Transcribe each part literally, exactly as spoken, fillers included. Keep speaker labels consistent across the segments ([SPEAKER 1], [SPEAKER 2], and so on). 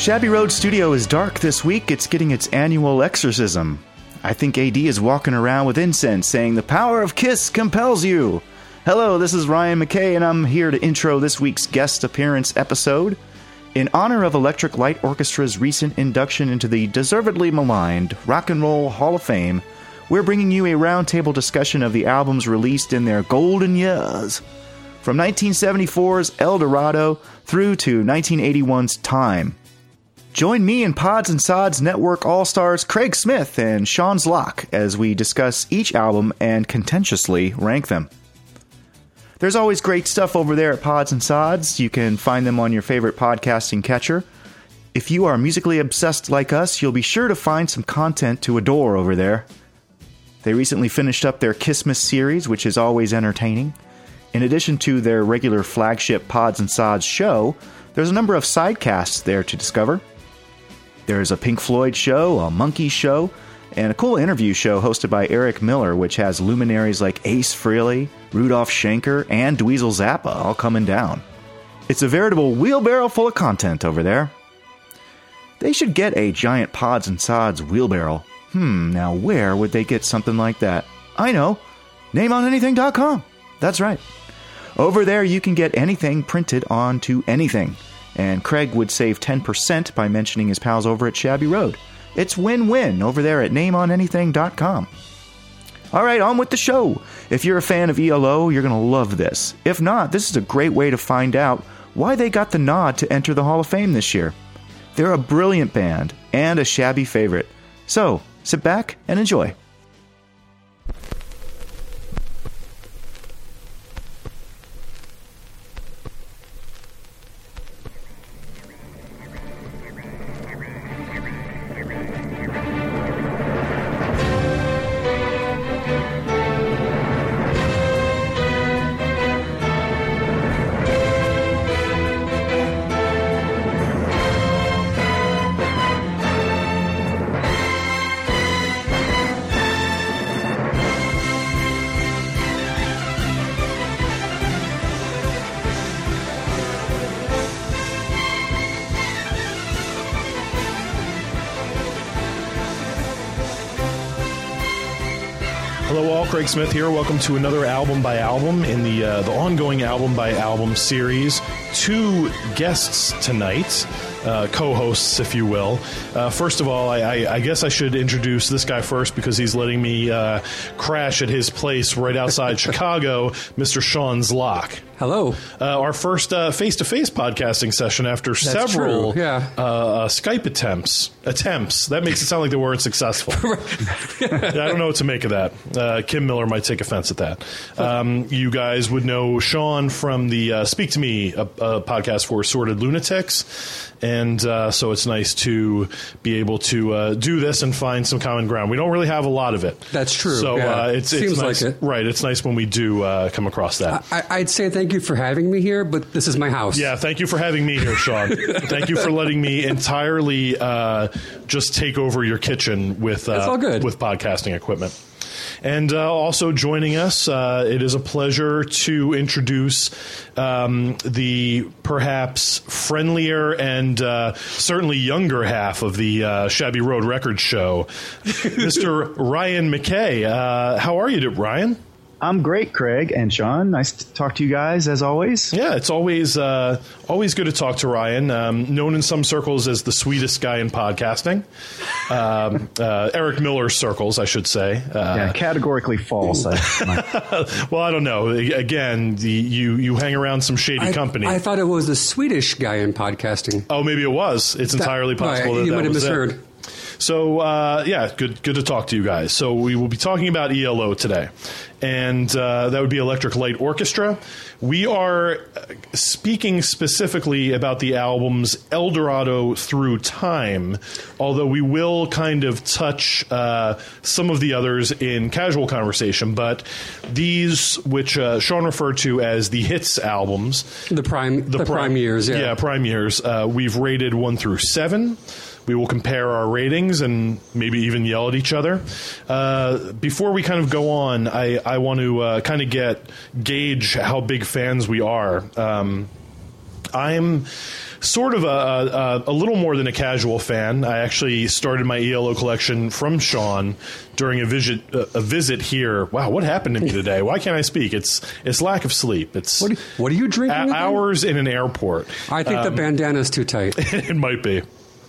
[SPEAKER 1] Shabby Road Studio is dark this week. It's getting its annual exorcism. I think A D is walking around with incense saying the power of Kiss compels you. Hello, this is Ryan McKay, and I'm here to intro this week's guest appearance episode. In honor of Electric Light Orchestra's recent induction into the deservedly maligned Rock and Roll Hall of Fame, we're bringing you a roundtable discussion of the albums released in their golden years. From nineteen seventy-four's El Dorado through to nineteen eighty-one's Time. Join me and Pods and Sods Network All-Stars Craig Smith and Sean Zlock as we discuss each album and contentiously rank them. There's always great stuff over there at Pods and Sods. You can find them on your favorite podcasting catcher. If you are musically obsessed like us, you'll be sure to find some content to adore over there. They recently finished up their Kissmas series, which is always entertaining. In addition to their regular flagship Pods and Sods show, there's a number of sidecasts there to discover. There's a Pink Floyd show, a Monkey show, and a cool interview show hosted by Eric Miller, which has luminaries like Ace Frehley, Rudolph Schenker, and Dweezil Zappa all coming down. It's a veritable wheelbarrow full of content over there. They should get a giant Pods and Sods wheelbarrow. Hmm, now where would they get something like that? I know, name on anything dot com. That's right. Over there you can get anything printed onto anything. And Craig would save ten percent by mentioning his pals over at Shabby Road. It's win-win over there at name on anything dot com. All right, on with the show. If you're a fan of E L O, you're going to love this. If not, this is a great way to find out why they got the nod to enter the Hall of Fame this year. They're a brilliant band and a Shabby favorite. So, sit back and enjoy.
[SPEAKER 2] Craig Smith here. Welcome to another album by album in the uh, the ongoing album by album series. Two guests tonight, uh, co-hosts, if you will. Uh, first of all, I, I, I guess I should introduce this guy first because he's letting me uh, crash at his place right outside Chicago, Mister Sean Zlock.
[SPEAKER 3] Hello.
[SPEAKER 2] Uh, our first uh, face-to-face podcasting session after
[SPEAKER 3] That's
[SPEAKER 2] several
[SPEAKER 3] true, yeah.
[SPEAKER 2] uh, uh, Skype attempts. Attempts. That makes it sound like they weren't successful. I don't know what to make of that. Uh, Kim Miller might take offense at that. Um, you guys would know Sean from the uh, Speak to Me, a, a podcast for Sorted Lunatics. And uh, so it's nice to be able to uh, do this and find some common ground. We don't really have a lot of it.
[SPEAKER 3] That's true.
[SPEAKER 2] So
[SPEAKER 3] yeah.
[SPEAKER 2] uh, it's,
[SPEAKER 3] Seems
[SPEAKER 2] it's nice,
[SPEAKER 3] like it.
[SPEAKER 2] Right. It's nice when we do uh, come across that.
[SPEAKER 3] I, I'd say thank you for having me here, but this is my house.
[SPEAKER 2] Yeah, thank you for having me here, Sean. Thank you for letting me entirely uh, just take over your kitchen with, uh,
[SPEAKER 3] That's all good.
[SPEAKER 2] with podcasting equipment. And uh, also joining us, uh, it is a pleasure to introduce um, the perhaps friendlier and uh, certainly younger half of the uh, Shabby Road Records show, Mister Ryan McKay. Uh, how are you, Ryan?
[SPEAKER 1] I'm great, Craig and Sean. Nice to talk to you guys, as always.
[SPEAKER 2] Yeah, it's always uh, always good to talk to Ryan, um, known in some circles as the sweetest guy in podcasting. Um, uh, Eric Miller circles, I should say. Uh,
[SPEAKER 1] yeah, categorically false. I,
[SPEAKER 2] well, I don't know. Again, the, you, you hang around some shady
[SPEAKER 3] I,
[SPEAKER 2] company.
[SPEAKER 3] I thought it was the Swedish guy in podcasting.
[SPEAKER 2] Oh, maybe it was. It's entirely possible
[SPEAKER 3] right,
[SPEAKER 2] that
[SPEAKER 3] you
[SPEAKER 2] that
[SPEAKER 3] might have
[SPEAKER 2] was
[SPEAKER 3] misheard.
[SPEAKER 2] It. So, uh, yeah, good good to talk to you guys. So we will be talking about E L O today, and uh, that would be Electric Light Orchestra. We are speaking specifically about the albums El Dorado through Time, although we will kind of touch uh, some of the others in casual conversation. But these, which uh, Sean referred to as the hits albums.
[SPEAKER 3] The prime, the, the prime, prime years, yeah.
[SPEAKER 2] Yeah, prime years. Uh, we've rated one through seven. We will compare our ratings and maybe even yell at each other. Uh, before we kind of go on, I, I want to uh, kind of get gauge how big fans we are. Um, I'm sort of a, a, a little more than a casual fan. I actually started my E L O collection from Sean during a visit a visit here. Wow, what happened to me today? Why can't I speak? It's it's lack of sleep. It's
[SPEAKER 3] what are, what are you drinking?
[SPEAKER 2] A- hours in an airport.
[SPEAKER 3] I think um, the bandana's too tight.
[SPEAKER 2] It might be.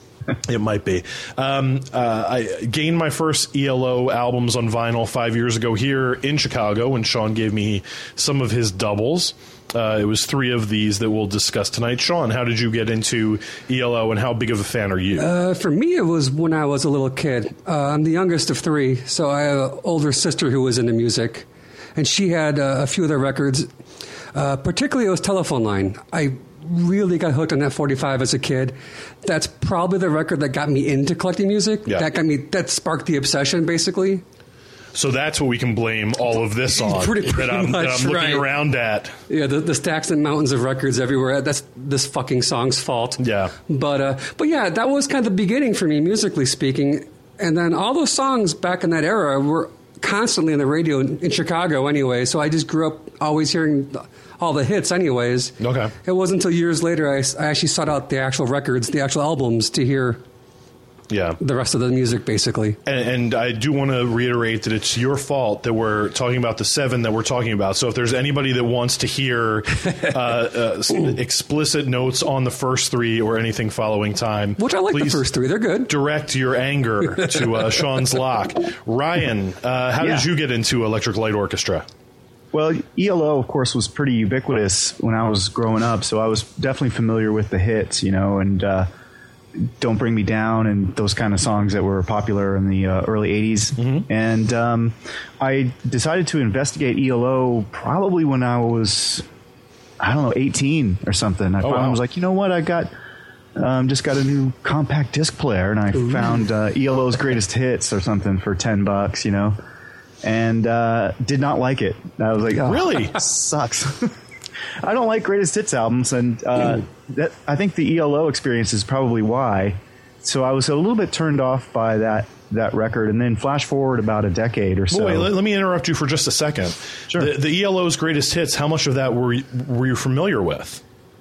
[SPEAKER 2] It might be. Um, uh, I gained my first E L O albums on vinyl five years ago here in Chicago when Sean gave me some of his doubles. Uh, it was three of these that we'll discuss tonight. Sean, how did you get into E L O and how big of a fan are you?
[SPEAKER 3] Uh, for me, it was when I was a little kid. Uh, I'm the youngest of three, so I have an older sister who was into music, and she had uh, a few of their records. Uh, particularly, it was Telephone Line. I really got hooked on that forty-five as a kid. That's probably the record that got me into collecting music.
[SPEAKER 2] Yeah.
[SPEAKER 3] That got me. That sparked the obsession, basically.
[SPEAKER 2] So that's what we can blame all of this on.
[SPEAKER 3] Pretty, pretty
[SPEAKER 2] that I'm,
[SPEAKER 3] much,
[SPEAKER 2] that I'm looking
[SPEAKER 3] right.
[SPEAKER 2] around at.
[SPEAKER 3] Yeah, the, the stacks and mountains of records everywhere. That's this fucking song's fault.
[SPEAKER 2] Yeah.
[SPEAKER 3] But uh, but yeah, that was kind of the beginning for me, musically speaking. And then all those songs back in that era were constantly on the radio in, in Chicago anyway. So I just grew up always hearing all the hits anyways.
[SPEAKER 2] Okay.
[SPEAKER 3] It wasn't until years later I, I actually sought out the actual records, the actual albums to hear
[SPEAKER 2] Yeah.
[SPEAKER 3] the rest of the music, basically.
[SPEAKER 2] And, and I do want to reiterate that it's your fault that we're talking about the seven that we're talking about. So if there's anybody that wants to hear uh, uh, explicit notes on the first three or anything following time,
[SPEAKER 3] Which I like the
[SPEAKER 2] please
[SPEAKER 3] first three. They're good.
[SPEAKER 2] direct your anger to uh, Sean's Lock. Ryan, uh, how
[SPEAKER 1] Yeah.
[SPEAKER 2] did you get into Electric Light Orchestra?
[SPEAKER 1] Well, E L O, of course, was pretty ubiquitous when I was growing up, so I was definitely familiar with the hits, you know, and uh, Don't Bring Me Down and those kind of songs that were popular in the uh, early eighties. Mm-hmm. And um, I decided to investigate E L O probably when I was, I don't know, eighteen or something. I
[SPEAKER 2] Oh,
[SPEAKER 1] finally
[SPEAKER 2] wow.
[SPEAKER 1] was like, you know what, I got... Um, just got a new compact disc player, and I Ooh. found uh, E L O's Greatest Hits or something for ten bucks, you know, and uh, did not like it. I was like, oh,
[SPEAKER 2] Really?
[SPEAKER 1] this sucks. I don't like Greatest Hits albums, and uh, that, I think the E L O experience is probably why. So I was a little bit turned off by that that record, and then flash forward about a decade or so.
[SPEAKER 2] Well, wait, let, let me interrupt you for just a second.
[SPEAKER 1] Sure.
[SPEAKER 2] The, the E L O's Greatest Hits, how much of that were you, were you familiar with?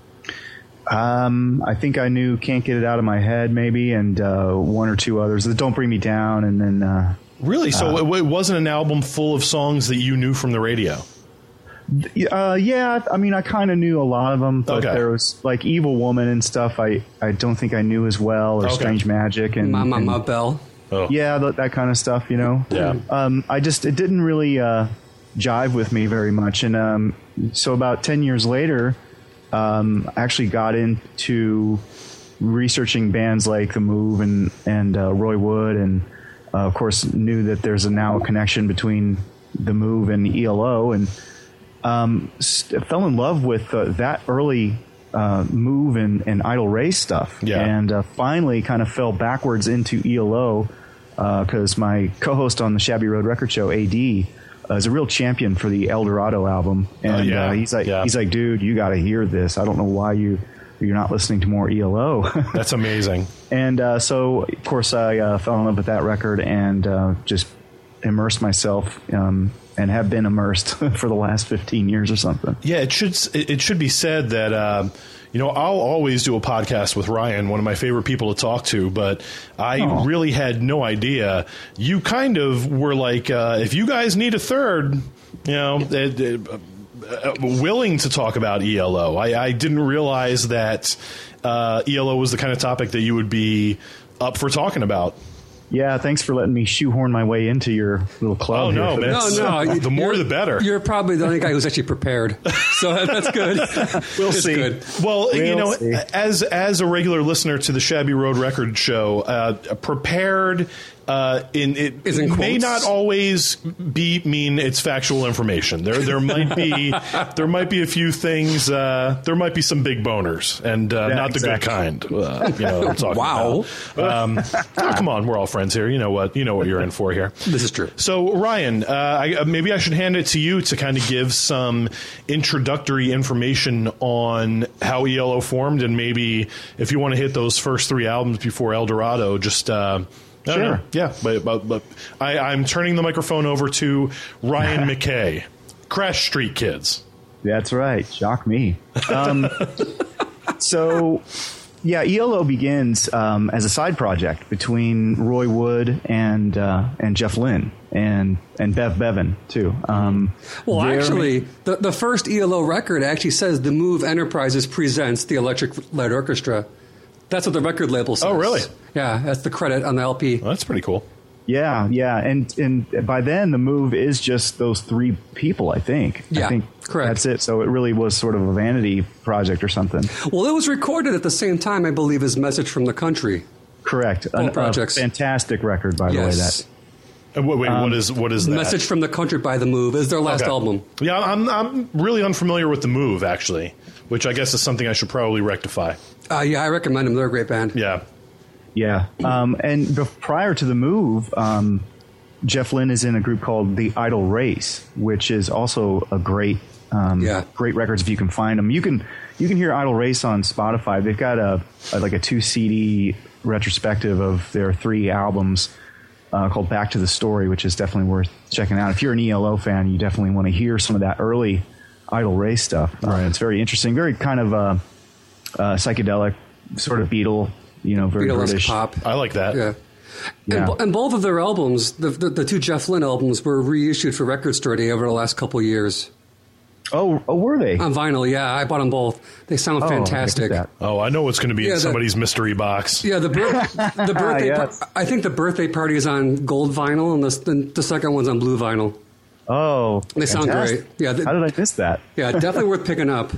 [SPEAKER 1] Um, I think I knew Can't Get It Out of My Head, maybe, and uh, one or two others. The Don't Bring Me Down, and then... Uh,
[SPEAKER 2] Really? So
[SPEAKER 1] uh,
[SPEAKER 2] it, it wasn't an album full of songs that you knew from the radio?
[SPEAKER 1] Uh, yeah, I mean, I kind of knew a lot of them, but
[SPEAKER 2] Okay.
[SPEAKER 1] there was like Evil Woman and stuff I, I don't think I knew as well, or
[SPEAKER 2] Okay.
[SPEAKER 1] Strange Magic. and
[SPEAKER 3] Mama
[SPEAKER 1] and,
[SPEAKER 3] Ma Bell.
[SPEAKER 2] Oh.
[SPEAKER 1] Yeah, that, that kind of stuff, you know?
[SPEAKER 2] Yeah.
[SPEAKER 1] Um, I just, it didn't really uh, jive with me very much. And um, so about ten years later, um, I actually got into researching bands like The Move and, and uh, Roy Wood, and uh, of course knew that there's a now a connection between The Move and E L O, and um, st- fell in love with uh, that early uh, Move and, and Idle Race stuff.
[SPEAKER 2] Yeah.
[SPEAKER 1] And uh, finally kind of fell backwards into E L O because uh, my co-host on the Shabby Road Record Show, A D, uh, is a real champion for the El Dorado album. And
[SPEAKER 2] uh, yeah.
[SPEAKER 1] uh, he's like,
[SPEAKER 2] yeah.
[SPEAKER 1] he's like, dude, you got to hear this. I don't know why you, you're not listening to more E L O.
[SPEAKER 2] That's amazing.
[SPEAKER 1] And uh, so, of course, I uh, fell in love with that record and uh, just immersed myself um, and have been immersed for the last fifteen years or something.
[SPEAKER 2] Yeah, it should it should be said that um, you know, I'll always do a podcast with Ryan, one of my favorite people to talk to, but I
[SPEAKER 1] Oh.
[SPEAKER 2] really had no idea. You kind of were like, uh, if you guys need a third, you know, it, it, uh, willing to talk about E L O. I, I didn't realize that uh, E L O was the kind of topic that you would be up for talking about.
[SPEAKER 1] Yeah, thanks for letting me shoehorn my way into your little club.
[SPEAKER 2] Oh,
[SPEAKER 1] here
[SPEAKER 2] no,
[SPEAKER 1] for
[SPEAKER 2] man.
[SPEAKER 1] this.
[SPEAKER 3] No, no.
[SPEAKER 2] The more
[SPEAKER 3] you're-
[SPEAKER 2] the better.
[SPEAKER 3] You're probably the only guy who's actually prepared. So that's good.
[SPEAKER 1] We'll
[SPEAKER 3] It's
[SPEAKER 1] see.
[SPEAKER 3] good.
[SPEAKER 2] Well, you
[SPEAKER 1] We'll
[SPEAKER 2] know,
[SPEAKER 1] see.
[SPEAKER 2] as as a regular listener to the Shabby Road Record Show, uh, prepared uh, in it
[SPEAKER 3] Is in
[SPEAKER 2] may
[SPEAKER 3] quotes.
[SPEAKER 2] not always be mean it's factual information. There there might be there might be a few things. Uh, there might be some big boners, and uh,
[SPEAKER 1] Yeah,
[SPEAKER 2] not the
[SPEAKER 1] exactly.
[SPEAKER 2] good kind. Uh, you know, what I'm talking
[SPEAKER 3] Wow.
[SPEAKER 2] about. Um, oh, come on, we're all friends here. You know what? You know what you're in for here.
[SPEAKER 3] This is true.
[SPEAKER 2] So, Ryan, uh, I, maybe I should hand it to you to kind of give some introductory information on how E L O formed, and maybe if you want to hit those first three albums before El Dorado, just uh, I don't
[SPEAKER 1] Sure.
[SPEAKER 2] know. Yeah, but, but, but I, I'm turning the microphone over to Ryan McKay, Crash Street Kids.
[SPEAKER 1] That's right. Shock me. Um, So, yeah, E L O begins um, as a side project between Roy Wood and uh, and Jeff Lynne and and Bev Bevan too. Um,
[SPEAKER 3] well,
[SPEAKER 1] Jeremy-
[SPEAKER 3] actually, the the first E L O record actually says the Move Enterprises presents the Electric Light Orchestra. That's what the record label says.
[SPEAKER 2] Oh, really?
[SPEAKER 3] Yeah, that's the credit on the L P.
[SPEAKER 2] Well, that's pretty cool.
[SPEAKER 1] Yeah, yeah, and and by then the Move is just those three people. I think.
[SPEAKER 3] Yeah,
[SPEAKER 1] I think
[SPEAKER 3] correct.
[SPEAKER 1] That's it. So it really was sort of a vanity project or something.
[SPEAKER 3] Well, it was recorded at the same time, I believe, as Message from the Country.
[SPEAKER 1] Correct.
[SPEAKER 3] Both
[SPEAKER 1] An-
[SPEAKER 3] projects.
[SPEAKER 1] A fantastic record, by the way.
[SPEAKER 3] Yes.
[SPEAKER 1] That.
[SPEAKER 2] And wait, wait
[SPEAKER 1] Um,
[SPEAKER 2] what is what is that?
[SPEAKER 3] Message from the Country by The Move is their last
[SPEAKER 2] Okay.
[SPEAKER 3] album.
[SPEAKER 2] Yeah, I'm I'm really unfamiliar with the Move actually, which I guess is something I should probably rectify.
[SPEAKER 3] Uh, yeah, I recommend them. They're a great band.
[SPEAKER 2] Yeah.
[SPEAKER 1] Yeah, um, and be- prior to the Move, um, Jeff Lynne is in a group called the Idle Race, which is also a great, um,
[SPEAKER 3] Yeah.
[SPEAKER 1] great records if you can find them. You can you can hear Idle Race on Spotify. They've got a, a like a two C D retrospective of their three albums uh, called Back to the Story, which is definitely worth checking out. If you're an E L O fan, you definitely want to hear some of that early Idle Race stuff. Uh, it's very interesting, very kind of uh, uh, psychedelic, sort of Beatle. You know, very
[SPEAKER 3] Beatles
[SPEAKER 1] British.
[SPEAKER 3] pop.
[SPEAKER 2] I like that.
[SPEAKER 3] Yeah.
[SPEAKER 1] Yeah.
[SPEAKER 3] And, bo- and both of their albums, the, the, the two Jeff Lynne albums, were reissued for Record Store Day over the last couple of years.
[SPEAKER 1] Oh, oh, were they?
[SPEAKER 3] On vinyl, yeah. I bought them both. They sound
[SPEAKER 1] Oh,
[SPEAKER 3] fantastic.
[SPEAKER 1] look at that.
[SPEAKER 2] Oh, I know what's going to be
[SPEAKER 3] Yeah,
[SPEAKER 2] in
[SPEAKER 3] the-
[SPEAKER 2] somebody's mystery box.
[SPEAKER 3] Yeah, the, bir- the birthday.
[SPEAKER 1] Yes.
[SPEAKER 3] par- I think the birthday party is on gold vinyl, and the, the, the second one's on blue vinyl.
[SPEAKER 1] Oh,
[SPEAKER 3] They sound
[SPEAKER 1] fantastic.
[SPEAKER 3] great. Yeah, they-
[SPEAKER 1] How did I miss that?
[SPEAKER 3] Yeah, definitely worth picking up.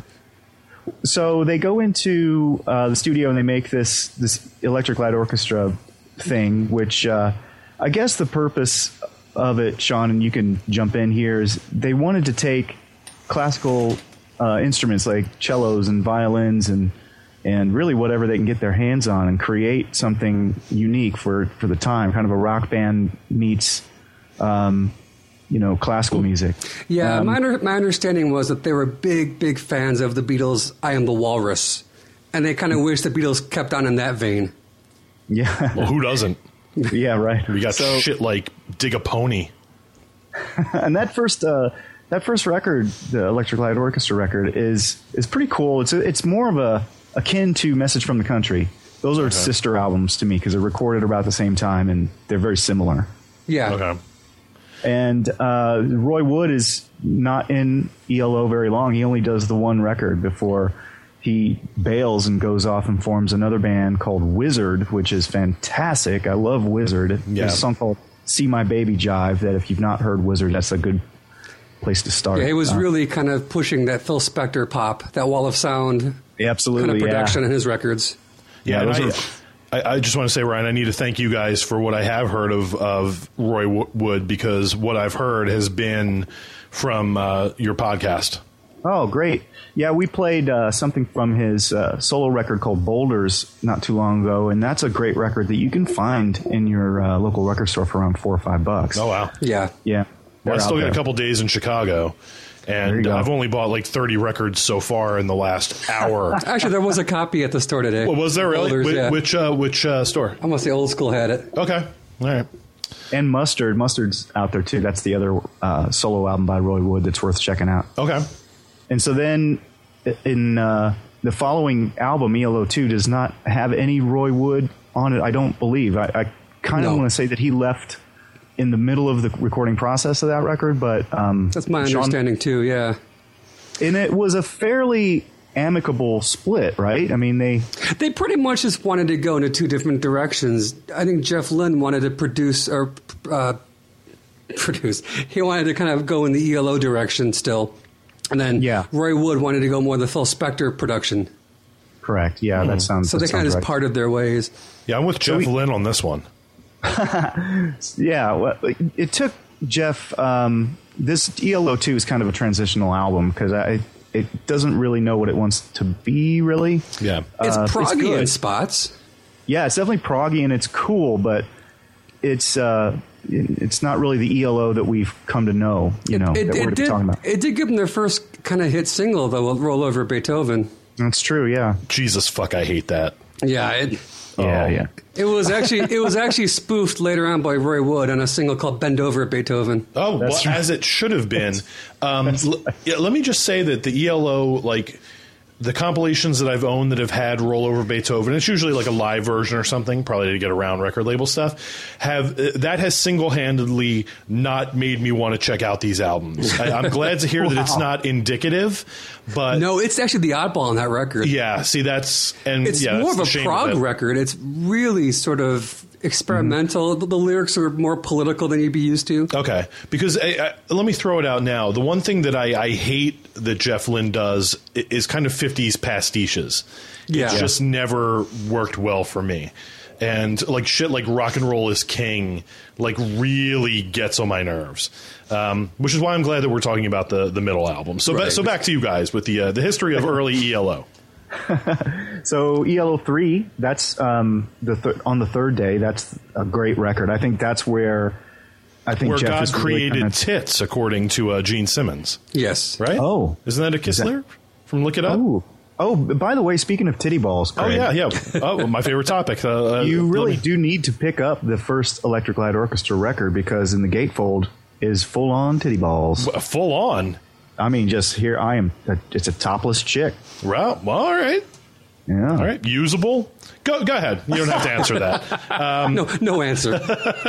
[SPEAKER 1] So they go into uh, the studio and they make this this Electric Light Orchestra thing, which uh, I guess the purpose of it, Sean, and you can jump in here, is they wanted to take classical uh, instruments like cellos and violins and and really whatever they can get their hands on and create something unique for, for the time, kind of a rock band meets um, you know, classical music.
[SPEAKER 3] Yeah,
[SPEAKER 1] Um,
[SPEAKER 3] my, under, my understanding was that they were big, big fans of the Beatles' I Am the Walrus. And they kind of wish the Beatles kept on in that vein.
[SPEAKER 1] Yeah.
[SPEAKER 2] Well, who doesn't?
[SPEAKER 1] Yeah, right.
[SPEAKER 2] We got
[SPEAKER 1] So-
[SPEAKER 2] shit like Dig a Pony.
[SPEAKER 1] and that first uh, that first record, the Electric Light Orchestra record, is is pretty cool. It's a, it's more of a akin to Message from the Country. Those are
[SPEAKER 2] Okay.
[SPEAKER 1] sister albums to me because they're recorded about the same time and they're very similar.
[SPEAKER 3] Yeah.
[SPEAKER 2] Okay.
[SPEAKER 1] And uh, Roy Wood is not in E L O very long. He only does the one record before he bails and goes off and forms another band called Wizard, which is fantastic. I love Wizard.
[SPEAKER 2] Yeah.
[SPEAKER 1] There's a song called See My Baby Jive that if you've not heard Wizard, that's a good place to start.
[SPEAKER 3] Yeah, he was
[SPEAKER 1] Uh,
[SPEAKER 3] really kind of pushing that Phil Spector pop, that wall of sound
[SPEAKER 1] absolutely,
[SPEAKER 3] kind of production
[SPEAKER 1] yeah.
[SPEAKER 3] in his records.
[SPEAKER 2] Yeah,
[SPEAKER 1] Yeah,
[SPEAKER 2] and
[SPEAKER 1] those
[SPEAKER 2] I, I, I just want to say, Ryan, I need to thank you guys for what I have heard of, of Roy Wo- Wood, because what I've heard has been from uh, your podcast.
[SPEAKER 1] Oh, great. Yeah, we played uh, something from his uh, solo record called Boulders not too long ago, and that's a great record that you can find in your uh, local record store for around four or five bucks.
[SPEAKER 2] Oh, wow.
[SPEAKER 3] Yeah.
[SPEAKER 1] Yeah.
[SPEAKER 2] Well, I
[SPEAKER 1] they're
[SPEAKER 2] still
[SPEAKER 1] out
[SPEAKER 2] got a
[SPEAKER 1] there.
[SPEAKER 2] couple days in Chicago,
[SPEAKER 1] There you
[SPEAKER 2] and
[SPEAKER 1] go.
[SPEAKER 2] I've only bought like thirty records so far in the last hour.
[SPEAKER 3] Actually, there was a copy at the store today.
[SPEAKER 2] Well, was there really?
[SPEAKER 3] Boulders,
[SPEAKER 2] Wh-
[SPEAKER 3] yeah.
[SPEAKER 2] Which uh, which uh, store?
[SPEAKER 3] I'm going to say Old School had it.
[SPEAKER 2] Okay, all right.
[SPEAKER 1] And Mustard. Mustard's out there, too. That's the other uh, solo album by Roy Wood that's worth checking out.
[SPEAKER 2] Okay.
[SPEAKER 1] And so then in uh, the following album, E L O two, does not have any Roy Wood on it, I don't believe. I, I kind of
[SPEAKER 3] No.
[SPEAKER 1] want to say that he left in the middle of the recording process of that record, but um,
[SPEAKER 3] That's my
[SPEAKER 1] Sean-
[SPEAKER 3] understanding, too, yeah.
[SPEAKER 1] And it was a fairly amicable split, right? I mean, they
[SPEAKER 3] They pretty much just wanted to go into two different directions. I think Jeff Lynne wanted to produce or uh, produce. He wanted to kind of go in the E L O direction still, and then
[SPEAKER 1] Yeah.
[SPEAKER 3] Roy Wood wanted to go more the Phil Spector production.
[SPEAKER 1] correct. Yeah, that sounds.
[SPEAKER 3] So
[SPEAKER 1] that
[SPEAKER 3] they kind of
[SPEAKER 1] sounds
[SPEAKER 3] just
[SPEAKER 1] right.
[SPEAKER 3] parted their ways.
[SPEAKER 2] Yeah, I'm with Jeff
[SPEAKER 1] we-
[SPEAKER 2] Lynne on this one.
[SPEAKER 1] Yeah, well, it took Jeff. Um, this E L O two is kind of a transitional album because I it doesn't really know what it wants to be. Really,
[SPEAKER 2] Yeah.
[SPEAKER 3] It's
[SPEAKER 1] Uh, it's
[SPEAKER 3] proggy
[SPEAKER 1] good.
[SPEAKER 3] in spots.
[SPEAKER 1] yeah, it's definitely proggy and it's cool, but it's uh, it's not really the E L O that we've come to know. You know,
[SPEAKER 3] It,
[SPEAKER 1] that we're
[SPEAKER 3] it
[SPEAKER 1] going to be
[SPEAKER 3] did.
[SPEAKER 1] talking about.
[SPEAKER 3] It did give them their first kind of hit single, though. "Roll Over Beethoven."
[SPEAKER 1] That's true. Yeah,
[SPEAKER 2] Jesus fuck, I hate that.
[SPEAKER 3] Yeah, it,
[SPEAKER 1] yeah,
[SPEAKER 2] Oh.
[SPEAKER 1] yeah.
[SPEAKER 3] it was actually it was actually spoofed later on by Roy Wood on a single called "Bend Over Beethoven."
[SPEAKER 2] Oh, well,
[SPEAKER 1] That's right.
[SPEAKER 2] as it should have been. Um, l- yeah, let me just say that the E L O, like, the compilations that I've owned that have had Rollover Beethoven, it's usually like a live version or something, probably to get around record label stuff, have uh, that has single-handedly not made me want to check out these albums. I, I'm glad to hear wow. that it's not indicative, but...
[SPEAKER 3] No, it's actually the oddball on that record.
[SPEAKER 2] Yeah, see, that's... and
[SPEAKER 3] It's
[SPEAKER 2] yeah,
[SPEAKER 3] more of
[SPEAKER 2] that's
[SPEAKER 3] a
[SPEAKER 2] shame
[SPEAKER 3] prog
[SPEAKER 2] of
[SPEAKER 3] record. It's really sort of experimental. Mm-hmm. The, the lyrics are more political than you'd be used to.
[SPEAKER 2] Okay, because I, I, let me throw it out now. The one thing that I, I hate that Jeff Lynne does is kind of fifties pastiches.
[SPEAKER 3] Yeah.
[SPEAKER 2] It's just never worked well for me. And like shit like Rock and Roll is King like really gets on my nerves. Um, which is why I'm glad that we're talking about the, the middle album. So,
[SPEAKER 3] right.
[SPEAKER 2] ba- so back to you guys with the uh, the history of early E L O.
[SPEAKER 1] So E L O three, that's um, the th- on the third day. That's a great record. I think that's where I think
[SPEAKER 2] where
[SPEAKER 1] Jeff
[SPEAKER 2] God
[SPEAKER 1] is really
[SPEAKER 2] created
[SPEAKER 1] kinda...
[SPEAKER 2] tits, according to uh, Gene Simmons.
[SPEAKER 3] Yes,
[SPEAKER 2] right.
[SPEAKER 1] Oh,
[SPEAKER 2] isn't that a Kiss
[SPEAKER 1] that...
[SPEAKER 2] lyric from Look It Up?
[SPEAKER 1] Oh, oh. By the way, speaking of titty balls, Craig,
[SPEAKER 2] oh yeah, yeah. Oh, my favorite topic. Uh,
[SPEAKER 1] you really
[SPEAKER 2] me...
[SPEAKER 1] do need to pick up the first Electric Light Orchestra record because in the gatefold is full on titty balls.
[SPEAKER 2] Full on.
[SPEAKER 1] I mean, just here I am. It's a topless chick.
[SPEAKER 2] Well, well all right.
[SPEAKER 1] Yeah.
[SPEAKER 2] All right. Usable? Go go ahead. You don't have to answer that. Um,
[SPEAKER 3] no, no answer.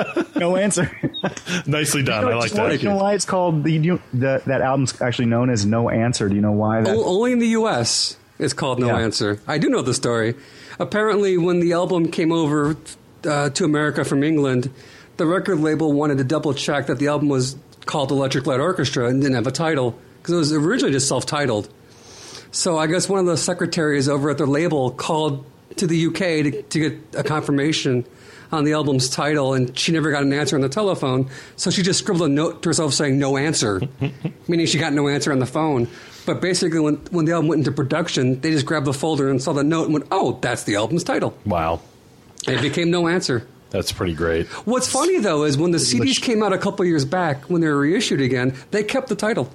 [SPEAKER 1] no answer.
[SPEAKER 2] Nicely done.
[SPEAKER 1] You know,
[SPEAKER 2] I like that.
[SPEAKER 1] You know why it's called the, you, the that album's actually known as No Answer? Do you know why? That?
[SPEAKER 3] Only in the U S it's called No
[SPEAKER 1] yeah.
[SPEAKER 3] Answer. I do know the story. Apparently, when the album came over uh, to America from England, the record label wanted to double check that the album was called Electric Light Orchestra and didn't have a title because it was originally just self-titled. So I guess one of the secretaries over at the label called to the U K to, to get a confirmation on the album's title, and she never got an answer on the telephone. So she just scribbled a note to herself saying no answer, meaning she got no answer on the phone. But basically, when, when the album went into production, they just grabbed the folder and saw the note and went, oh, that's the album's title.
[SPEAKER 2] Wow.
[SPEAKER 3] And it became No Answer.
[SPEAKER 2] That's pretty great.
[SPEAKER 3] What's funny, though, is when the C Ds came out a couple years back, when they were reissued again, they kept the title.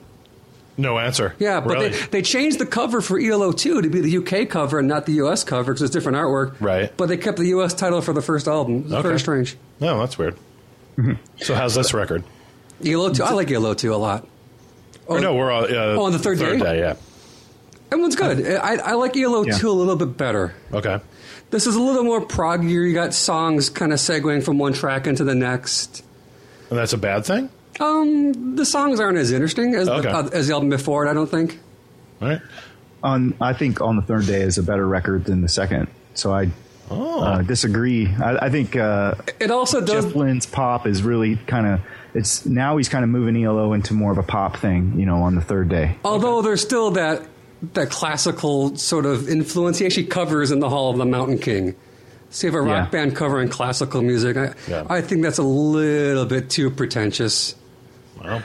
[SPEAKER 2] No answer.
[SPEAKER 3] Yeah, but
[SPEAKER 2] really?
[SPEAKER 3] they, they changed the cover for E L O two to be the U K cover and not the U S cover because it's different artwork.
[SPEAKER 2] Right.
[SPEAKER 3] But they kept the U S title for the first album. It's
[SPEAKER 2] okay.
[SPEAKER 3] very strange.
[SPEAKER 2] No, that's weird. Mm-hmm. So how's this record?
[SPEAKER 3] E L O two. I like E L O two a lot.
[SPEAKER 2] Oh, no, we're on, uh,
[SPEAKER 3] oh, on the third,
[SPEAKER 2] third
[SPEAKER 3] day?
[SPEAKER 2] day, yeah.
[SPEAKER 3] That one's good. I, I like E L O two yeah. a little bit better.
[SPEAKER 2] Okay.
[SPEAKER 3] This is a little more proggier. You got songs kind of segueing from one track into the next.
[SPEAKER 2] And that's a bad thing?
[SPEAKER 3] Um, the songs aren't as interesting as,
[SPEAKER 2] okay.
[SPEAKER 3] the, uh, as the album before it, I don't think.
[SPEAKER 2] All right.
[SPEAKER 1] On, I think On the Third Day is a better record than the second. So I oh. uh, disagree. I, I think uh,
[SPEAKER 3] it also does.
[SPEAKER 1] Jeff Lynne's pop is really kind of. It's now he's kind of moving E L O into more of a pop thing, you know, on the third day.
[SPEAKER 3] Although
[SPEAKER 2] okay.
[SPEAKER 3] there's still that that classical sort of influence. He actually covers in the Hall of the Mountain King. So you have a rock yeah. band covering classical music. I, yeah. I think that's a little bit too pretentious.
[SPEAKER 2] Well.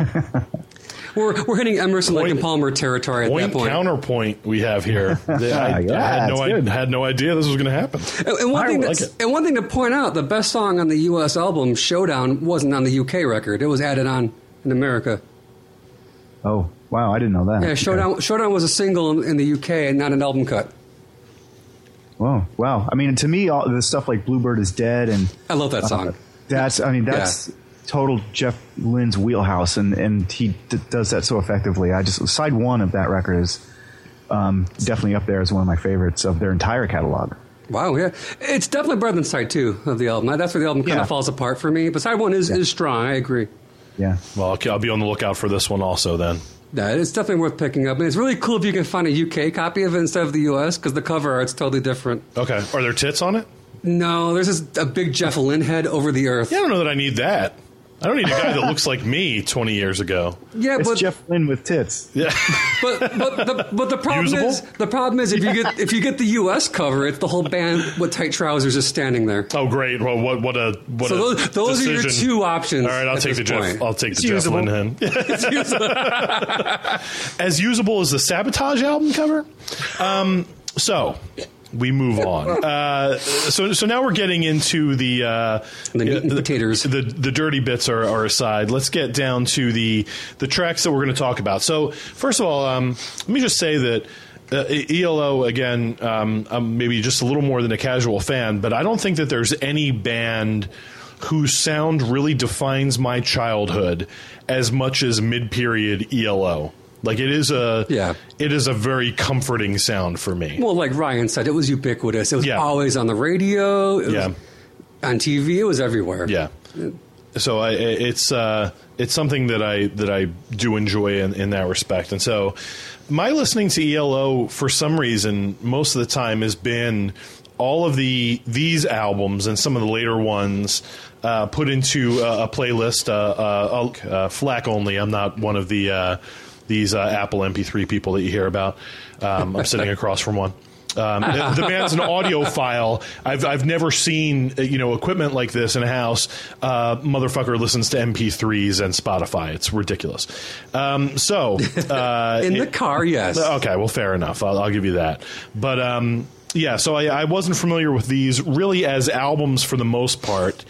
[SPEAKER 3] we're we're hitting Emerson,
[SPEAKER 2] point,
[SPEAKER 3] Lake and Palmer territory at
[SPEAKER 2] point
[SPEAKER 3] that point.
[SPEAKER 2] Counterpoint we have here. I, I,
[SPEAKER 1] yeah,
[SPEAKER 2] I, had no, I had no idea this was going to happen.
[SPEAKER 3] And, and, one thing
[SPEAKER 2] like
[SPEAKER 3] and one thing to point out, the best song on the U S album, Showdown, wasn't on the U K record. It was added on in America.
[SPEAKER 1] Oh, wow. I didn't know that.
[SPEAKER 3] Yeah, Showdown,
[SPEAKER 1] okay.
[SPEAKER 3] Showdown was a single in the U K and not an album cut.
[SPEAKER 1] Whoa, wow. I mean, to me, all the stuff like Bluebird is Dead and...
[SPEAKER 3] I love that song.
[SPEAKER 1] Uh, that's, I mean, that's... Yeah. Total Jeff Lynne's wheelhouse, and, and he d- does that so effectively. I just side one of that record is um, definitely up there as one of my favorites of their entire catalog.
[SPEAKER 3] Wow, yeah, it's definitely better than side two of the album. That's where the album kind
[SPEAKER 1] yeah.
[SPEAKER 3] of falls apart for me. But side one is, yeah. is strong. I agree.
[SPEAKER 1] Yeah.
[SPEAKER 2] Well, I'll, I'll be on the lookout for this one also then.
[SPEAKER 3] Yeah, it's definitely worth picking up, and it's really cool if you can find a U K copy of it instead of the U S because the cover art's totally different.
[SPEAKER 2] Okay, are there tits on it?
[SPEAKER 3] No, there's just a big Jeff Lynne head over the earth.
[SPEAKER 2] Yeah, I don't know that I need that. I don't need a guy that looks like me twenty years ago.
[SPEAKER 3] Yeah,
[SPEAKER 1] it's
[SPEAKER 3] but
[SPEAKER 1] Jeff Lynne with tits.
[SPEAKER 2] Yeah,
[SPEAKER 3] but but the but the problem
[SPEAKER 2] Usable?
[SPEAKER 3] is the problem is if you get if you get the U S cover, it's the whole band with tight trousers just standing there.
[SPEAKER 2] Oh, great! Well, what what a what
[SPEAKER 3] so
[SPEAKER 2] a
[SPEAKER 3] those, those are your two options.
[SPEAKER 2] All right, I'll take the
[SPEAKER 3] point.
[SPEAKER 2] Jeff. I'll take
[SPEAKER 1] it's
[SPEAKER 2] the
[SPEAKER 1] usable.
[SPEAKER 2] Jeff Lynne hen. As usable as the Sabotage album cover. Um, so. We move on. Uh, so, so now we're getting into the uh,
[SPEAKER 3] the meat and potatoes.
[SPEAKER 2] The the dirty bits are, are aside. Let's get down to the the tracks that we're going to talk about. So, first of all, um, let me just say that uh, E L O again. Um, I'm maybe just a little more than a casual fan, but I don't think that there's any band whose sound really defines my childhood as much as mid-period E L O. Like it is a
[SPEAKER 3] Yeah.
[SPEAKER 2] it is a very comforting sound for me.
[SPEAKER 3] Well, like Ryan said, it was ubiquitous. It was
[SPEAKER 2] Yeah.
[SPEAKER 3] always on the radio. It was
[SPEAKER 2] Yeah.
[SPEAKER 3] on T V. It was everywhere.
[SPEAKER 2] Yeah. So I, it's uh, it's something that I that I do enjoy in, in that respect. And so my listening to E L O for some reason most of the time has been all of the these albums and some of the later ones uh, put into a, a playlist, uh, uh, uh, FLAC only. I'm not one of the uh, these uh, Apple M P three people that you hear about. Um, I'm sitting across from one. Um, the, the band's an audiophile. I've I've never seen uh, you know equipment like this in a house. Uh, motherfucker listens to M P threes and Spotify. It's ridiculous. Um, so uh,
[SPEAKER 3] In the
[SPEAKER 2] it-
[SPEAKER 3] car, yes.
[SPEAKER 2] Okay, well, fair enough. I'll, I'll give you that. But um, yeah, so I, I wasn't familiar with these really as albums for the most part.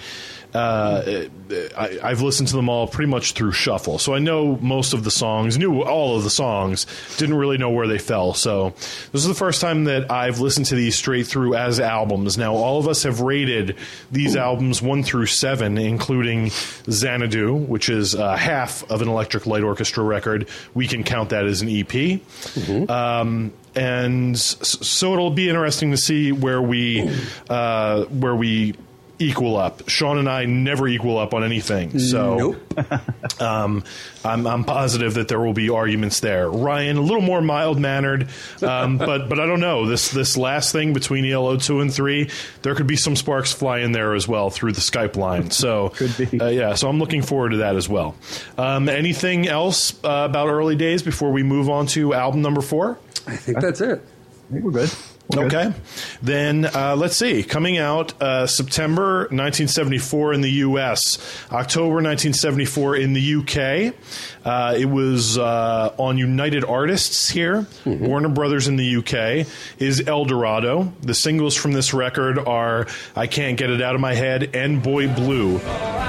[SPEAKER 2] Uh, I, I've listened to them all pretty much through shuffle, so I know most of the songs, knew all of the songs, didn't really know where they fell. So this is the first time that I've listened to these straight through as albums. Now, all of us have rated these albums one through seven, including Xanadu, which is uh, half of an Electric Light Orchestra record. We can count that as an E P. Mm-hmm. Um, and s- so it'll be interesting to see where we uh, where we equal up. Sean and I never equal up on anything, so
[SPEAKER 3] Nope.
[SPEAKER 2] um, I'm, I'm positive that there will be arguments there. Ryan, a little more mild mannered, um, but but I don't know this this last thing between E L O two and three. There could be some sparks fly in there as well through the Skype line. So
[SPEAKER 1] Could be.
[SPEAKER 2] uh, yeah. So I'm looking forward to that as well. Um, anything else uh, about Early Days before we move on to album number four?
[SPEAKER 3] I think that's it.
[SPEAKER 1] I think we're good. We're good.
[SPEAKER 2] Okay. Then uh, let's see. Coming out uh, September nineteen seventy-four in the U S, October nineteen seventy-four in the U K. Uh, it was uh, on United Artists here, mm-hmm. Warner Brothers in the U K, is El Dorado. The singles from this record are I Can't Get It Out of My Head and Boy Blue.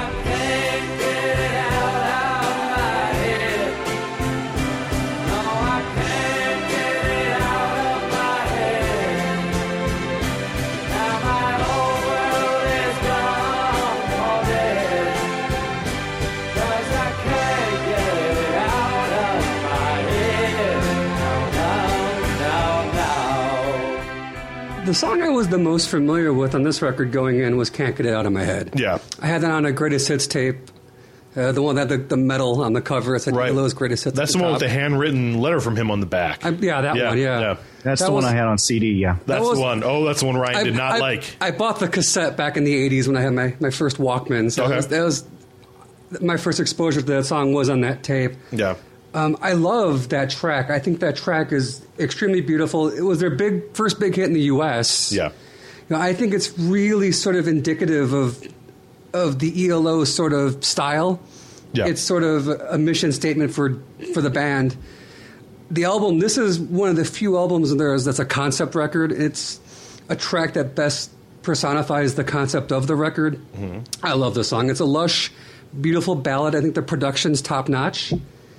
[SPEAKER 3] The song I was the most familiar with on this record going in was Can't Get It Out of My Head.
[SPEAKER 2] Yeah.
[SPEAKER 3] I had that on a Greatest Hits tape. Uh, the one that had the, the metal on the cover. It said
[SPEAKER 2] Right.
[SPEAKER 3] Elo's Greatest Hits.
[SPEAKER 2] That's
[SPEAKER 3] at
[SPEAKER 2] the one
[SPEAKER 3] top.
[SPEAKER 2] with the handwritten letter from him on the back.
[SPEAKER 3] I, yeah, that
[SPEAKER 2] Yeah,
[SPEAKER 3] one, yeah.
[SPEAKER 2] yeah.
[SPEAKER 1] That's
[SPEAKER 3] That
[SPEAKER 1] the
[SPEAKER 3] was-
[SPEAKER 1] one I had on C D, yeah.
[SPEAKER 2] That's
[SPEAKER 3] was-
[SPEAKER 2] the one. Oh, that's the one Ryan
[SPEAKER 3] I,
[SPEAKER 2] did not
[SPEAKER 3] I,
[SPEAKER 2] like.
[SPEAKER 3] I bought the cassette back in the eighties when I had my, my first Walkman. So
[SPEAKER 2] Okay.
[SPEAKER 3] that, was, that was my first exposure to that song was on that tape.
[SPEAKER 2] Yeah.
[SPEAKER 3] Um, I love that track. I think that track is extremely beautiful. It was their big first big hit in the U S.
[SPEAKER 2] Yeah.
[SPEAKER 3] You know, I think it's really sort of indicative of of the E L O sort of style.
[SPEAKER 2] Yeah.
[SPEAKER 3] It's sort of a mission statement for for the band. The album, this is one of the few albums in there that's a concept record. It's a track that best personifies the concept of the record. Mm-hmm. I love the song. It's a lush, beautiful ballad. I think the production's top notch.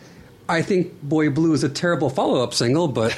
[SPEAKER 3] I think Boy Blue is a terrible follow-up single, but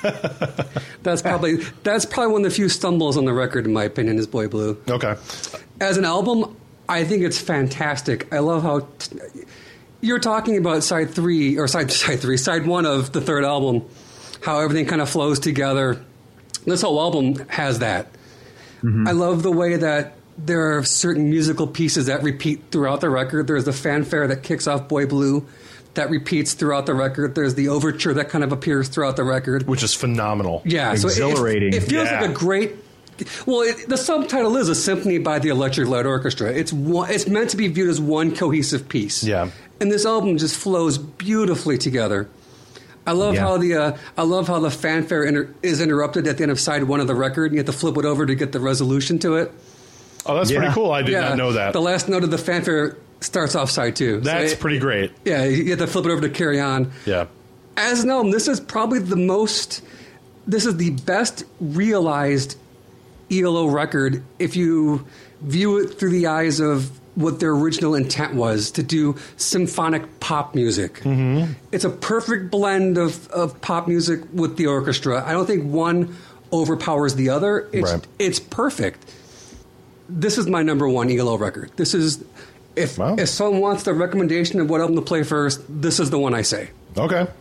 [SPEAKER 3] that's probably that's probably one of the few stumbles on the record, in my opinion, is Boy Blue.
[SPEAKER 2] Okay.
[SPEAKER 3] As an album, I think it's fantastic. I love how t- you're talking about side three or side side three, side one of the third album, how everything kind of flows together. This whole album has that. Mm-hmm. I love the way that there are certain musical pieces that repeat throughout the record. There's the fanfare that kicks off Boy Blue that repeats throughout the record. There's the overture that kind of appears throughout the record.
[SPEAKER 2] Which is phenomenal.
[SPEAKER 3] Yeah, so it-
[SPEAKER 1] Exhilarating.
[SPEAKER 3] It, it feels
[SPEAKER 2] Yeah.
[SPEAKER 3] like a great. Well, it, the subtitle is a symphony by the Electric Light Orchestra. It's one, it's meant to be viewed as one cohesive piece.
[SPEAKER 2] Yeah.
[SPEAKER 3] and this album just flows beautifully together. I love
[SPEAKER 1] Yeah.
[SPEAKER 3] how the uh, I love how the fanfare inter- is interrupted at the end of side one of the record. You have to flip it over to get the resolution to it.
[SPEAKER 2] Oh, that's
[SPEAKER 1] Yeah.
[SPEAKER 2] pretty cool. I did
[SPEAKER 3] yeah,
[SPEAKER 2] not know that.
[SPEAKER 3] The last note of the fanfare starts off side two. So
[SPEAKER 2] That's
[SPEAKER 3] it-
[SPEAKER 2] pretty great.
[SPEAKER 3] Yeah, you have to flip it over to carry on.
[SPEAKER 2] Yeah.
[SPEAKER 3] As an album, this is probably the most, this is the best realized E L O record if you view it through the eyes of what their original intent was, to do symphonic pop music. Mm-hmm. It's a perfect blend of, of pop music with the orchestra. I don't think one overpowers the other. It's,
[SPEAKER 2] Right.
[SPEAKER 3] it's perfect. This is my number one E L O record. This is, if,
[SPEAKER 2] Wow.
[SPEAKER 3] if someone wants the recommendation of what album to play first, this is the one I say.
[SPEAKER 2] Okay.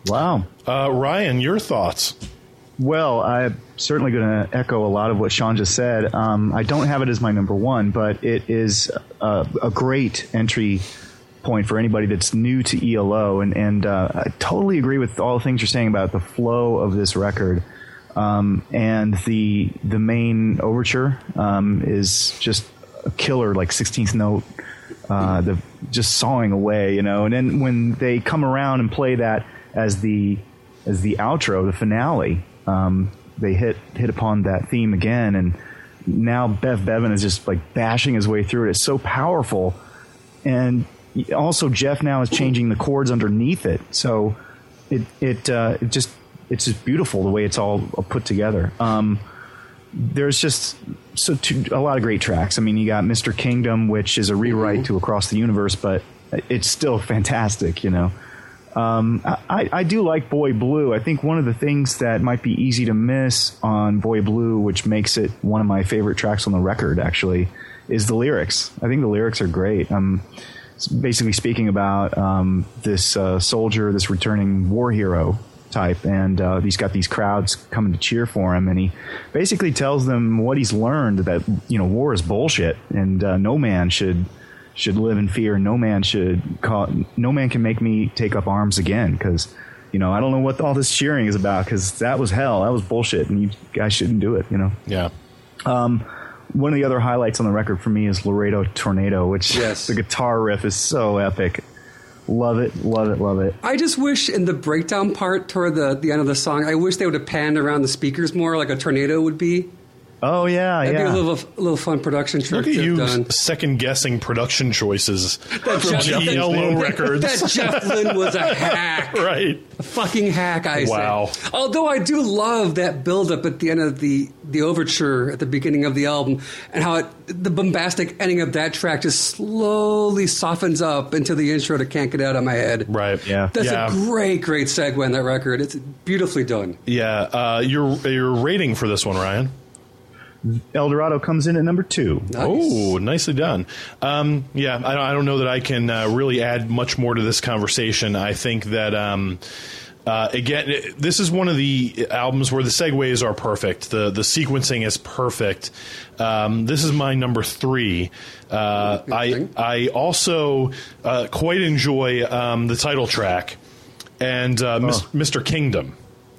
[SPEAKER 1] Wow.
[SPEAKER 2] Uh, Ryan, your thoughts?
[SPEAKER 1] Well, I'm certainly going to echo a lot of what Sean just said. Um, I don't have it as my number one, but it is a, a great entry point for anybody that's new to E L O. And, and uh, I totally agree with all the things you're saying about the flow of this record. Um, and the the main overture um, is just a killer, like sixteenth note, uh, the just sawing away, you know. And then when they come around and play that as the as the outro, the finale, um, they hit hit upon that theme again, and now Bev Bevan is just like bashing his way through it. It's so powerful, and also Jeff now is changing the chords underneath it, so it it uh, it just it's just beautiful the way it's all put together. Um, there's just so two, a lot of great tracks. I mean, you got Mister Kingdom, which is a rewrite to Across the Universe, but it's still fantastic, you know. Um, I, I do like Boy Blue. I think one of the things that might be easy to miss on Boy Blue, which makes it one of my favorite tracks on the record, actually, is the lyrics. I think the lyrics are great. Um, it's basically speaking about um, this uh, soldier, this returning war hero type, and uh, he's got these crowds coming to cheer for him, and he basically tells them what he's learned, that, you know, war is bullshit, and uh, no man should should live in fear. No man should call, no man can make me take up arms again, because, you know, I don't know what all this cheering is about, because that was hell, that was bullshit, and you guys shouldn't do it, you know.
[SPEAKER 2] Yeah.
[SPEAKER 1] Um, one of the other highlights on the record for me is Laredo Tornado, which
[SPEAKER 3] yes.
[SPEAKER 1] the guitar riff is so epic. Love it, love it, love it.
[SPEAKER 3] I just wish in the breakdown part toward the, the end of the song, I wish they would have panned around the speakers more like a tornado would be.
[SPEAKER 1] Oh, yeah,
[SPEAKER 3] That'd
[SPEAKER 1] yeah.
[SPEAKER 3] be a little, a little fun production trick
[SPEAKER 2] Look at
[SPEAKER 3] to
[SPEAKER 2] you
[SPEAKER 3] have done.
[SPEAKER 2] second-guessing production choices from
[SPEAKER 3] Jeff-
[SPEAKER 2] E L O records.
[SPEAKER 3] That Jeff Lynne was a hack.
[SPEAKER 2] Right.
[SPEAKER 3] A fucking hack, I say.
[SPEAKER 2] Wow.
[SPEAKER 3] Although I do love that build-up at the end of the, the overture at the beginning of the album, and how it, the bombastic ending of that track just slowly softens up into the intro to Can't Get Out of My Head.
[SPEAKER 2] Right.
[SPEAKER 1] Yeah.
[SPEAKER 3] That's
[SPEAKER 2] Yeah.
[SPEAKER 3] a great, great segue in that record. It's beautifully done.
[SPEAKER 2] Yeah. Uh, your, your rating for this one, Ryan?
[SPEAKER 1] El Dorado comes in at number two.
[SPEAKER 3] Nice.
[SPEAKER 2] Oh, nicely done. Um, yeah, I don't, I don't know that I can uh, really add much more to this conversation. I think that, um, uh, again, this is one of the albums where the segues are perfect. The the sequencing is perfect. Um, this is my number three. Uh, I I also uh, quite enjoy um, the title track and uh,
[SPEAKER 1] Oh.
[SPEAKER 2] Mister Kingdom.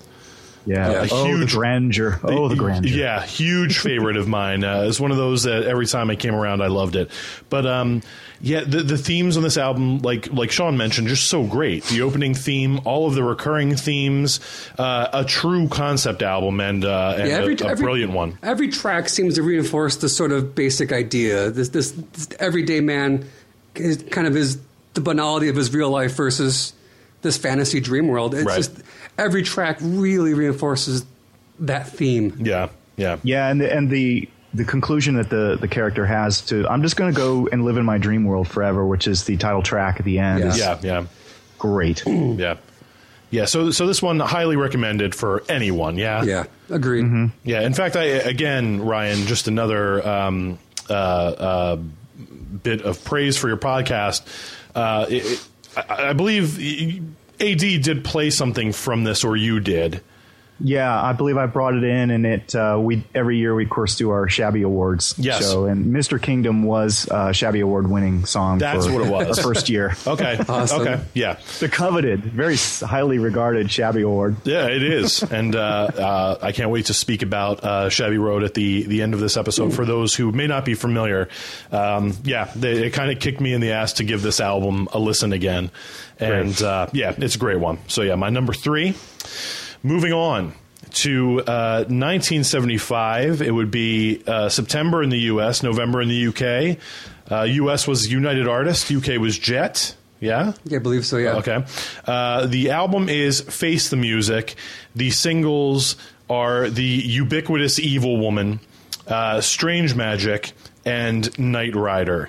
[SPEAKER 1] Yeah.
[SPEAKER 2] Yeah,
[SPEAKER 1] oh,
[SPEAKER 2] huge-
[SPEAKER 1] the grandeur. Oh, the grandeur.
[SPEAKER 2] Yeah, huge favorite of mine. Uh, it's one of those that every time I came around, I loved it. But um, yeah, the, the themes on this album, like like Sean mentioned, just so great. The opening theme, all of the recurring themes, uh, a true concept album, and, uh, and
[SPEAKER 3] Yeah, every,
[SPEAKER 2] a, a
[SPEAKER 3] every-
[SPEAKER 2] brilliant one.
[SPEAKER 3] Every track seems to reinforce the sort of basic idea. This, this, this everyday man is kind of is the banality of his real life versus this fantasy dream world. It's
[SPEAKER 2] Right.
[SPEAKER 3] just every track really reinforces that theme.
[SPEAKER 2] Yeah, yeah.
[SPEAKER 1] Yeah, and the, and the the conclusion that the, the character has to, I'm just going to go and live in my dream world forever, which is the title track at the end.
[SPEAKER 3] Yeah.
[SPEAKER 1] is
[SPEAKER 2] Yeah, yeah,
[SPEAKER 1] great.
[SPEAKER 2] yeah. Yeah, so so this one highly recommended for anyone. Yeah,
[SPEAKER 3] Yeah, agreed.
[SPEAKER 1] Mm-hmm.
[SPEAKER 2] yeah. In fact, I again, Ryan, just another um, uh, uh, bit of praise for your podcast. Uh, it, it, I, I believe A D did play something from this, or you did.
[SPEAKER 1] Yeah, I believe I brought it in, and it uh, we every year we of course do our Shabby Awards
[SPEAKER 2] Yes.
[SPEAKER 1] show, and Mister Kingdom was a Shabby Award winning song.
[SPEAKER 2] That's
[SPEAKER 1] for
[SPEAKER 2] what it was.
[SPEAKER 1] our first year.
[SPEAKER 2] Okay,
[SPEAKER 3] Awesome.
[SPEAKER 2] okay, yeah.
[SPEAKER 1] The coveted, very highly regarded Shabby Award.
[SPEAKER 2] Yeah, it is, and uh, uh, I can't wait to speak about uh, Shabby Road at the, the end of this episode. For those who may not be familiar, um, yeah, they, it kind of kicked me in the ass to give this album a listen again, and uh, yeah, it's a great one. So yeah, my number three. Moving on to uh, nineteen seventy-five, it would be uh, September in the U S, November in the U K. Uh, U S was United Artists, U K was Jet. Yeah?
[SPEAKER 3] Yeah, I believe so, yeah.
[SPEAKER 2] Okay. Uh, the album is Face the Music. The singles are The Ubiquitous Evil Woman, uh, Strange Magic, and Night Rider.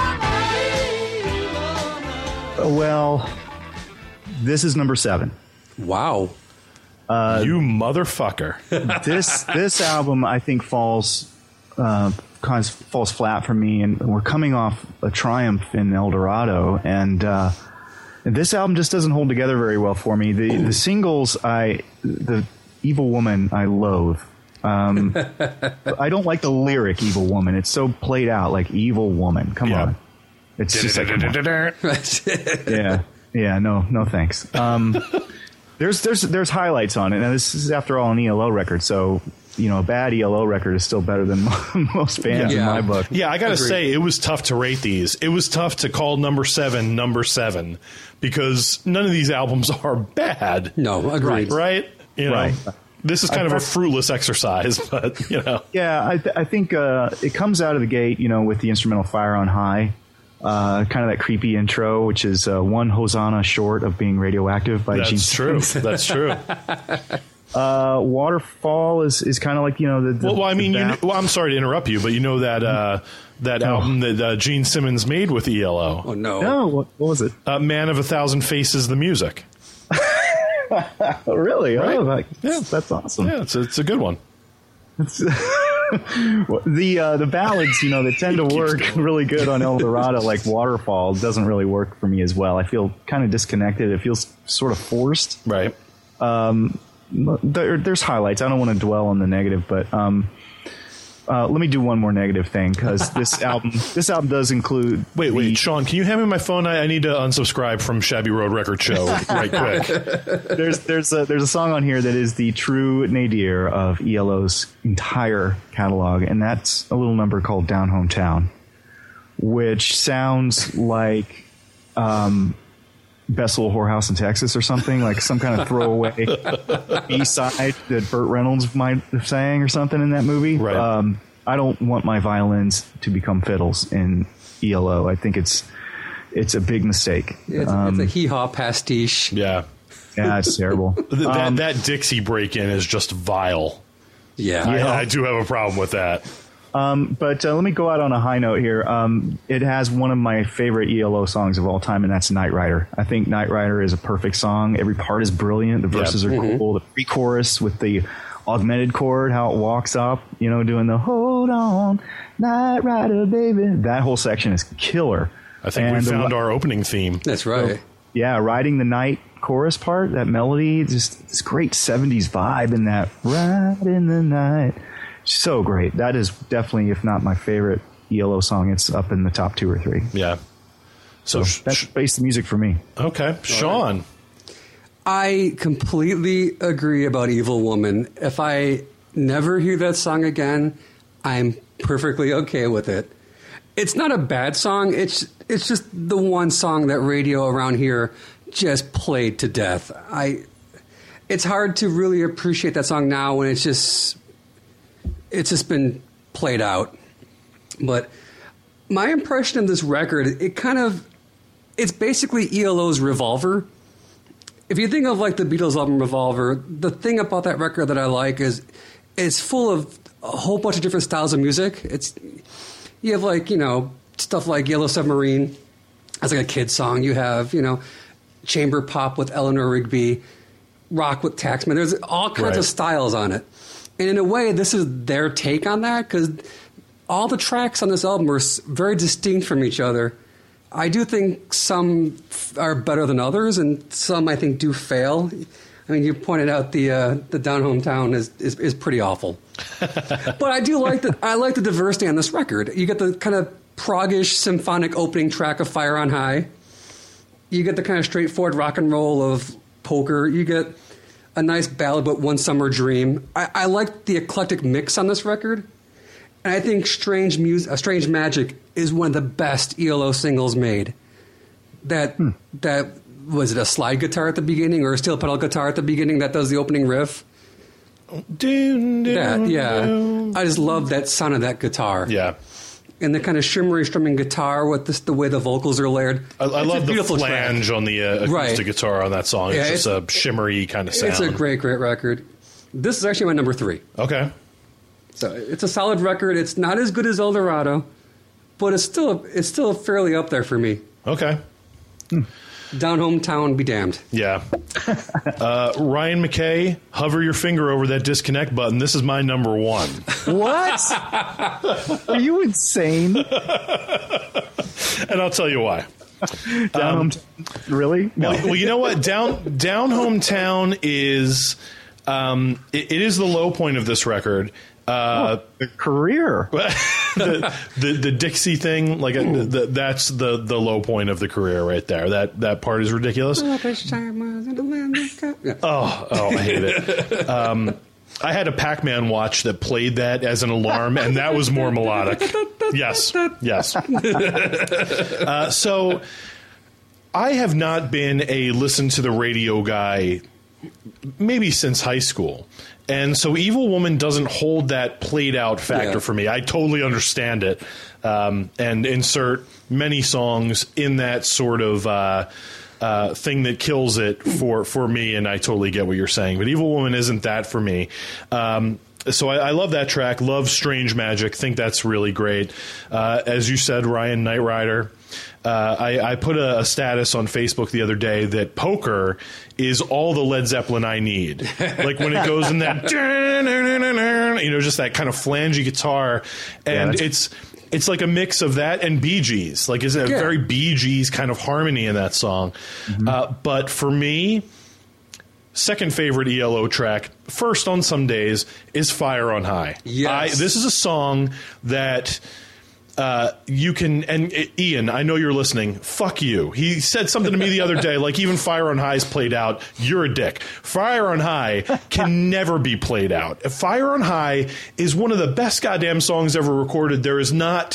[SPEAKER 1] Well, this is number seven.
[SPEAKER 3] Wow.
[SPEAKER 2] Uh, you motherfucker.
[SPEAKER 1] this this album, I think, falls uh, kind of falls flat for me, and we're coming off a triumph in El Dorado, and uh, this album just doesn't hold together very well for me. The the singles, I the Evil Woman, I loathe. Um, I don't like the lyric "Evil Woman." It's so played out, like "Evil Woman." Come
[SPEAKER 2] Yeah.
[SPEAKER 1] on, it's just like, come on. yeah, yeah. No, no, thanks. Um, there's there's there's highlights on it. Now this is after all an E L O record, so you know a bad E L O record is still better than most bands
[SPEAKER 3] Yeah.
[SPEAKER 1] in my book.
[SPEAKER 2] Yeah, I gotta
[SPEAKER 3] Agreed.
[SPEAKER 2] say, it was tough to rate these. It was tough to call number seven number seven because none of these albums are bad.
[SPEAKER 3] No, agreed.
[SPEAKER 2] Right? You know,
[SPEAKER 1] Right.
[SPEAKER 2] this is kind of a fruitless exercise, but, you know.
[SPEAKER 1] Yeah, I, th- I think uh, it comes out of the gate, you know, with the instrumental "Fire on High," uh, kind of that creepy intro, which is uh, one Hosanna short of being radioactive by Gene
[SPEAKER 2] That's true.
[SPEAKER 1] Simmons.
[SPEAKER 2] That's true.
[SPEAKER 1] Uh, Waterfall is, is kind of like, you know, the. the
[SPEAKER 2] Well, well I mean,
[SPEAKER 1] the
[SPEAKER 2] you
[SPEAKER 1] back-
[SPEAKER 2] kn- well, I'm sorry to interrupt you, but you know that uh, that album that uh, Gene Simmons made with E L O,
[SPEAKER 3] Oh, no.
[SPEAKER 1] No, what, what was it?
[SPEAKER 2] uh, "Man of a Thousand Faces," the music.
[SPEAKER 1] Oh, really?
[SPEAKER 2] Right.
[SPEAKER 1] Oh, that,
[SPEAKER 2] Yeah.
[SPEAKER 1] that's awesome.
[SPEAKER 2] Yeah, it's a, it's a good one.
[SPEAKER 1] the uh, the ballads, you know, that tend to work really good on El Dorado, like Waterfall, doesn't really work for me as well. I feel kind of disconnected. It feels sort of forced.
[SPEAKER 2] Right.
[SPEAKER 1] There, there's highlights. I don't want to dwell on the negative, but um, uh, let me do one more negative thing because this album this album does include.
[SPEAKER 2] Wait,
[SPEAKER 1] the-
[SPEAKER 2] wait, Sean, can you hand me my phone? I, I need to unsubscribe from Shabby Road Record Show right quick.
[SPEAKER 1] There's there's a there's a song on here that is the true nadir of E L O's entire catalog, and that's a little number called "Down Hometown," which sounds like um, Best Little Whorehouse in Texas or something, like some kind of throwaway B-side that Burt Reynolds might have sang or something in that movie.
[SPEAKER 2] Right.
[SPEAKER 1] Um, I don't want my violins to become fiddles in E L O. I think it's it's a big mistake.
[SPEAKER 3] It's,
[SPEAKER 1] Um,
[SPEAKER 3] it's a hee-haw pastiche.
[SPEAKER 2] Yeah.
[SPEAKER 1] yeah, it's terrible.
[SPEAKER 2] Th- that,
[SPEAKER 1] Um,
[SPEAKER 2] that Dixie break-in is just vile.
[SPEAKER 3] Yeah.
[SPEAKER 2] I, I do have a problem with that.
[SPEAKER 1] But uh, let me go out on a high note here. Um, it has one of my favorite E L O songs of all time, and that's Night Rider. I think Night Rider is a perfect song. Every part is brilliant. The verses are cool. The pre-chorus with the augmented chord, how it walks up, you know, doing the "Hold on, Night Rider, baby." That whole section is killer.
[SPEAKER 2] I think
[SPEAKER 1] And
[SPEAKER 2] we
[SPEAKER 1] the
[SPEAKER 2] found
[SPEAKER 1] ri-
[SPEAKER 2] our opening theme.
[SPEAKER 3] That's right.
[SPEAKER 1] Yeah, Riding the Night chorus part, that melody, just this great seventies vibe in that "Ride in the Night." So great. That is definitely, if not my favorite E L O song, it's up in the top two or three.
[SPEAKER 2] Yeah. So,
[SPEAKER 1] So that's
[SPEAKER 2] sh-
[SPEAKER 1] basic music for me.
[SPEAKER 2] okay. Sean.
[SPEAKER 3] I completely agree about Evil Woman. If I never hear that song again, I'm perfectly okay with it. It's not a bad song. It's it's just the one song that radio around here just played to death. I it's hard to really appreciate that song now when it's just it's just been played out. But my impression of this record, it kind of it's basically E L O's Revolver. If you think of like the Beatles album Revolver, the thing about that record that I like is it's full of a whole bunch of different styles of music. It's you have like, you know, stuff like Yellow Submarine as like a kid song. You have, you know, chamber pop with Eleanor Rigby, rock with Taxman. There's all kinds
[SPEAKER 2] Right.
[SPEAKER 3] of styles on it. And in a way, this is their take on that because all the tracks on this album are s- very distinct from each other. I do think some f- are better than others, and some I think do fail. I mean, you pointed out the uh, the Down Hometown is, is is pretty awful, but I do like the I like the diversity on this record. You get the kind of proggish symphonic opening track of Fire on High. You get the kind of straightforward rock and roll of Poker. You get a nice ballad about One Summer Dream. I, I like the eclectic mix on this record. And I think Strange Mus- uh, Strange Magic is one of the best E L O singles made. That
[SPEAKER 1] Hmm.
[SPEAKER 3] that was it a slide guitar at the beginning or a steel pedal guitar at the beginning that does the opening riff?
[SPEAKER 2] Dun, dun,
[SPEAKER 3] That yeah,
[SPEAKER 2] dun.
[SPEAKER 3] I just love that sound of that guitar.
[SPEAKER 2] Yeah.
[SPEAKER 3] And the kind of shimmery strumming guitar with this, the way the vocals are layered.
[SPEAKER 2] I, I
[SPEAKER 3] It's a
[SPEAKER 2] love the
[SPEAKER 3] beautiful
[SPEAKER 2] flange
[SPEAKER 3] track.
[SPEAKER 2] on the uh, acoustic
[SPEAKER 3] Right.
[SPEAKER 2] guitar on that song.
[SPEAKER 3] Yeah,
[SPEAKER 2] it's just
[SPEAKER 3] it's-
[SPEAKER 2] a shimmery kind of sound.
[SPEAKER 3] It's a great, great record. This is actually my number three.
[SPEAKER 2] Okay.
[SPEAKER 3] So it's a solid record. It's not as good as El Dorado, but it's still it's still fairly up there for me.
[SPEAKER 2] Okay.
[SPEAKER 3] Down Hometown be damned.
[SPEAKER 2] Yeah. Uh, Ryan McKay, hover your finger over that disconnect button. This is my number one.
[SPEAKER 1] What? Are you insane?
[SPEAKER 2] And I'll tell you why.
[SPEAKER 1] Down
[SPEAKER 2] Um,
[SPEAKER 1] Hometown? Really? No.
[SPEAKER 2] Well, well, you know what? Down Down Hometown is um, it, it is the low point of this record. Uh,
[SPEAKER 1] oh, the career.
[SPEAKER 2] the, the the Dixie thing, like uh, the, that's the, the low point of the career right there. That that part is ridiculous. Oh, oh, I hate it. Um, I had a Pac-Man watch that played that as an alarm, and that was more melodic. Yes, yes. uh, so I have not been a listen to the radio guy maybe since high school. And so Evil Woman doesn't hold that played out factor
[SPEAKER 3] Yeah.
[SPEAKER 2] for me. I totally understand it, um, and insert many songs in that sort of uh, uh, thing that kills it for, for me, and I totally get what you're saying. But Evil Woman isn't that for me. Um, so I, I love that track. Love Strange Magic. Think that's really great. Uh, as you said, Ryan, Knight Rider. Uh, I, I put a, a status on Facebook the other day that Poker is all the Led Zeppelin I need. Like when it goes in that, you know, just that kind of flangey guitar, and
[SPEAKER 1] Yeah,
[SPEAKER 2] it's it's like a mix of that and Bee Gees. Like it's a
[SPEAKER 3] Yeah.
[SPEAKER 2] very Bee Gees kind of harmony in that song.
[SPEAKER 1] Mm-hmm.
[SPEAKER 2] Uh, but for me, second favorite E L O track, first on some days, is Fire on High.
[SPEAKER 3] Yes.
[SPEAKER 2] I, this is a song that. Uh, you can, and uh, Ian, I know you're listening. Fuck you. He said something to me the other day, like even Fire on High is played out. You're a dick. Fire on High can never be played out. Fire on High is one of the best goddamn songs ever recorded. There is not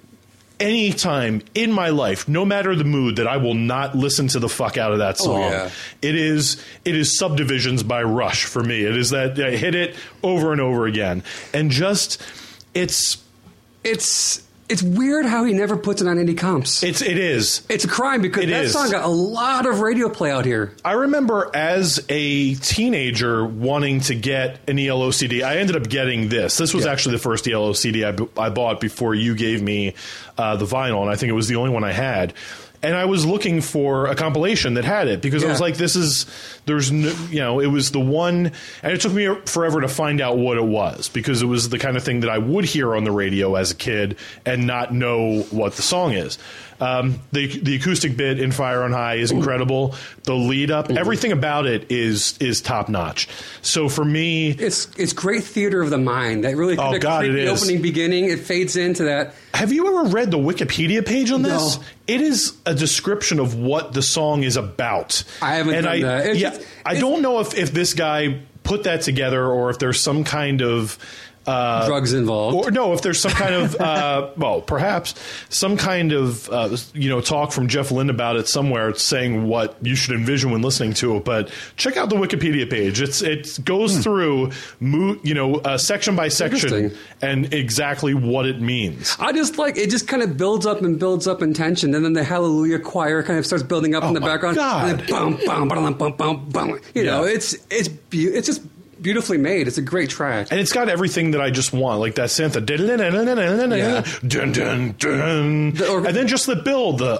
[SPEAKER 2] any time in my life, no matter the mood, that I will not listen to the fuck out of that song.
[SPEAKER 3] Oh, yeah.
[SPEAKER 2] It is it is Subdivisions by Rush for me. It is that I hit it over and over again, and just it's
[SPEAKER 3] It's it's weird how he never puts it on any comps.
[SPEAKER 2] it's it is.
[SPEAKER 3] It's a crime because
[SPEAKER 2] It
[SPEAKER 3] that
[SPEAKER 2] is.
[SPEAKER 3] song got a lot of radio play out here.
[SPEAKER 2] I remember as a teenager wanting to get an E L O C D. I ended up getting this. This was
[SPEAKER 3] Yeah.
[SPEAKER 2] actually the first E L O C D I, b- I bought before you gave me uh, the vinyl, and I think it was the only one I had. And I was looking for a compilation that had it because I was
[SPEAKER 3] Yeah.
[SPEAKER 2] like, this is, there's no, you know, it was the one, and it took me forever to find out what it was because it was the kind of thing that I would hear on the radio as a kid and not know what the song is. Um, the the acoustic bit in Fire on High is incredible. The lead up, everything about it is is top notch. So for me,
[SPEAKER 3] It's it's great theater of the mind. That really
[SPEAKER 2] Oh,
[SPEAKER 3] the,
[SPEAKER 2] God, it
[SPEAKER 3] the
[SPEAKER 2] is.
[SPEAKER 3] opening beginning. It fades into that.
[SPEAKER 2] have you ever read the Wikipedia page on this?
[SPEAKER 3] No.
[SPEAKER 2] It is a description of what the song is about.
[SPEAKER 3] I haven't
[SPEAKER 2] and
[SPEAKER 3] done
[SPEAKER 2] I,
[SPEAKER 3] that. It's
[SPEAKER 2] yeah,
[SPEAKER 3] just-
[SPEAKER 2] I
[SPEAKER 3] it's-
[SPEAKER 2] don't know if, if this guy put that together or if there's some kind of uh,
[SPEAKER 3] Drugs involved.
[SPEAKER 2] or no, if there's some kind of uh, well, perhaps some kind of uh, you know talk from Jeff Lynne about it somewhere, saying what you should envision when listening to it. But check out the Wikipedia page. It's it goes through mo- you know uh, section by section
[SPEAKER 3] Interesting.
[SPEAKER 2] and exactly what it means.
[SPEAKER 3] I just like it. Just kind of builds up and builds up in tension, and then the Hallelujah choir kind of starts building up
[SPEAKER 2] Oh
[SPEAKER 3] in the
[SPEAKER 2] my
[SPEAKER 3] background.
[SPEAKER 2] God.
[SPEAKER 3] And then bum, bum, bum, bum, bum, bum. You know,
[SPEAKER 2] Yeah.
[SPEAKER 3] it's it's be- it's just beautifully made. It's a great track.
[SPEAKER 2] And it's got everything that I just want, like that synth, the
[SPEAKER 3] Yeah.
[SPEAKER 2] dun dun dun,
[SPEAKER 3] The or-
[SPEAKER 2] and then just the build, the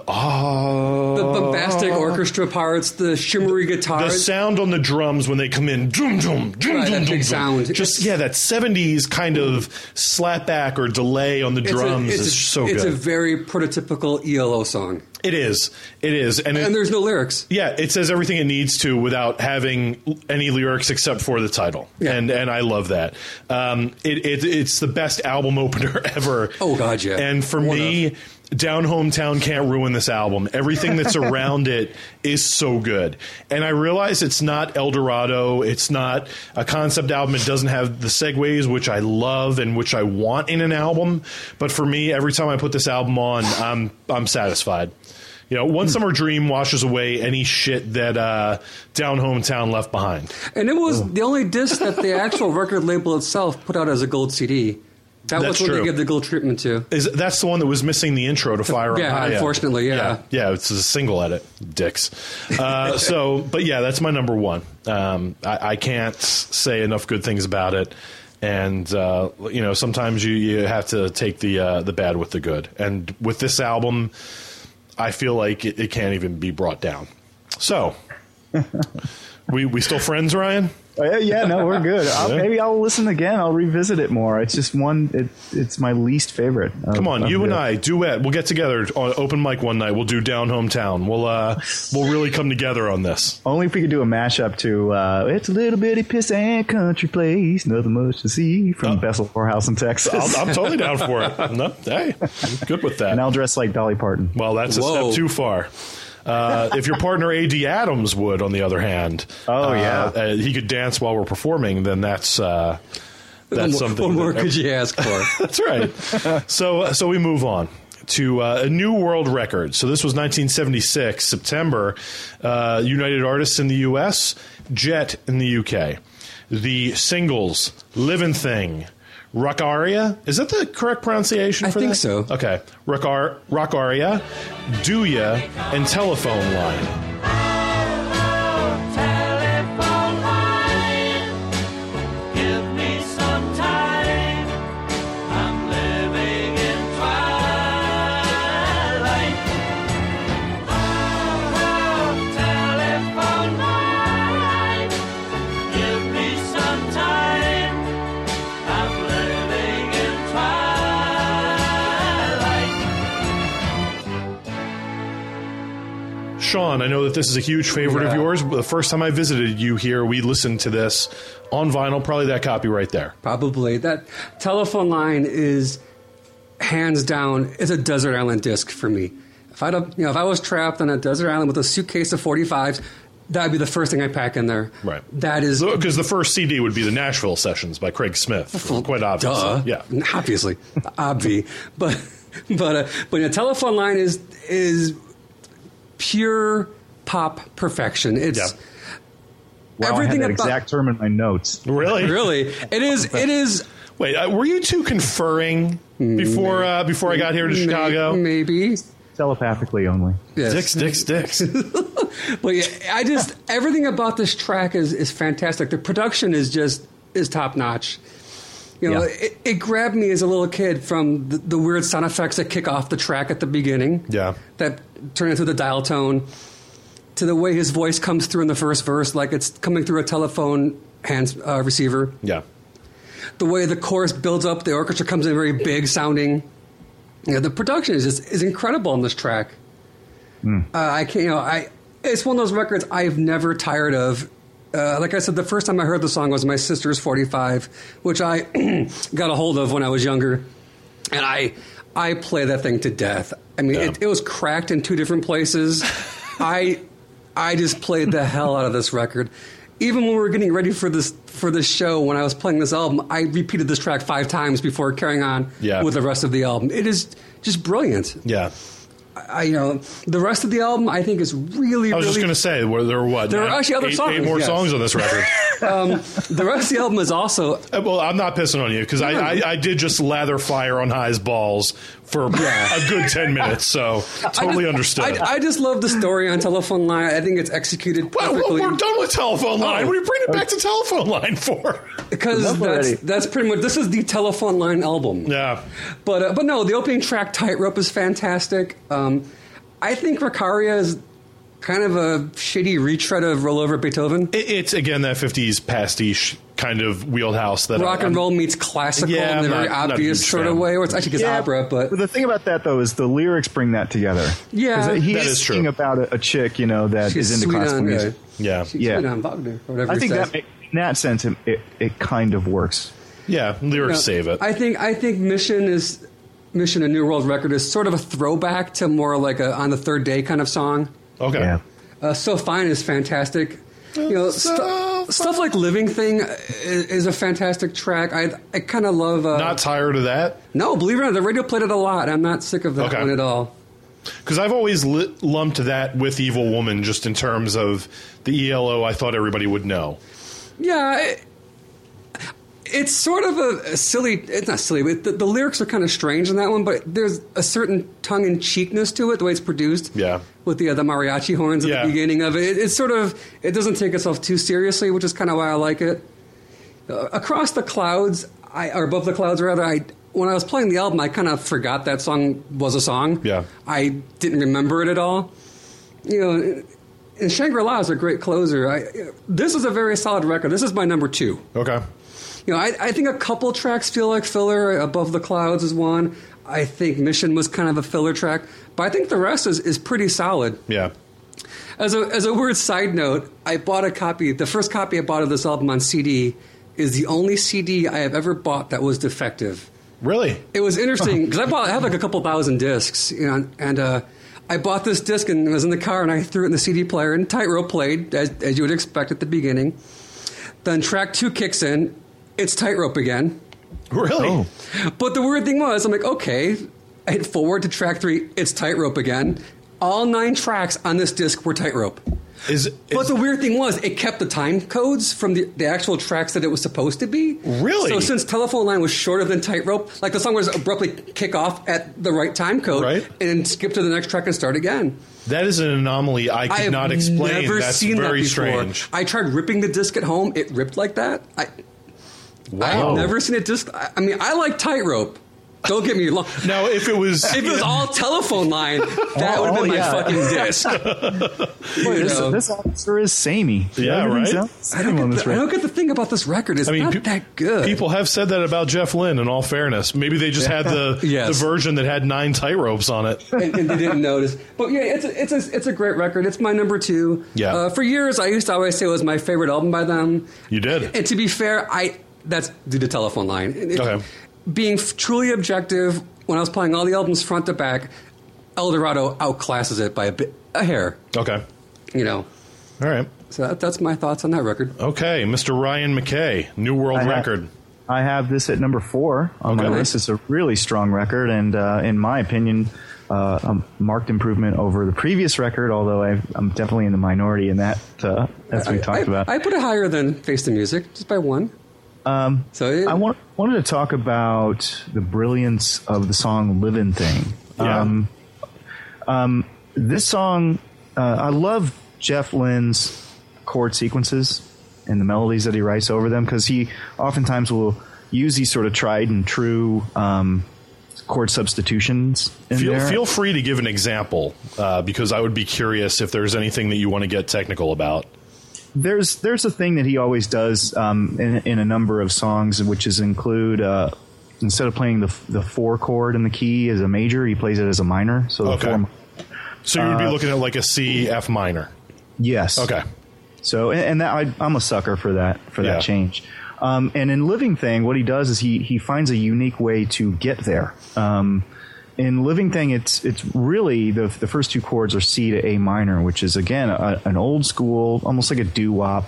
[SPEAKER 2] ah,
[SPEAKER 3] The bombastic orchestra parts, the shimmery
[SPEAKER 2] the
[SPEAKER 3] guitars.
[SPEAKER 2] sound on the drums when they come in, dum dum dum
[SPEAKER 3] Right,
[SPEAKER 2] dum
[SPEAKER 3] that
[SPEAKER 2] dum,
[SPEAKER 3] big
[SPEAKER 2] dum.
[SPEAKER 3] sound.
[SPEAKER 2] Just
[SPEAKER 3] It's-
[SPEAKER 2] yeah, that seventies kind of slapback or delay on the
[SPEAKER 3] It's a-
[SPEAKER 2] drums
[SPEAKER 3] it's
[SPEAKER 2] is
[SPEAKER 3] a,
[SPEAKER 2] so
[SPEAKER 3] It's
[SPEAKER 2] good.
[SPEAKER 3] a very prototypical E L O song,
[SPEAKER 2] it is, it is, and, it,
[SPEAKER 3] and there's no lyrics.
[SPEAKER 2] yeah, it says everything it needs to without having any lyrics except for the title,
[SPEAKER 3] Yeah.
[SPEAKER 2] and and I love that. Um, it, it it's the best album opener ever.
[SPEAKER 3] Oh, God, yeah.
[SPEAKER 2] And for
[SPEAKER 3] One
[SPEAKER 2] me,
[SPEAKER 3] of.
[SPEAKER 2] Down Hometown can't ruin this album. Everything that's around it is so good. And I realize it's not El Dorado. It's not a concept album. It doesn't have the segues, which I love and which I want in an album. But for me, every time I put this album on, I'm I'm satisfied. You know, One Summer Dream washes away any shit that uh, Down Hometown left behind.
[SPEAKER 3] And it was the only disc that the actual record label itself put out as a gold C D. That
[SPEAKER 2] That's
[SPEAKER 3] was what
[SPEAKER 2] true.
[SPEAKER 3] they give the gold treatment to.
[SPEAKER 2] Is that's the one that was missing the intro to Fire on
[SPEAKER 3] Yeah,
[SPEAKER 2] High?
[SPEAKER 3] unfortunately, yeah.
[SPEAKER 2] yeah, yeah. It's a single edit, dicks. Uh, so, but yeah, that's my number one. Um, I, I can't say enough good things about it, and uh, you know, sometimes you, you have to take the uh, the bad with the good. And with this album, I feel like it, it can't even be brought down. So, we we still friends, Ryan?
[SPEAKER 1] Oh, yeah, yeah, no, we're good. I'll,
[SPEAKER 2] Yeah.
[SPEAKER 1] maybe I'll listen again. I'll revisit it more. It's just one. It, it's my least favorite. Of,
[SPEAKER 2] Come on,
[SPEAKER 1] of
[SPEAKER 2] you
[SPEAKER 1] the,
[SPEAKER 2] and I duet. We'll get together on open mic one night. We'll do Down Hometown. We'll uh, we'll really come together on this.
[SPEAKER 1] Only if we could do a mashup to uh, "It's a Little Bitty Pissant Country Place, Nothing Much to See" from
[SPEAKER 2] Oh.
[SPEAKER 1] Bessel Whorehouse in Texas.
[SPEAKER 2] I'll, I'm totally down for it. No, hey, I'm good with that.
[SPEAKER 1] And I'll dress like Dolly Parton.
[SPEAKER 2] Well, that's a
[SPEAKER 3] Whoa.
[SPEAKER 2] step too far. Uh, if your partner A D Adams would, on the other hand,
[SPEAKER 1] Oh,
[SPEAKER 2] uh,
[SPEAKER 1] yeah.
[SPEAKER 2] uh, he could dance while we're performing, then that's uh, that's
[SPEAKER 3] what,
[SPEAKER 2] something.
[SPEAKER 3] What more
[SPEAKER 2] that-
[SPEAKER 3] could you ask for?
[SPEAKER 2] That's right. so so we move on to uh, a new world record. So this was nineteen seventy-six, September. Uh, United Artists in the U S, Jet in the U K. The singles, Livin' Thing, Rock Aria. Is that the correct pronunciation
[SPEAKER 3] I
[SPEAKER 2] for
[SPEAKER 3] think
[SPEAKER 2] that?
[SPEAKER 3] so.
[SPEAKER 2] Okay. Rock, Ar- Rock Aria, Do Ya, and Telephone Line.
[SPEAKER 4] Telephone line, give me some time. I'm living in twilight. Oh, telephone line, give me some time. I'm living in twilight.
[SPEAKER 2] Sean, I know that this is a huge favorite of
[SPEAKER 3] Yeah.
[SPEAKER 2] yours. The first time I visited you here, we listened to this on vinyl. Probably that copy right there.
[SPEAKER 3] Probably. That telephone line is hands down is a desert island disc for me. If I don't, you know, if I was trapped on a desert island with a suitcase of forty-fives, that'd be the first thing I pack in there.
[SPEAKER 2] Right.
[SPEAKER 3] That is
[SPEAKER 2] Because the first C D would be the Nashville Sessions by Craig Smith. Quite obvious.
[SPEAKER 3] Duh.
[SPEAKER 2] Yeah.
[SPEAKER 3] Obviously. Obvi. But but uh, but a telephone line is is pure pop perfection. It's
[SPEAKER 2] Yeah.
[SPEAKER 1] Wow,
[SPEAKER 3] everything
[SPEAKER 1] I had that
[SPEAKER 3] about
[SPEAKER 1] exact term in my notes.
[SPEAKER 2] Really?
[SPEAKER 3] really. It is it is
[SPEAKER 2] Wait, uh, were you two conferring before uh, before I got here to Chicago?
[SPEAKER 3] Maybe.
[SPEAKER 1] Telepathically only.
[SPEAKER 3] Yes.
[SPEAKER 2] Dicks, dicks, dicks.
[SPEAKER 3] But yeah, I just everything about this track is is fantastic. The production is just is top notch. You know,
[SPEAKER 1] Yeah.
[SPEAKER 3] it, it grabbed me as a little kid from the, the weird sound effects that kick off the track at the beginning.
[SPEAKER 2] Yeah.
[SPEAKER 3] That turn into the dial tone, to the way his voice comes through in the first verse, like it's coming through a telephone hands uh, receiver.
[SPEAKER 2] Yeah.
[SPEAKER 3] The way the chorus builds up, the orchestra comes in very big sounding. You know, the production is just, is incredible on this track. Uh, I can't, you know, I it's one of those records I've never tired of. Uh, like I said, the first time I heard the song was my sister's forty-five, which I got a hold of when I was younger, and I I play that thing to death. I mean,
[SPEAKER 2] Yeah.
[SPEAKER 3] it, it was cracked in two different places. I I just played the hell out of this record. Even when we were getting ready for this for this show, when I was playing this album, I repeated this track five times before carrying on
[SPEAKER 2] Yeah.
[SPEAKER 3] with the rest of the album. It is just brilliant.
[SPEAKER 2] Yeah.
[SPEAKER 3] I, you know, the rest of the album I think is really,
[SPEAKER 2] I was
[SPEAKER 3] really.
[SPEAKER 2] just going to say, were there what?
[SPEAKER 3] There are
[SPEAKER 2] nine-
[SPEAKER 3] actually other
[SPEAKER 2] eight,
[SPEAKER 3] songs,
[SPEAKER 2] Eight more
[SPEAKER 3] yes.
[SPEAKER 2] songs on this record.
[SPEAKER 3] um, the rest of the album is also
[SPEAKER 2] Uh, Well, I'm not pissing on you because I, I, I did just lather fire on High's balls for
[SPEAKER 3] Yeah.
[SPEAKER 2] a good ten minutes, so totally understood.
[SPEAKER 3] I, I just love the story on Telephone Line. I think it's executed
[SPEAKER 2] well, well,
[SPEAKER 3] perfectly.
[SPEAKER 2] we're done with Telephone Line.
[SPEAKER 3] Oh.
[SPEAKER 2] What are you bringing it back to Telephone Line for?
[SPEAKER 3] because
[SPEAKER 1] Enough
[SPEAKER 3] that's
[SPEAKER 1] already.
[SPEAKER 3] that's pretty much this is the Telephone Line album.
[SPEAKER 2] Yeah.
[SPEAKER 3] But uh, but no, the opening track Tightrope is fantastic. Um, I think Rickaria is kind of a shitty retread of Roll Over Beethoven.
[SPEAKER 2] It, it's, again, that fifties pastiche kind of wheelhouse that
[SPEAKER 3] Rock
[SPEAKER 2] I,
[SPEAKER 3] and
[SPEAKER 2] I'm-
[SPEAKER 3] roll meets classical
[SPEAKER 2] Yeah,
[SPEAKER 3] in a
[SPEAKER 2] I'm
[SPEAKER 3] very
[SPEAKER 2] not- not a
[SPEAKER 3] obvious
[SPEAKER 2] huge
[SPEAKER 3] sort
[SPEAKER 2] fan.
[SPEAKER 3] of way, or it's actually it's opera, but
[SPEAKER 1] the thing about that though is the lyrics bring that together.
[SPEAKER 3] Yeah,
[SPEAKER 1] 'Cause he's
[SPEAKER 2] that is true.
[SPEAKER 1] singing about a, a chick, you know, that
[SPEAKER 3] she's
[SPEAKER 1] is into
[SPEAKER 3] sweet
[SPEAKER 1] classical
[SPEAKER 3] on,
[SPEAKER 1] music.
[SPEAKER 3] uh,
[SPEAKER 2] Yeah.
[SPEAKER 3] she's
[SPEAKER 1] Yeah.
[SPEAKER 3] sweet on Wagner, or whatever
[SPEAKER 1] I
[SPEAKER 3] he
[SPEAKER 1] think
[SPEAKER 3] says.
[SPEAKER 1] that ma- in that sense, it, it, it kind of works.
[SPEAKER 2] Yeah, lyrics
[SPEAKER 3] You know,
[SPEAKER 2] save it.
[SPEAKER 3] I think I think Mission is Mission, a New World Record, is sort of a throwback to more like a On the Third Day kind of song.
[SPEAKER 2] okay.
[SPEAKER 1] Yeah.
[SPEAKER 3] Uh, So Fine is fantastic. You know,
[SPEAKER 2] So
[SPEAKER 3] stu- stuff like Living Thing is, is a fantastic track. I I kind of love. Uh,
[SPEAKER 2] Not tired of that.
[SPEAKER 3] no, believe it or not, the radio played it a lot. I'm not sick of that
[SPEAKER 2] Okay.
[SPEAKER 3] one at all.
[SPEAKER 2] Because I've always li- lumped that with Evil Woman just in terms of the E L O I thought everybody would know.
[SPEAKER 3] Yeah, it, it's sort of a, a silly. It's not silly, but the, the lyrics are kind of strange in that one. But there's a certain tongue in cheekness to it, the way it's produced.
[SPEAKER 2] Yeah.
[SPEAKER 3] with the uh, the mariachi horns at
[SPEAKER 2] Yeah.
[SPEAKER 3] the beginning of it. it. It's sort of it doesn't take itself too seriously, which is kind of why I like it. Uh, Across the Clouds, I, or Above the Clouds rather. I when I was playing the album, I kind of forgot that song was a song.
[SPEAKER 2] Yeah.
[SPEAKER 3] I didn't remember it at all. You know. and Shangri-La is a great closer. I, this is a very solid record. This is my number two.
[SPEAKER 2] Okay.
[SPEAKER 3] You know, I, I think a couple tracks feel like filler. Above the Clouds is one. I think Mission was kind of a filler track, but I think the rest is, is pretty solid.
[SPEAKER 2] Yeah.
[SPEAKER 3] As a as a weird side note, I bought a copy. The first copy I bought of this album on C D is the only C D I have ever bought that was defective.
[SPEAKER 2] Really?
[SPEAKER 3] It was interesting because I bought I have like a couple thousand discs, you know, and uh, I bought this disc and it was in the car and I threw it in the C D player and Tightrope played as, as you would expect at the beginning. Then track two kicks in, it's Tightrope again.
[SPEAKER 2] Really?
[SPEAKER 1] Oh.
[SPEAKER 3] But the weird thing was, I'm like, okay, I hit forward to track three, it's Tightrope again. All nine tracks on this disc were Tightrope.
[SPEAKER 2] Is, is
[SPEAKER 3] But the weird thing was, it kept the time codes from the, the actual tracks that it was supposed to be.
[SPEAKER 2] Really?
[SPEAKER 3] So since Telephone Line was shorter than Tightrope, like the song was abruptly kick off at the right time code,
[SPEAKER 2] Right.
[SPEAKER 3] and then skip to the next track and start again.
[SPEAKER 2] that is an anomaly I could
[SPEAKER 3] I have
[SPEAKER 2] not explain.
[SPEAKER 3] never
[SPEAKER 2] That's
[SPEAKER 3] seen
[SPEAKER 2] very
[SPEAKER 3] that before.
[SPEAKER 2] strange.
[SPEAKER 3] I tried ripping the disc at home; it ripped like that. I,
[SPEAKER 2] Wow.
[SPEAKER 3] I've never seen a disc. I, I mean, I like Tightrope. Don't get me wrong.
[SPEAKER 2] Now, if it was,
[SPEAKER 3] If it was all Telephone Line, that would have been
[SPEAKER 1] Oh,
[SPEAKER 3] my
[SPEAKER 1] yeah.
[SPEAKER 3] fucking disc.
[SPEAKER 1] Boy,
[SPEAKER 3] You
[SPEAKER 1] this,
[SPEAKER 3] know.
[SPEAKER 1] this officer is samey.
[SPEAKER 2] Yeah,
[SPEAKER 1] Everything's
[SPEAKER 2] right?
[SPEAKER 1] out-
[SPEAKER 3] I don't,
[SPEAKER 1] samey on
[SPEAKER 3] get
[SPEAKER 1] this
[SPEAKER 3] the, I don't
[SPEAKER 1] record.
[SPEAKER 3] get the thing about this record. It's
[SPEAKER 2] I mean,
[SPEAKER 3] not
[SPEAKER 2] pe-
[SPEAKER 3] that good.
[SPEAKER 2] people have said that about Jeff Lynne. In all fairness, maybe they just had the
[SPEAKER 3] Yes.
[SPEAKER 2] the version that had nine tightropes on it.
[SPEAKER 3] and, and they didn't notice. But yeah, it's a, it's a it's a great record. It's my number two.
[SPEAKER 2] Yeah.
[SPEAKER 3] Uh, for years, I used to always say it was my favorite album by them.
[SPEAKER 2] You did.
[SPEAKER 3] And to be fair, I that's due to Telephone Line. And it-
[SPEAKER 2] Okay.
[SPEAKER 3] Being f- truly objective, when I was playing all the albums front to back, El Dorado outclasses it by a bit, a hair.
[SPEAKER 2] Okay.
[SPEAKER 3] You know.
[SPEAKER 2] All right.
[SPEAKER 3] So that, that's my thoughts on that record.
[SPEAKER 2] Okay, Mister Ryan McKay, New World
[SPEAKER 1] I have-
[SPEAKER 2] Record.
[SPEAKER 1] I have this at number four on
[SPEAKER 2] Okay.
[SPEAKER 1] my list. It's a really strong record, and uh, in my opinion, uh, a marked improvement over the previous record. Although I've, I'm definitely in the minority in that, uh, as we
[SPEAKER 3] I,
[SPEAKER 1] talked
[SPEAKER 3] I,
[SPEAKER 1] about.
[SPEAKER 3] I put it higher than Face the Music, just by one. Um, so it,
[SPEAKER 1] I want, wanted to talk about the brilliance of the song "Livin' Thing."
[SPEAKER 2] Yeah.
[SPEAKER 1] Um, um, this song, uh, I love Jeff Lynne's chord sequences and the melodies that he writes over them, because he oftentimes will use these sort of tried and true um, chord substitutions in
[SPEAKER 2] Feel,
[SPEAKER 1] there.
[SPEAKER 2] feel free to give an example, uh, because I would be curious if there's anything that you want to get technical about.
[SPEAKER 1] There's there's a thing that he always does um, in, in a number of songs, which is include uh, instead of playing the the four chord in the key as a major, he plays it as a minor. So the
[SPEAKER 2] Okay.
[SPEAKER 1] four,
[SPEAKER 2] So you would
[SPEAKER 1] Uh,
[SPEAKER 2] be looking at like a C, F minor.
[SPEAKER 1] yes,
[SPEAKER 2] Okay.
[SPEAKER 1] So and, and that I, I'm a sucker for that for that
[SPEAKER 2] Yeah.
[SPEAKER 1] change. Um, and in Living Thing, what he does is he he finds a unique way to get there. Um, in Living Thing, it's it's really the the first two chords are C to A minor, which is again a, an old school, almost like a doo wop,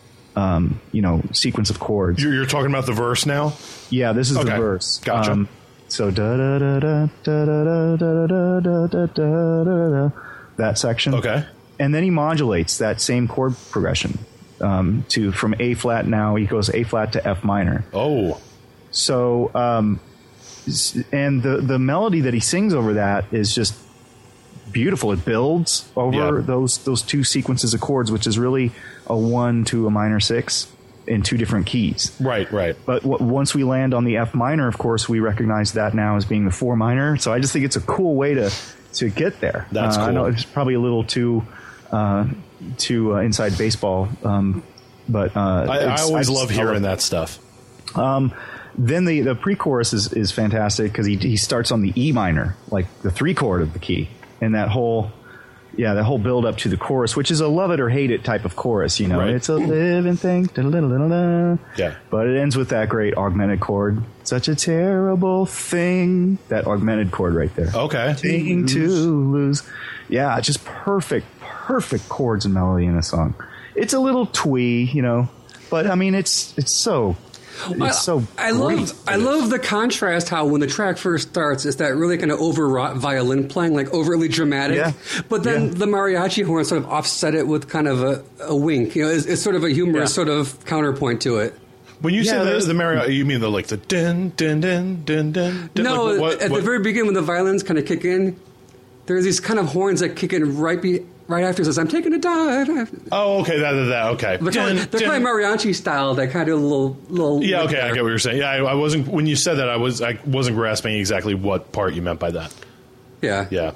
[SPEAKER 1] um, you know, sequence of chords.
[SPEAKER 2] You're, you're talking about the verse now?
[SPEAKER 1] Yeah, this is
[SPEAKER 2] Okay.
[SPEAKER 1] the verse.
[SPEAKER 2] Gotcha.
[SPEAKER 1] so da da da da da da da da da da da da da, that section.
[SPEAKER 2] Okay.
[SPEAKER 1] And then he modulates that same chord progression um, to from A flat. Now he goes A flat to F minor.
[SPEAKER 2] Oh.
[SPEAKER 1] So um, s- and the the melody that he sings over that is just beautiful. It builds over
[SPEAKER 2] Yeah.
[SPEAKER 1] those those two sequences of chords, which is really a one to a minor six in two different keys.
[SPEAKER 2] Right, right.
[SPEAKER 1] But w- once we land on the F minor, of course, we recognize that now as being the four minor. So I just think it's a cool way to to get there.
[SPEAKER 2] That's
[SPEAKER 1] uh, I
[SPEAKER 2] cool.
[SPEAKER 1] know it's probably a little too uh, too uh, inside baseball, um, but uh,
[SPEAKER 2] I, I
[SPEAKER 1] it's-
[SPEAKER 2] always
[SPEAKER 1] just
[SPEAKER 2] love hearing that stuff.
[SPEAKER 1] Then the the pre-chorus is is fantastic because he he starts on the E minor, like the three chord of the key, and that whole. Yeah, that whole build up to the chorus, which is a love it or hate it type of chorus, you know.
[SPEAKER 2] Right.
[SPEAKER 1] It's a living thing. Da-da-da-da-da.
[SPEAKER 2] Yeah.
[SPEAKER 1] But it ends with that great augmented chord. Such a terrible thing. That augmented chord right there.
[SPEAKER 2] Okay.
[SPEAKER 1] Thing to lose. Yeah, just perfect, perfect chords and melody in a song. It's a little twee, you know, but I mean, it's it's so it's so.
[SPEAKER 3] I
[SPEAKER 1] great.
[SPEAKER 3] love I love the contrast how when the track first starts, it's that really kind of overwrought violin playing, like overly dramatic.
[SPEAKER 1] Yeah.
[SPEAKER 3] But then
[SPEAKER 1] Yeah.
[SPEAKER 3] the mariachi horn sort of offset it with kind of a, a wink. You know, it's, it's sort of a humorous
[SPEAKER 2] Yeah.
[SPEAKER 3] sort of counterpoint to it.
[SPEAKER 2] When you
[SPEAKER 1] Yeah,
[SPEAKER 2] say the,
[SPEAKER 1] there's-
[SPEAKER 2] the Marriott, you mean the like the din din din din din? din
[SPEAKER 3] No,
[SPEAKER 2] like, what-
[SPEAKER 3] at
[SPEAKER 2] what-
[SPEAKER 3] the very beginning when the violins kind of kick in, there's these kind of horns that kick in right be, right after it says, "I'm taking a dive."
[SPEAKER 2] Oh, okay, that, that, that okay.
[SPEAKER 3] They're kind
[SPEAKER 2] Dun,
[SPEAKER 3] of, they're
[SPEAKER 2] dun.
[SPEAKER 3] kind of mariachi style. They kind of do a little little.
[SPEAKER 2] Yeah,
[SPEAKER 3] lick
[SPEAKER 2] okay, I
[SPEAKER 3] there.
[SPEAKER 2] get what you're saying. Yeah, I, I wasn't when you said that. I was I wasn't grasping exactly what part you meant by that.
[SPEAKER 3] Yeah.
[SPEAKER 2] Yeah.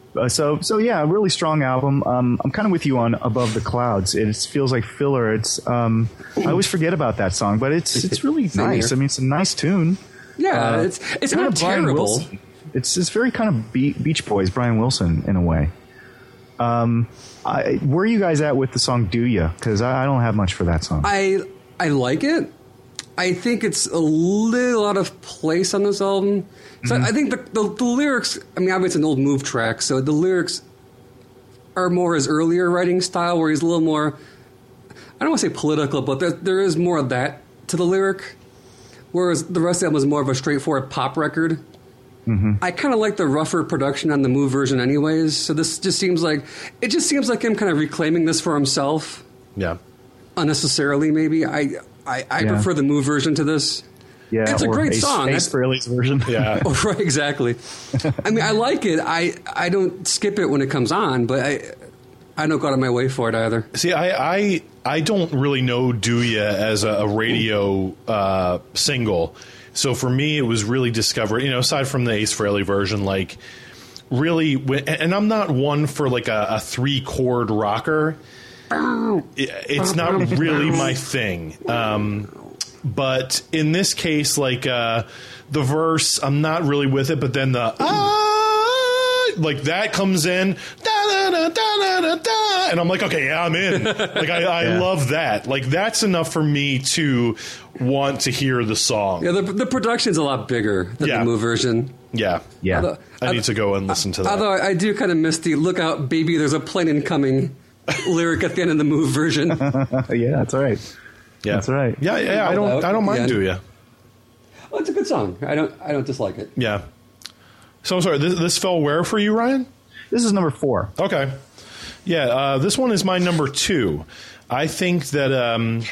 [SPEAKER 1] Uh, so, so yeah, a really strong album. Um, I'm kind of with you on Above the Clouds. It feels like filler. It's um, I always forget about that song, but it's it's really
[SPEAKER 3] Same
[SPEAKER 1] nice.
[SPEAKER 3] here.
[SPEAKER 1] I mean, it's a nice tune.
[SPEAKER 3] Yeah,
[SPEAKER 1] Uh,
[SPEAKER 3] it's it's
[SPEAKER 1] kind
[SPEAKER 3] not
[SPEAKER 1] of Brian
[SPEAKER 3] terrible.
[SPEAKER 1] Wilson. It's it's very kind of Be- Beach Boys, Brian Wilson in a way. Um, I, where are you guys at with the song "Do Ya"? Because I, I don't have much for that song.
[SPEAKER 3] I I like it. I think it's a little out of place on this album. So I think the, the the lyrics. I mean, obviously it's an old Move track, so the lyrics are more his earlier writing style, where he's a little more. I don't want to say political, but there, there is more of that to the lyric. Whereas the rest of the album is more of a straightforward pop record. Mm-hmm. I kind of like the rougher production on the Move version, anyways. So this just seems like it just seems like him kind of reclaiming this for himself.
[SPEAKER 2] Yeah.
[SPEAKER 3] Unnecessarily, maybe. I I, I
[SPEAKER 1] Yeah.
[SPEAKER 3] prefer the Move version to this.
[SPEAKER 1] yeah,
[SPEAKER 3] it's a
[SPEAKER 1] or
[SPEAKER 3] great
[SPEAKER 1] Ace,
[SPEAKER 3] song.
[SPEAKER 1] Ace
[SPEAKER 3] That's-
[SPEAKER 1] Frehley's version.
[SPEAKER 2] Yeah.
[SPEAKER 3] Oh, right, exactly. I mean, I like it. I I don't skip it when it comes on, but I I don't go out of my way for it either.
[SPEAKER 2] See, I, I I don't really know "Do Ya" as a, a radio uh, single, so for me it was really discovered. You know, aside from the Ace Frehley version, like really, when, and I'm not one for like a, a three chord rocker. It, it's not really my thing. Um, but in this case, like uh, the verse, I'm not really with it. But then the ah, like that comes in. Da, da, da, da, da, da, and I'm like, okay, yeah, I'm in. Like, I, I
[SPEAKER 1] Yeah.
[SPEAKER 2] love that. Like, that's enough for me to want to hear the song.
[SPEAKER 3] Yeah, the the production's a lot bigger than
[SPEAKER 2] Yeah.
[SPEAKER 3] the Move version.
[SPEAKER 2] Yeah.
[SPEAKER 1] Yeah.
[SPEAKER 3] Although-
[SPEAKER 2] I need to go and listen to that.
[SPEAKER 3] Although I do kind of miss the "Look out, baby, there's a plane incoming" lyric at the end of the Move version.
[SPEAKER 1] yeah, that's all right.
[SPEAKER 2] yeah.
[SPEAKER 1] That's right.
[SPEAKER 2] Yeah, yeah, I don't, I don't mind.
[SPEAKER 3] Yeah.
[SPEAKER 2] Do ya?
[SPEAKER 3] Oh, it's a good song. I don't I don't dislike it.
[SPEAKER 2] Yeah. So I'm sorry. This, this fell where for you, Ryan?
[SPEAKER 1] This is number four.
[SPEAKER 2] Okay. Yeah, uh, this one is my number two. I think that um,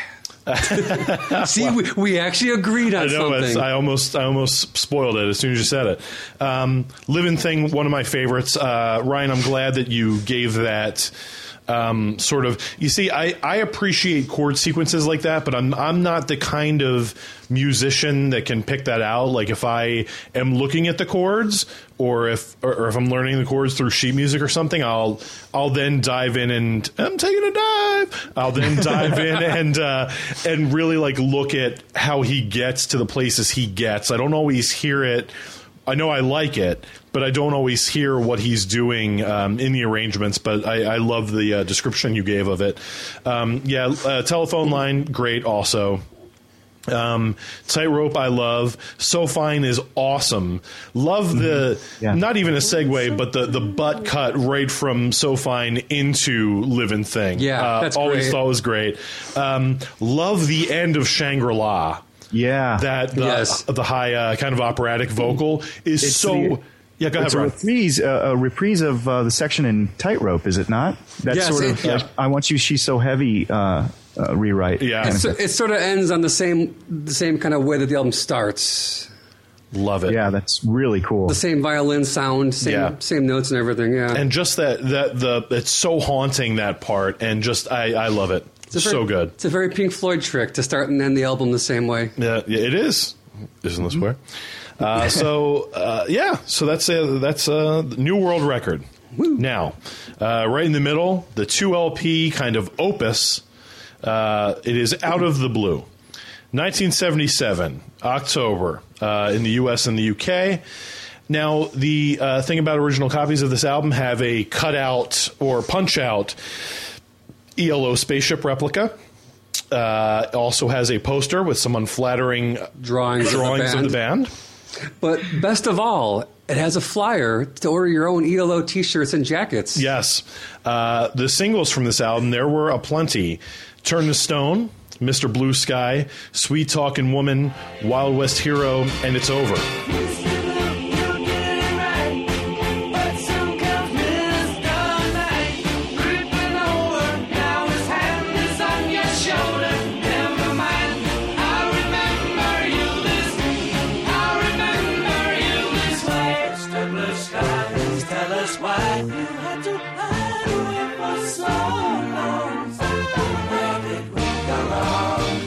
[SPEAKER 3] See, we, we actually agreed on
[SPEAKER 2] I know it's,
[SPEAKER 3] something.
[SPEAKER 2] I almost I almost spoiled it as soon as you said it. Um, Living Thing, one of my favorites. Uh, Ryan, I'm glad that you gave that. Um, sort of, you see, I, I appreciate chord sequences like that, but I'm I'm not the kind of musician that can pick that out. Like if I am looking at the chords, or if or, or if I'm learning the chords through sheet music or something, I'll I'll then dive in and I'm taking a dive. I'll then dive in and uh, and really like look at how he gets to the places he gets. I don't always hear it. I know I like it, but I don't always hear what he's doing um, in the arrangements. But I, I love the uh, description you gave of it. Um, yeah, uh, Telephone Line, great also. Um, Tightrope, I love. So Fine is awesome. Love the,
[SPEAKER 1] Yeah.
[SPEAKER 2] not even a segue, but the, the butt cut right from So Fine into Living Thing.
[SPEAKER 3] Yeah,
[SPEAKER 2] uh,
[SPEAKER 3] that's
[SPEAKER 2] always
[SPEAKER 3] great.
[SPEAKER 2] thought was great. Um, love the end of Shangri-La.
[SPEAKER 1] Yeah.
[SPEAKER 2] That the,
[SPEAKER 3] Yes.
[SPEAKER 2] the high uh, kind of operatic vocal is
[SPEAKER 1] It's
[SPEAKER 2] so.
[SPEAKER 1] the-
[SPEAKER 2] yeah, go ahead,
[SPEAKER 1] It's a
[SPEAKER 2] Ryan.
[SPEAKER 1] reprise, uh, a reprise of uh, the section in Tightrope, is it not? That
[SPEAKER 3] Yes,
[SPEAKER 1] sort
[SPEAKER 3] it-
[SPEAKER 1] of,
[SPEAKER 3] yeah.
[SPEAKER 1] uh, I Want You, She's So Heavy uh, uh, rewrite.
[SPEAKER 2] Yeah.
[SPEAKER 1] kind of
[SPEAKER 3] It's,
[SPEAKER 1] thing.
[SPEAKER 3] it sort of ends on the same the same kind of way that the album starts.
[SPEAKER 2] Love it.
[SPEAKER 1] Yeah, that's really cool.
[SPEAKER 3] The same violin sound, same
[SPEAKER 2] Yeah.
[SPEAKER 3] same notes and everything. Yeah,
[SPEAKER 2] And just that that the it's so haunting, that part, and just I I love it.
[SPEAKER 3] It's a
[SPEAKER 2] so
[SPEAKER 3] very-
[SPEAKER 2] good.
[SPEAKER 3] It's a very Pink Floyd trick to start and end the album the same way.
[SPEAKER 2] Yeah, yeah, it is. Isn't this where? Uh, so uh, yeah, so that's a that's a new world record. Now, uh, right in the middle, the two L P kind of opus. Uh, it is Out of the Blue, nineteen seventy-seven, October, uh, in the U S and the U K. Now, the uh, thing about original copies of this album have a cutout or punch out E L O spaceship replica. Uh, it also has a poster with some unflattering
[SPEAKER 3] Drawings,
[SPEAKER 2] drawings
[SPEAKER 3] of,
[SPEAKER 2] of
[SPEAKER 3] the
[SPEAKER 2] the
[SPEAKER 3] band.
[SPEAKER 2] band.
[SPEAKER 3] But best of all, it has a flyer to order your own E L O T-shirts and jackets.
[SPEAKER 2] Yes. Uh, the singles from this album, there were aplenty. Turn to Stone, Mister Blue Sky, Sweet Talkin' Woman, Wild West Hero, and It's Over.
[SPEAKER 4] Tell us why you had to hide away for so long. Where did we go wrong?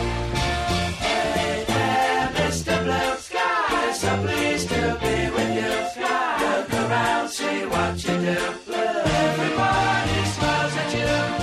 [SPEAKER 4] Hey there, Mister Blue Sky, so pleased to be with you. Look around, see what watch your temper. Everybody smiles at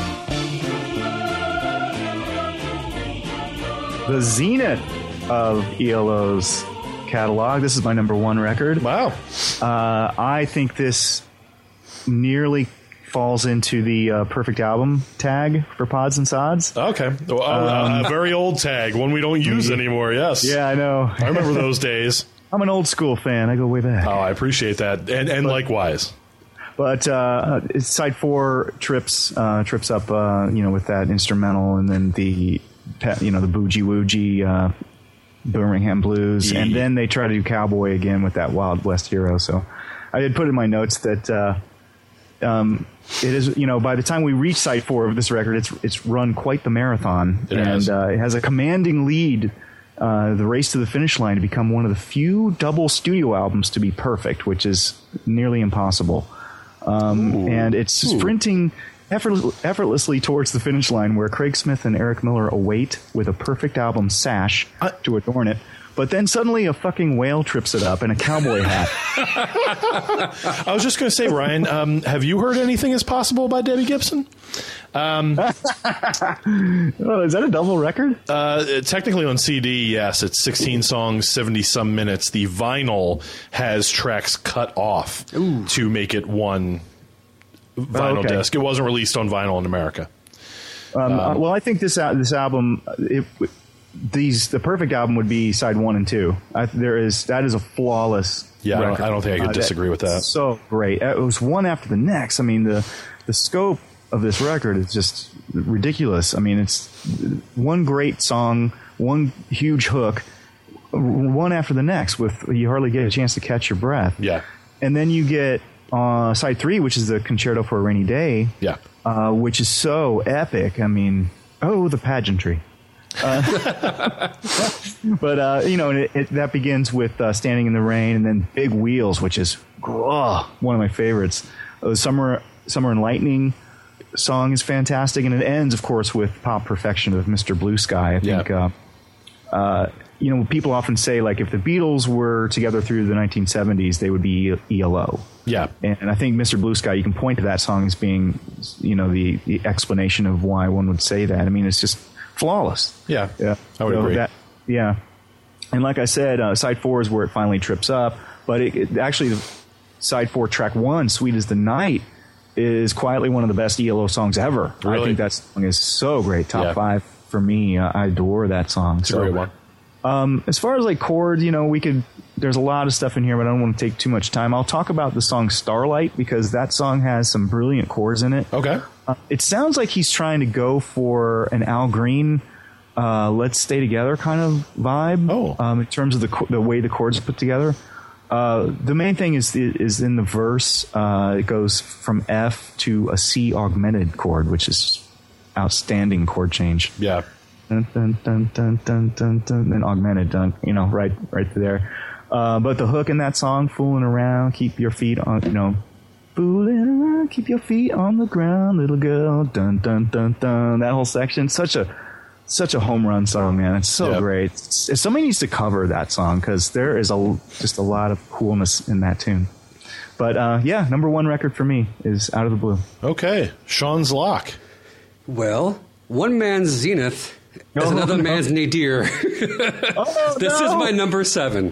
[SPEAKER 4] you.
[SPEAKER 1] The zenith of E L O's catalog. This is my number one record.
[SPEAKER 2] Wow.
[SPEAKER 1] Uh, I think this nearly falls into the uh, perfect album tag for Pods and Sods.
[SPEAKER 2] Okay. Well, uh, a very old tag, one we don't use anymore, yes.
[SPEAKER 1] Yeah, I know.
[SPEAKER 2] I remember those days.
[SPEAKER 1] I'm an old school fan. I go way back.
[SPEAKER 2] Oh, I appreciate that. And and likewise.
[SPEAKER 1] But uh, it's side four trips uh, trips up, uh, you know, with that instrumental, and then the, you know, the bougie woogie uh, Birmingham blues,
[SPEAKER 2] Yeah.
[SPEAKER 1] and then they try to do cowboy again with that Wild West hero. So I did put in my notes that uh, um, it is, you know, by the time we reach side four of this record, it's it's run quite the marathon,
[SPEAKER 2] It
[SPEAKER 1] and
[SPEAKER 2] has.
[SPEAKER 1] Uh, it has a commanding lead. Uh, the race to the finish line to become one of the few double studio albums to be perfect, which is nearly impossible. Um, and it's sprinting effortless, effortlessly towards the finish line, where Craig Smith and Eric Miller await with a perfect album sash
[SPEAKER 2] I-
[SPEAKER 1] to adorn it. But then suddenly a fucking whale trips it up in a cowboy hat.
[SPEAKER 2] I was just going to say, Ryan, um, have you heard Anything Is Possible by Debbie Gibson? Um,
[SPEAKER 1] Oh, is that a double record?
[SPEAKER 2] uh, technically on C D, yes, it's sixteen songs, seventy some minutes. The vinyl has tracks cut off to make it one vinyl
[SPEAKER 1] okay.
[SPEAKER 2] disc. It wasn't released on vinyl in America.
[SPEAKER 1] Um, uh, well, I think this al- this album, it, these the perfect album would be side one and two. I, there is that is a flawless.
[SPEAKER 2] Yeah, I don't,
[SPEAKER 1] record.
[SPEAKER 2] I don't think I could
[SPEAKER 1] Uh,
[SPEAKER 2] disagree with that.
[SPEAKER 1] So great. It was one after the next. I mean, the the scope of this record is just ridiculous. I mean, it's one great song, one huge hook, one after the next, with you hardly get a chance to catch your breath.
[SPEAKER 2] Yeah.
[SPEAKER 1] And then you get uh, side three, which is the Concerto for a Rainy Day.
[SPEAKER 2] Yeah.
[SPEAKER 1] Uh, which is so epic. I mean, oh, the pageantry. Uh, but, uh, you know, it, it, that begins with uh, Standing in the Rain, and then Big Wheels, which is oh, one of my favorites. Uh, Summer, Summer and Lightning song is fantastic, and it ends, of course, with Pop Perfection of Mister Blue Sky. I think,
[SPEAKER 2] Yeah.
[SPEAKER 1] uh, uh, you know, people often say, like, if the Beatles were together through the nineteen seventies, they would be E L O.
[SPEAKER 2] Yeah.
[SPEAKER 1] And I think Mister Blue Sky, you can point to that song as being, you know, the, the explanation of why one would say that. I mean, it's just flawless.
[SPEAKER 2] Yeah.
[SPEAKER 1] Yeah.
[SPEAKER 2] I would
[SPEAKER 1] So
[SPEAKER 2] agree.
[SPEAKER 1] that- yeah. And like I said, uh, side four is where it finally trips up. But it, it actually, side four, track one, Sweet as the Night, is quietly one of the best E L O songs ever. I
[SPEAKER 2] Really?
[SPEAKER 1] think that song is so great. Top
[SPEAKER 2] Yeah.
[SPEAKER 1] five for me. Uh, I adore that song.
[SPEAKER 2] It's a
[SPEAKER 1] so,
[SPEAKER 2] great one.
[SPEAKER 1] Um, as far as like chords, you know, we could. There's a lot of stuff in here, but I don't want to take too much time. I'll talk about the song Starlight because that song has some brilliant chords in it.
[SPEAKER 2] Okay.
[SPEAKER 1] Uh, it sounds like he's trying to go for an Al Green, uh, "Let's Stay Together" kind of vibe.
[SPEAKER 2] Oh.
[SPEAKER 1] Um, in terms of the cho- the way the chords are put together. Uh, the main thing is is in the verse. Uh, it goes from F to a C augmented chord, which is outstanding chord change.
[SPEAKER 2] Yeah.
[SPEAKER 1] Dun, dun, dun, dun, dun, dun, dun, and augmented, dun, you know, right, right there. Uh, but the hook in that song, "Fooling Around, Keep Your Feet on," you know, "Fooling around, keep your feet on the ground, little girl," dun, dun, dun, dun. That whole section, such a, such a home run song, man. It's so
[SPEAKER 2] Yep.
[SPEAKER 1] great. It's, somebody needs to cover that song because there is a just a lot of coolness in that tune. But uh, yeah, number one record for me is Out of the Blue.
[SPEAKER 2] Okay. Sean's lock.
[SPEAKER 3] Well, one man's zenith is
[SPEAKER 1] Oh,
[SPEAKER 3] another
[SPEAKER 1] no.
[SPEAKER 3] man's nadir.
[SPEAKER 1] Oh,
[SPEAKER 3] This is
[SPEAKER 1] no.
[SPEAKER 3] my number seven.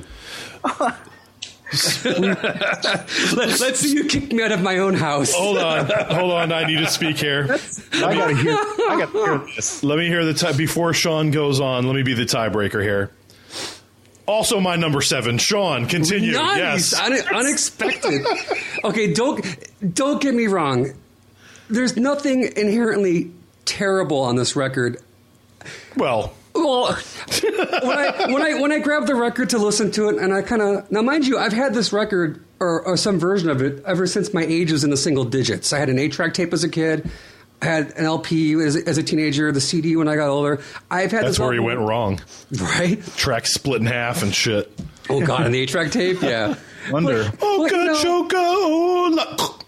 [SPEAKER 3] Let, let's see you kick me out of my own house.
[SPEAKER 2] Hold on. Hold on. I need to speak here.
[SPEAKER 1] I gotta hear. I gotta hear this.
[SPEAKER 2] Let me hear the tie before Sean goes on. Let me be the tiebreaker here. Also, my number seven, Sean. Continue.
[SPEAKER 3] Nice,
[SPEAKER 2] Yes.
[SPEAKER 3] Un- unexpected. Okay, don't don't get me wrong. There's nothing inherently terrible on this record.
[SPEAKER 2] Well,
[SPEAKER 3] Well, when I when I when I grabbed the record to listen to it, and I kind of now, mind you, I've had this record or, or some version of it ever since my age was in the single digits. I had an eight-track tape as a kid. I had an L P as, as a teenager, the C D when I got older. I've had
[SPEAKER 2] that's
[SPEAKER 3] this
[SPEAKER 2] where he
[SPEAKER 3] album-
[SPEAKER 2] went wrong.
[SPEAKER 3] right?
[SPEAKER 2] Track split in half and shit.
[SPEAKER 3] Oh God, on the eight-track tape, yeah.
[SPEAKER 1] Wonder.
[SPEAKER 2] Oh,
[SPEAKER 3] Well,
[SPEAKER 2] good
[SPEAKER 3] no.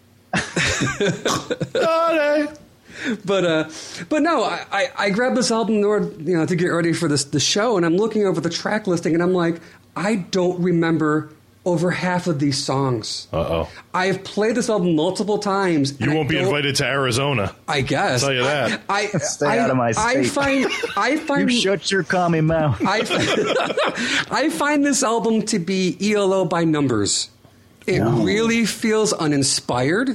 [SPEAKER 2] choco.
[SPEAKER 3] But uh, but no, I, I, I grabbed this album in order, you know, to get ready for this the show, and I'm looking over the track listing, and I'm like, I don't remember over half of these songs.
[SPEAKER 2] Uh-oh.
[SPEAKER 3] I've played this album multiple times.
[SPEAKER 2] You
[SPEAKER 3] and
[SPEAKER 2] won't
[SPEAKER 3] I
[SPEAKER 2] be
[SPEAKER 3] don't-
[SPEAKER 2] invited to Arizona.
[SPEAKER 3] I guess.
[SPEAKER 2] I'll tell you that.
[SPEAKER 3] I, I,
[SPEAKER 1] Stay
[SPEAKER 3] I,
[SPEAKER 1] out of my
[SPEAKER 3] I
[SPEAKER 1] state.
[SPEAKER 3] find. I find.
[SPEAKER 1] You shut your commie mouth.
[SPEAKER 3] I, I find this album to be E L O by numbers. It
[SPEAKER 1] No.
[SPEAKER 3] really feels uninspired.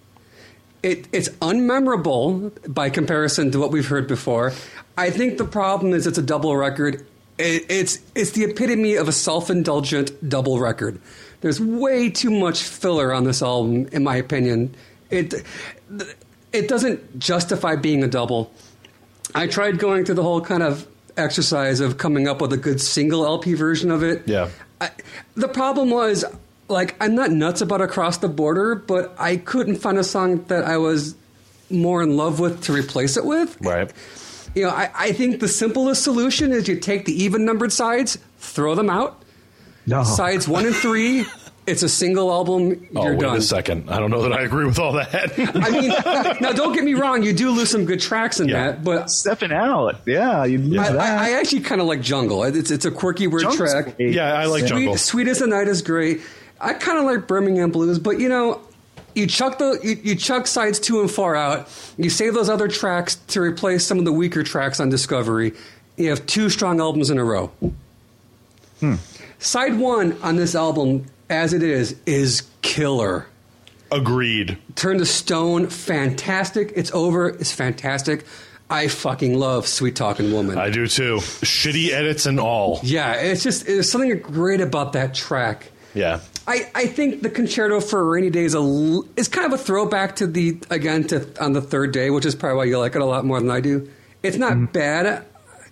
[SPEAKER 3] It, it's unmemorable by comparison to what we've heard before. I think the problem is it's a double record. It, it's it's the epitome of a self-indulgent double record. There's way too much filler on this album, in my opinion. It it doesn't justify being a double. I tried going through the whole kind of exercise of coming up with a good single L P version of it.
[SPEAKER 2] Yeah.
[SPEAKER 3] I, the problem was, like, I'm not nuts about Across the Border, but I couldn't find a song that I was more in love with to replace it with.
[SPEAKER 2] Right.
[SPEAKER 3] You know, I, I think the simplest solution is you take the even numbered sides, throw them out.
[SPEAKER 1] No.
[SPEAKER 3] Sides one and three, it's a single album,
[SPEAKER 2] Oh,
[SPEAKER 3] you're
[SPEAKER 2] wait
[SPEAKER 3] done.
[SPEAKER 2] a second. I don't know that I agree with all that.
[SPEAKER 3] I mean, now don't get me wrong, you do lose some good tracks in
[SPEAKER 2] Yeah.
[SPEAKER 3] that, but
[SPEAKER 1] Stepping out. Yeah, you lose
[SPEAKER 3] I,
[SPEAKER 1] that.
[SPEAKER 3] I, I actually kind of like Jungle. It's it's a quirky weird
[SPEAKER 1] Jungle's
[SPEAKER 3] track.
[SPEAKER 1] great.
[SPEAKER 2] Yeah, I like
[SPEAKER 3] Sweet,
[SPEAKER 2] Jungle.
[SPEAKER 3] Sweet as the Night is great. I kind of like Birmingham Blues, but you know, you chuck the you, you chuck sides two and four out. You save those other tracks to replace some of the weaker tracks on Discovery. You have two strong albums in a row.
[SPEAKER 1] Hmm.
[SPEAKER 3] Side one on this album, as it is, is killer.
[SPEAKER 2] Agreed.
[SPEAKER 3] Turn to Stone, fantastic. It's Over, it's fantastic. I fucking love Sweet Talking Woman.
[SPEAKER 2] I do too. Shitty edits and all.
[SPEAKER 3] Yeah, it's just there's something great about that track.
[SPEAKER 2] Yeah.
[SPEAKER 3] I, I think the Concerto for a Rainy Day is a l- is kind of a throwback to the again to On the Third Day, which is probably why you like it a lot more than I do. It's not bad. Uh,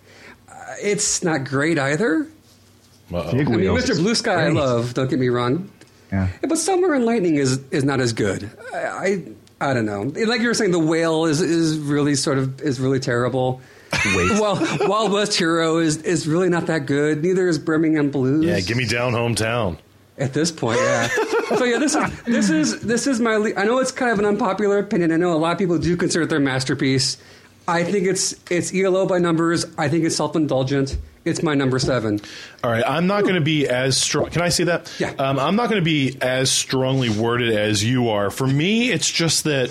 [SPEAKER 3] It's not great either.
[SPEAKER 2] Uh-oh.
[SPEAKER 1] Big
[SPEAKER 3] I mean,
[SPEAKER 1] Wheels
[SPEAKER 3] Mister
[SPEAKER 1] is
[SPEAKER 3] Blue Sky, I
[SPEAKER 1] great.
[SPEAKER 3] love. Don't get me wrong.
[SPEAKER 1] Yeah.
[SPEAKER 3] But Summer and Lightning is is not as good. I I, I don't know. Like you were saying, The Whale is is really sort of is really terrible.
[SPEAKER 1] Wait.
[SPEAKER 3] Well, Wild West Hero is is really not that good. Neither is Birmingham Blues.
[SPEAKER 2] Yeah, give me Down Hometown.
[SPEAKER 3] At this point, yeah. So yeah, this is this is this is my. Le- I know it's kind of an unpopular opinion. I know a lot of people do consider it their masterpiece. I think it's it's E L O by numbers. I think it's self-indulgent. It's my number seven.
[SPEAKER 2] All right, I'm not going to be as strong. Can I say that?
[SPEAKER 3] Yeah.
[SPEAKER 2] Um, I'm not going to be as strongly worded as you are. For me, it's just that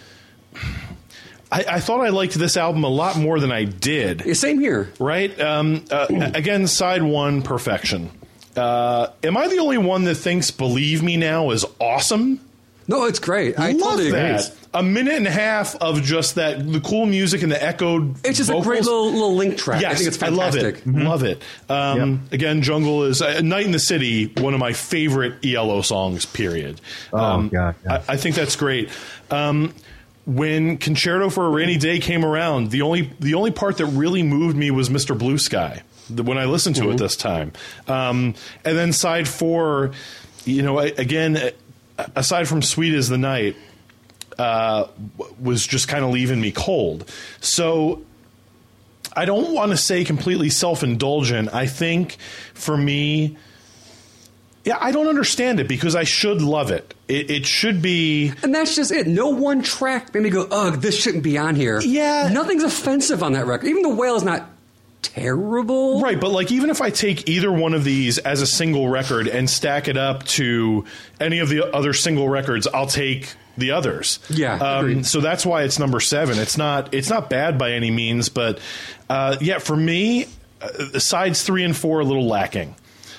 [SPEAKER 2] I, I thought I liked this album a lot more than I did.
[SPEAKER 3] Yeah, same here.
[SPEAKER 2] Right? Um, uh, again, side one, Perfection. Uh, am I the only one that thinks Believe Me Now is awesome?
[SPEAKER 3] No, it's great. I
[SPEAKER 2] Love
[SPEAKER 3] totally agree.
[SPEAKER 2] that. A minute and a half of just that, the cool music and the echoed
[SPEAKER 3] It's just
[SPEAKER 2] vocals.
[SPEAKER 3] a great little little link track.
[SPEAKER 2] Yes,
[SPEAKER 3] I think it's
[SPEAKER 2] I love
[SPEAKER 3] fantastic.
[SPEAKER 2] it. Love it. Um, Again, Jungle is uh, Night in the City, one of my favorite E L O songs. Period.
[SPEAKER 1] Oh,
[SPEAKER 2] um,
[SPEAKER 1] God, yeah.
[SPEAKER 2] I, I think that's great. Um, when Concerto for a Rainy Day came around, the only the only part that really moved me was Mister Blue Sky. the- When I listened to it this time, um, and then side four, you know, I- again, aside from Sweet as the Night, uh, was just kind of leaving me cold. So I don't want to say completely self-indulgent. I think for me, yeah, I don't understand it because I should love it. It, it should be.
[SPEAKER 3] And that's just it. No one track made me go, ugh, this shouldn't be on here.
[SPEAKER 2] Yeah.
[SPEAKER 3] Nothing's offensive on that record. Even The Whale is not terrible.
[SPEAKER 2] Right, but like even if I take either one of these as a single record and stack it up to any of the other single records, I'll take the others.
[SPEAKER 3] Yeah,
[SPEAKER 2] Um,
[SPEAKER 3] agreed.
[SPEAKER 2] so that's why it's number seven. It's not it's not bad by any means, but uh, yeah, for me, uh, sides three and four are a little lacking.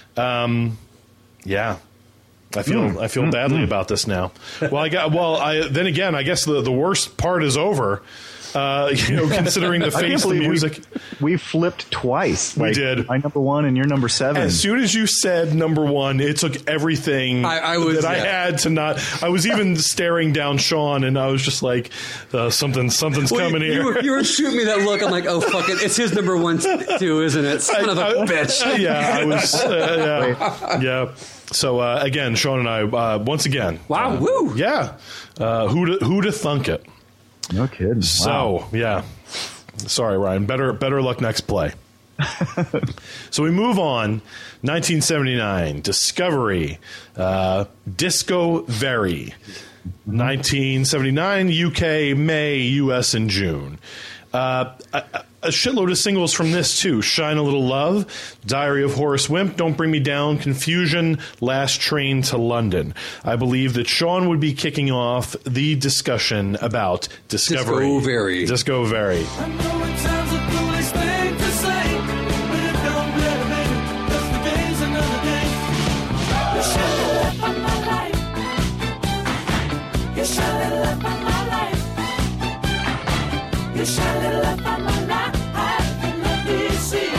[SPEAKER 2] Um, yeah. I feel
[SPEAKER 1] Mm.
[SPEAKER 2] I feel badly about this now. Well, I got well. I then again, I guess the, the worst part is over. Uh, you know, considering the
[SPEAKER 1] I can't
[SPEAKER 2] face of the
[SPEAKER 1] believe
[SPEAKER 2] music.
[SPEAKER 1] We, we flipped twice.
[SPEAKER 2] We
[SPEAKER 1] Like,
[SPEAKER 2] did.
[SPEAKER 1] My number one and your number seven.
[SPEAKER 2] As soon as you said number one, it took everything
[SPEAKER 3] I- I was-
[SPEAKER 2] that I
[SPEAKER 3] yeah.
[SPEAKER 2] had to not. I was even staring down Sean, and I was just like, uh, "Something, something's
[SPEAKER 3] Well,
[SPEAKER 2] coming
[SPEAKER 3] you,
[SPEAKER 2] here."
[SPEAKER 3] You were, you were shooting me that look. I'm like, oh, fuck it. It's his number one, too, isn't it? Son of a
[SPEAKER 2] I-
[SPEAKER 3] bitch.
[SPEAKER 2] Yeah, I was. Uh, yeah, yeah. So uh, again, Sean and I, uh, once again,
[SPEAKER 3] Wow,
[SPEAKER 2] uh,
[SPEAKER 3] woo.
[SPEAKER 2] yeah. Uh, who to who to thunk it?
[SPEAKER 1] No kidding.
[SPEAKER 2] So
[SPEAKER 1] Wow.
[SPEAKER 2] yeah, sorry, Ryan. Better better luck next play. So we move on. nineteen seventy-nine, Discovery, uh, Disco Very. nineteen seventy-nine, U K, May, U S in June. Uh, I, a shitload of singles from this, too. Shine a Little Love, Diary of Horace Wimp, Don't Bring Me Down, Confusion, Last Train to London. I believe that Sean would be kicking off the discussion about Discovery.
[SPEAKER 3] Disco Very.
[SPEAKER 2] Disco Very.
[SPEAKER 4] I know it sounds a foolish thing to say, but it don't matter, baby, 'cause the day's another day. You shine a light on my life. You shine a light on my life. You shine a light on my life. And let me see.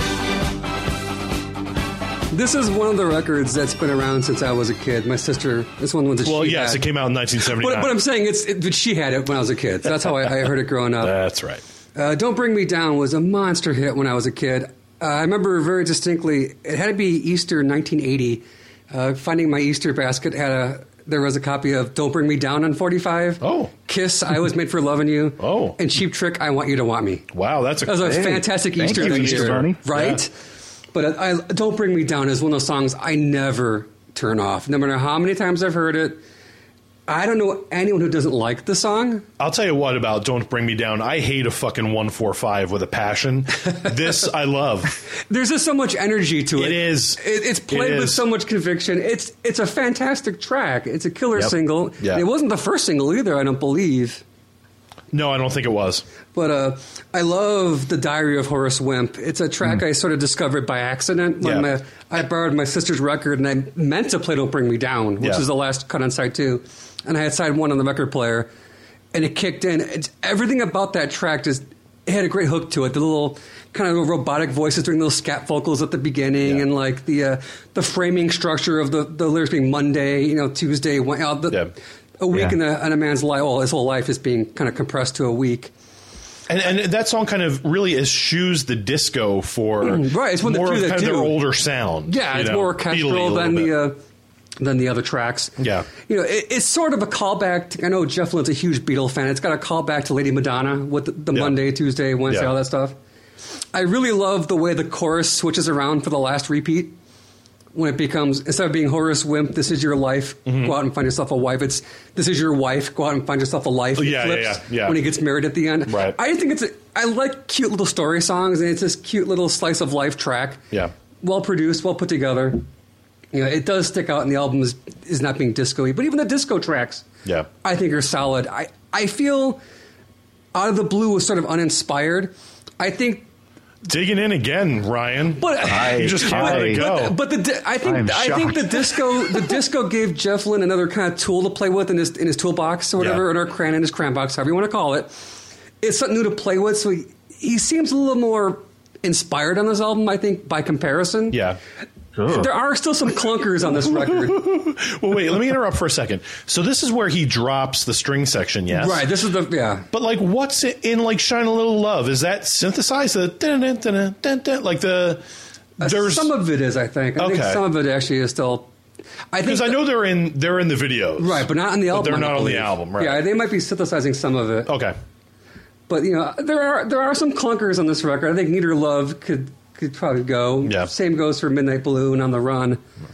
[SPEAKER 3] This is one of the records that's been around since I was a kid. My sister, this one was a
[SPEAKER 2] Well,
[SPEAKER 3] she
[SPEAKER 2] yes,
[SPEAKER 3] had.
[SPEAKER 2] it came out in nineteen seventy-nine.
[SPEAKER 3] But, but I'm saying it's it, she had it when I was a kid. So that's how I, I heard it growing up.
[SPEAKER 2] That's right.
[SPEAKER 3] Uh, Don't Bring Me Down was a monster hit when I was a kid. Uh, I remember very distinctly. It had to be Easter nineteen eighty. Uh, finding my Easter basket had a there was a copy of Don't Bring Me Down on forty-five.
[SPEAKER 2] Oh.
[SPEAKER 3] Kiss, I Was Made for Loving You.
[SPEAKER 2] Oh.
[SPEAKER 3] And Cheap Trick, I Want You to Want Me.
[SPEAKER 2] Wow, that's a,
[SPEAKER 3] That was a
[SPEAKER 1] Hey,
[SPEAKER 3] fantastic
[SPEAKER 1] thank
[SPEAKER 3] Easter
[SPEAKER 1] you,
[SPEAKER 3] that
[SPEAKER 1] Easter
[SPEAKER 3] year,
[SPEAKER 1] Bunny.
[SPEAKER 3] right? But I, Don't Bring Me Down is one of those songs I never turn off. No matter how many times I've heard it, I don't know anyone who doesn't like the song.
[SPEAKER 2] I'll tell you what about Don't Bring Me Down. I hate a fucking one four five with a passion. This I love.
[SPEAKER 3] There's just so much energy to it.
[SPEAKER 2] It is.
[SPEAKER 3] It, it's played
[SPEAKER 2] It
[SPEAKER 3] with
[SPEAKER 2] is.
[SPEAKER 3] so much conviction. It's it's a fantastic track. It's a killer
[SPEAKER 1] Yep.
[SPEAKER 3] single.
[SPEAKER 2] Yeah.
[SPEAKER 3] It wasn't the first single either, I don't believe.
[SPEAKER 2] No, I don't think it was.
[SPEAKER 3] But uh, I love The Diary of Horace Wimp. It's a track I sort of discovered by accident when
[SPEAKER 2] Yeah.
[SPEAKER 3] my, I borrowed my sister's record and I meant to play Don't Bring Me Down, which
[SPEAKER 2] Yeah.
[SPEAKER 3] is the last cut on side two. And I had side one on the record player, and it kicked in. It's, everything about that track just it had a great hook to it. The little kind of robotic voices doing little scat vocals at the beginning,
[SPEAKER 2] Yeah.
[SPEAKER 3] and like the uh, the framing structure of the, the lyrics being Monday, you know, Tuesday, Wed- uh, the,
[SPEAKER 2] Yeah.
[SPEAKER 3] a week
[SPEAKER 1] Yeah.
[SPEAKER 3] in, a, in a man's life. Well, his whole life is being kind of compressed to a week.
[SPEAKER 2] And, and that song kind of really eschewes the disco for
[SPEAKER 3] Right, it's one of the
[SPEAKER 2] more
[SPEAKER 3] few
[SPEAKER 2] of
[SPEAKER 3] that
[SPEAKER 2] kind of their
[SPEAKER 3] do.
[SPEAKER 2] older sound.
[SPEAKER 3] Yeah,
[SPEAKER 2] you
[SPEAKER 3] it's
[SPEAKER 2] know,
[SPEAKER 3] more
[SPEAKER 2] Beatle-y a
[SPEAKER 3] orchestral
[SPEAKER 2] little
[SPEAKER 3] than
[SPEAKER 2] bit.
[SPEAKER 3] the uh, than the other tracks.
[SPEAKER 2] Yeah.
[SPEAKER 3] you know, it, it's sort of a callback. To, I know Jeff Lynne's a huge Beatle fan. It's got a callback to Lady Madonna with the, the
[SPEAKER 2] Yeah.
[SPEAKER 3] Monday, Tuesday, Wednesday,
[SPEAKER 2] Yeah.
[SPEAKER 3] all that stuff. I really love the way the chorus switches around for the last repeat. When it becomes, instead of being Horace Wimp, this is your life,
[SPEAKER 2] Mm-hmm.
[SPEAKER 3] go out and find yourself a wife. It's, this is your wife, go out and find yourself a life.
[SPEAKER 2] Oh,
[SPEAKER 3] It
[SPEAKER 2] yeah, yeah,
[SPEAKER 3] flips
[SPEAKER 2] yeah, yeah.
[SPEAKER 3] When he gets married at the end.
[SPEAKER 2] Right.
[SPEAKER 3] I think it's, a, I like cute little story songs, and it's this cute little slice of life track.
[SPEAKER 2] Yeah.
[SPEAKER 3] Well produced, well put together. You know, it does stick out in the album is, is not being disco-y, but even the disco tracks,
[SPEAKER 2] Yeah.
[SPEAKER 3] I think are solid. I, I feel Out of the Blue was sort of uninspired. I think
[SPEAKER 2] Digging in again, Ryan.
[SPEAKER 3] But
[SPEAKER 2] you just can't let it go.
[SPEAKER 3] But, but the di- I
[SPEAKER 1] I am
[SPEAKER 3] think I think
[SPEAKER 1] shocked.
[SPEAKER 3] the disco the disco gave Jeff Lynne another kind of tool to play with in his in his toolbox or whatever,
[SPEAKER 2] Yeah.
[SPEAKER 3] or cran in his cran box, however you want to call it. It's something new to play with, so he, he seems a little more inspired on this album, I think, by comparison.
[SPEAKER 2] yeah.
[SPEAKER 3] There are still some clunkers on this record.
[SPEAKER 2] Well, wait, let me interrupt for a second. So this is where he drops the string section, yes?
[SPEAKER 3] Right, this is the yeah.
[SPEAKER 2] But like, what's it in like "Shine a Little Love"? Is that synthesized? The dun, dun, dun, dun, dun, like the
[SPEAKER 3] Uh,
[SPEAKER 2] there's
[SPEAKER 3] some of it is, I think. I think
[SPEAKER 2] Okay.
[SPEAKER 3] some of it actually is still. I think
[SPEAKER 2] because I
[SPEAKER 3] the-
[SPEAKER 2] know they're in they're in the videos,
[SPEAKER 3] right, but not on the
[SPEAKER 2] But
[SPEAKER 3] album.
[SPEAKER 2] they're
[SPEAKER 3] I
[SPEAKER 2] not
[SPEAKER 3] don't
[SPEAKER 2] on the
[SPEAKER 3] believe.
[SPEAKER 2] album, right?
[SPEAKER 3] Yeah, they might be synthesizing some of it.
[SPEAKER 2] Okay,
[SPEAKER 3] But you know, there are there are some clunkers on this record. I think "Need Your Love" could could probably go.
[SPEAKER 2] Yeah.
[SPEAKER 3] Same goes for "Midnight Blue" and "On the Run."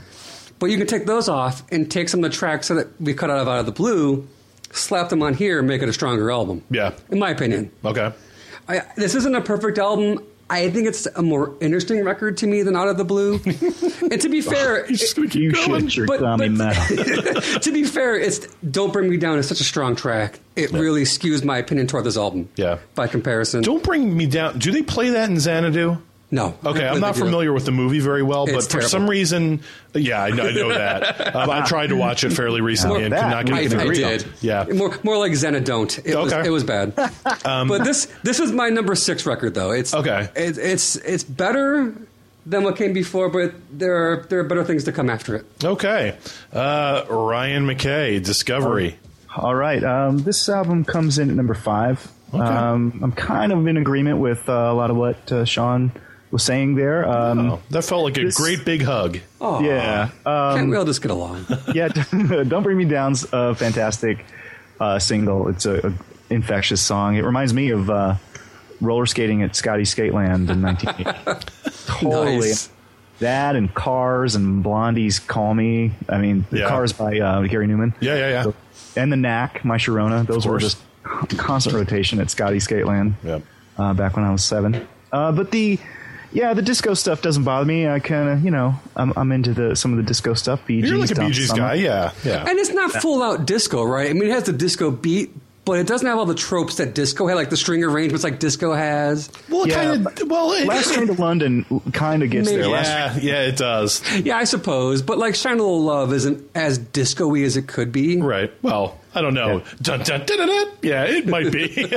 [SPEAKER 3] But you can take those off and take some of the tracks that we cut out of "Out of the Blue," slap them on here, and make it a stronger album.
[SPEAKER 2] Yeah.
[SPEAKER 3] in my opinion.
[SPEAKER 2] okay,
[SPEAKER 3] I, this isn't a perfect album. I think it's a more interesting record to me than "Out of the Blue." And to be fair,
[SPEAKER 2] He's just gonna keep
[SPEAKER 5] You
[SPEAKER 2] going.
[SPEAKER 5] shit your
[SPEAKER 3] But-
[SPEAKER 5] dummy
[SPEAKER 3] but-
[SPEAKER 5] metal.
[SPEAKER 3] to be fair, it's "Don't Bring Me Down" is such a strong track. It really skews my opinion toward this album.
[SPEAKER 2] Yeah.
[SPEAKER 3] By comparison,
[SPEAKER 2] Don't Bring Me Down. Do they play that in Xanadu?
[SPEAKER 3] no.
[SPEAKER 2] Okay, I'm not
[SPEAKER 3] They do.
[SPEAKER 2] familiar with the movie very well, but
[SPEAKER 3] It's
[SPEAKER 2] for
[SPEAKER 3] terrible.
[SPEAKER 2] some reason, yeah, I know, I know that. Um, I tried to watch it fairly recently and could
[SPEAKER 1] that
[SPEAKER 2] not get
[SPEAKER 3] I,
[SPEAKER 1] we
[SPEAKER 2] it
[SPEAKER 1] can
[SPEAKER 3] I
[SPEAKER 2] through.
[SPEAKER 1] agree on.
[SPEAKER 3] did.
[SPEAKER 2] Yeah.
[SPEAKER 3] More, more like Xanadont. It was
[SPEAKER 2] Okay.
[SPEAKER 3] it was bad. but this this is my number six record though. It's
[SPEAKER 2] Okay.
[SPEAKER 3] It, it's it's better than what came before, but there are there are better things to come after it.
[SPEAKER 2] Okay, uh, Ryan McKay, Discovery.
[SPEAKER 1] All right. Um, this album comes in at number five.
[SPEAKER 2] Okay.
[SPEAKER 1] Um, I'm kind of in agreement with uh, a lot of what uh, Sean was saying there. Um,
[SPEAKER 2] Oh, that felt like a
[SPEAKER 1] this-
[SPEAKER 2] great big hug.
[SPEAKER 3] Oh,
[SPEAKER 1] Yeah. Um,
[SPEAKER 3] can't we all just get along?
[SPEAKER 1] yeah. Don't Bring Me Down's a fantastic uh, single. It's a, a infectious song. It reminds me of uh, roller skating at Scotty Skateland in nineteen eighty. Totally.
[SPEAKER 3] Nice.
[SPEAKER 1] That and Cars and Blondie's Call Me. I mean, the
[SPEAKER 2] Yeah.
[SPEAKER 1] Cars by uh, Gary Newman.
[SPEAKER 2] Yeah, yeah, yeah.
[SPEAKER 1] So- and the Knack, My Sharona. Those were
[SPEAKER 2] course.
[SPEAKER 1] just constant rotation at Scotty Skateland
[SPEAKER 2] Yeah.
[SPEAKER 1] uh, back when I was seven. Uh, but the yeah, the disco stuff doesn't bother me. I kind of, you know, I'm, I'm into the some of the disco stuff. Bee Gees,
[SPEAKER 2] You're like a
[SPEAKER 1] Donna
[SPEAKER 2] Bee Gees
[SPEAKER 1] Summer.
[SPEAKER 2] guy, yeah, yeah.
[SPEAKER 3] And it's not full out disco, right? I mean, it has the disco beat, but it doesn't have all the tropes that disco had, like the string arrangements like disco has.
[SPEAKER 2] Well, it
[SPEAKER 1] Yeah,
[SPEAKER 2] kind of. Well, it,
[SPEAKER 1] Last Train to London kind of gets
[SPEAKER 3] Maybe.
[SPEAKER 1] there. Last
[SPEAKER 2] yeah, yeah, it does.
[SPEAKER 3] Yeah, I suppose. But like Shine a Little Love isn't as disco-y as it could be.
[SPEAKER 2] Right. Well, I don't know. Dun, dun, dun, dun, dun. Yeah, it might be.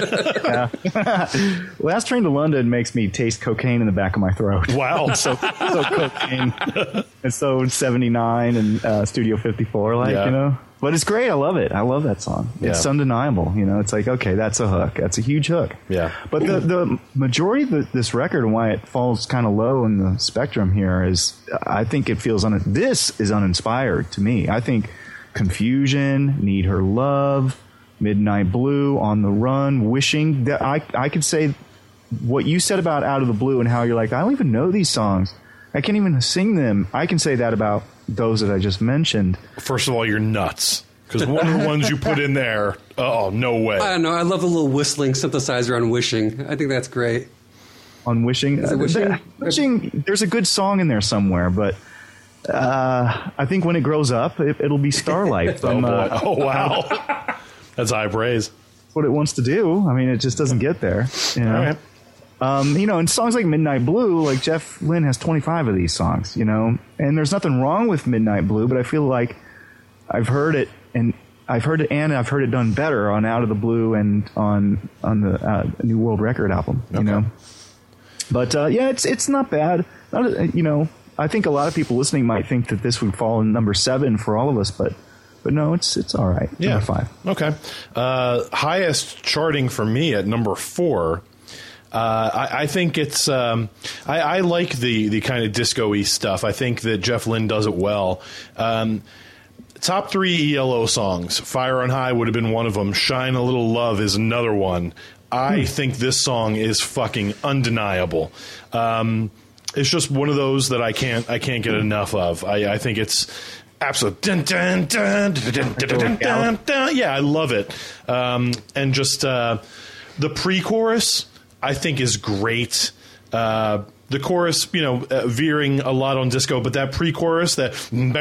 [SPEAKER 1] Last Train to London makes me taste cocaine in the back of my throat.
[SPEAKER 2] Wow.
[SPEAKER 1] so so cocaine. It's so seventy-nine and uh, Studio fifty-four, like,
[SPEAKER 2] Yeah.
[SPEAKER 1] you know. But it's great. I love it. I love that song. It's
[SPEAKER 2] Yeah.
[SPEAKER 1] undeniable. You know, it's like, okay, that's a hook. That's a huge hook.
[SPEAKER 2] Yeah.
[SPEAKER 1] But the, the majority of the, this record and why it falls kind of low in the spectrum here is I think it feels, un- this is uninspired to me. I think Confusion, Need Her Love, Midnight Blue, On the Run, Wishing, that I, I could say what you said about Out of the Blue and how you're like, I don't even know these songs. I can't even sing them. I can say that about those that I just mentioned.
[SPEAKER 2] First of all, you're nuts. Because one of the ones you put in there, oh, no way.
[SPEAKER 3] I don't know. I love the little whistling synthesizer on Wishing. I think that's great.
[SPEAKER 1] On Wishing,
[SPEAKER 3] Is it Wishing?
[SPEAKER 1] Uh, Wishing, there's a good song in there somewhere, but uh, I think when it grows up, it, it'll be Starlight
[SPEAKER 2] Oh,
[SPEAKER 1] from
[SPEAKER 2] boy.
[SPEAKER 1] uh,
[SPEAKER 2] Oh, wow. That's high praise.
[SPEAKER 1] what it wants to do. I mean, it just doesn't get there. You know?
[SPEAKER 2] All right.
[SPEAKER 1] Um, you know, in songs like Midnight Blue, like Jeff Lynne has twenty-five of these songs, you know, and there's nothing wrong with Midnight Blue, but I feel like I've heard it and I've heard it and I've heard it done better on Out of the Blue and on on the uh, New World Record album, you
[SPEAKER 2] Okay.
[SPEAKER 1] know. But uh, yeah, it's it's not bad. Not, you know, I think a lot of people listening might think that this would fall in number seven for all of us, but but no, it's it's all right.
[SPEAKER 2] Yeah.
[SPEAKER 1] Number five.
[SPEAKER 2] Okay. Uh, highest charting for me at number four. Uh, I, I think it's. Um, I, I like the the kind of disco-y stuff. I think that Jeff Lynne does it well. Um, top three E L O songs. Fire on High would have been one of them. Shine a Little Love is another one. I think this song is fucking undeniable. Um, it's just one of those that I can't I can't get enough of. I, I think it's absolute. Dun, dun, dun, dun, dun, dun, dun, dun, dun. Yeah, I love it. Um, and just uh, the pre-chorus, I think, is great. Uh, the chorus, you know, uh, veering a lot on disco, but that pre-chorus, that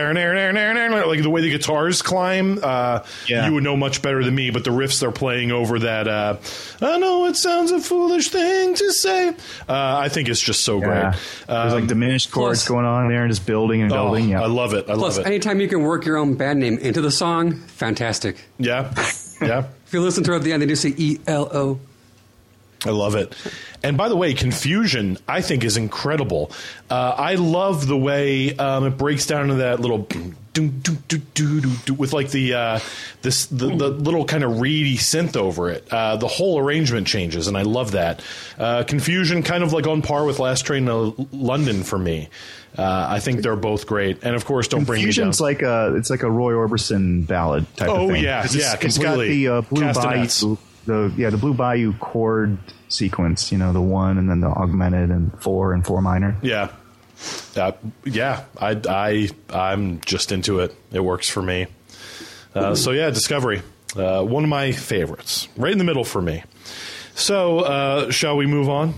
[SPEAKER 2] like the way the guitars climb, uh,
[SPEAKER 1] Yeah.
[SPEAKER 2] you would know much better than me. But the riffs they're playing over that, uh, I know it sounds a foolish thing to say. Uh, I think it's just so
[SPEAKER 1] Yeah.
[SPEAKER 2] great.
[SPEAKER 1] There's like
[SPEAKER 2] Um,
[SPEAKER 1] diminished chords
[SPEAKER 3] plus-
[SPEAKER 1] going on there and just building and
[SPEAKER 2] oh,
[SPEAKER 1] building. Yeah.
[SPEAKER 2] I love it. I
[SPEAKER 3] Plus,
[SPEAKER 2] love it.
[SPEAKER 3] anytime you can work your own band name into the song, fantastic.
[SPEAKER 2] Yeah, yeah.
[SPEAKER 3] If you listen to it at the end, they do say E L O.
[SPEAKER 2] I love it. And by the way, Confusion, I think, is incredible. Uh, I love the way um, it breaks down into that little doo, doo, doo, doo, doo, doo, with like the uh, this the, the little kind of reedy synth over it. Uh, the whole arrangement changes, and I love that. Uh, Confusion, kind of like on par with Last Train to London for me. Uh, I think they're both great, and of course, don't bring me down.
[SPEAKER 1] Confusion's like a it's like a Roy Orbison ballad type
[SPEAKER 2] Oh,
[SPEAKER 1] of thing.
[SPEAKER 2] yeah,
[SPEAKER 1] 'Cause
[SPEAKER 2] yeah,
[SPEAKER 1] it's, it's got
[SPEAKER 2] completely.
[SPEAKER 1] the uh, Blue
[SPEAKER 2] Castanets.
[SPEAKER 1] Bayou, the yeah, the Blue Bayou chord sequence. You know, the one and then the augmented and four and four minor.
[SPEAKER 2] Yeah. Uh, yeah, I, I, I'm just into it. It works for me. Uh, so, yeah, Discovery, uh, one of my favorites. Right in the middle for me. So, uh, shall we move on?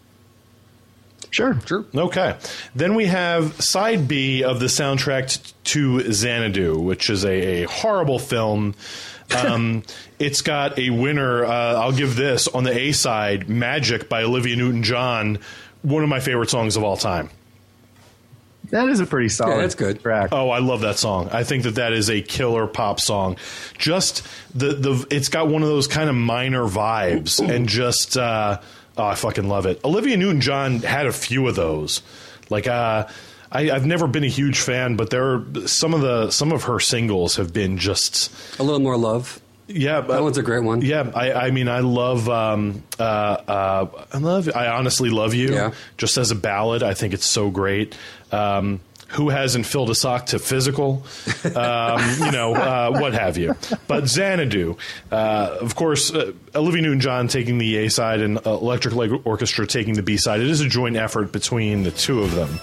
[SPEAKER 1] Sure,
[SPEAKER 3] Sure.
[SPEAKER 2] Okay. Then we have side B of the soundtrack t- to Xanadu, which is a, a horrible film. Um, it's got a winner. Uh, I'll give this on the A side, Magic by Olivia Newton-John, one of my favorite songs of all time.
[SPEAKER 1] that is a pretty solid
[SPEAKER 3] Yeah, that's good.
[SPEAKER 1] track.
[SPEAKER 2] Oh, I love that song. I think that that is a killer pop song. Just the the it's got one of those kind of minor vibes, and just uh, oh, I fucking love it. Olivia Newton-John had a few of those. Like uh, I, I've never been a huge fan, but there are some of the some of her singles have been just
[SPEAKER 3] A Little More Love.
[SPEAKER 2] yeah.
[SPEAKER 3] That one's a great one.
[SPEAKER 2] Yeah, I, I mean, I love, um, uh, uh, I love, I honestly love you.
[SPEAKER 3] Yeah.
[SPEAKER 2] Just as a ballad, I think it's so great. Um, who hasn't filled a sock to Physical? Um, you know, uh, what have you? But Xanadu, uh, of course, uh, Olivia Newton-John taking the A side and uh, Electric Light Orchestra taking the B side. It is a joint effort between the two of them.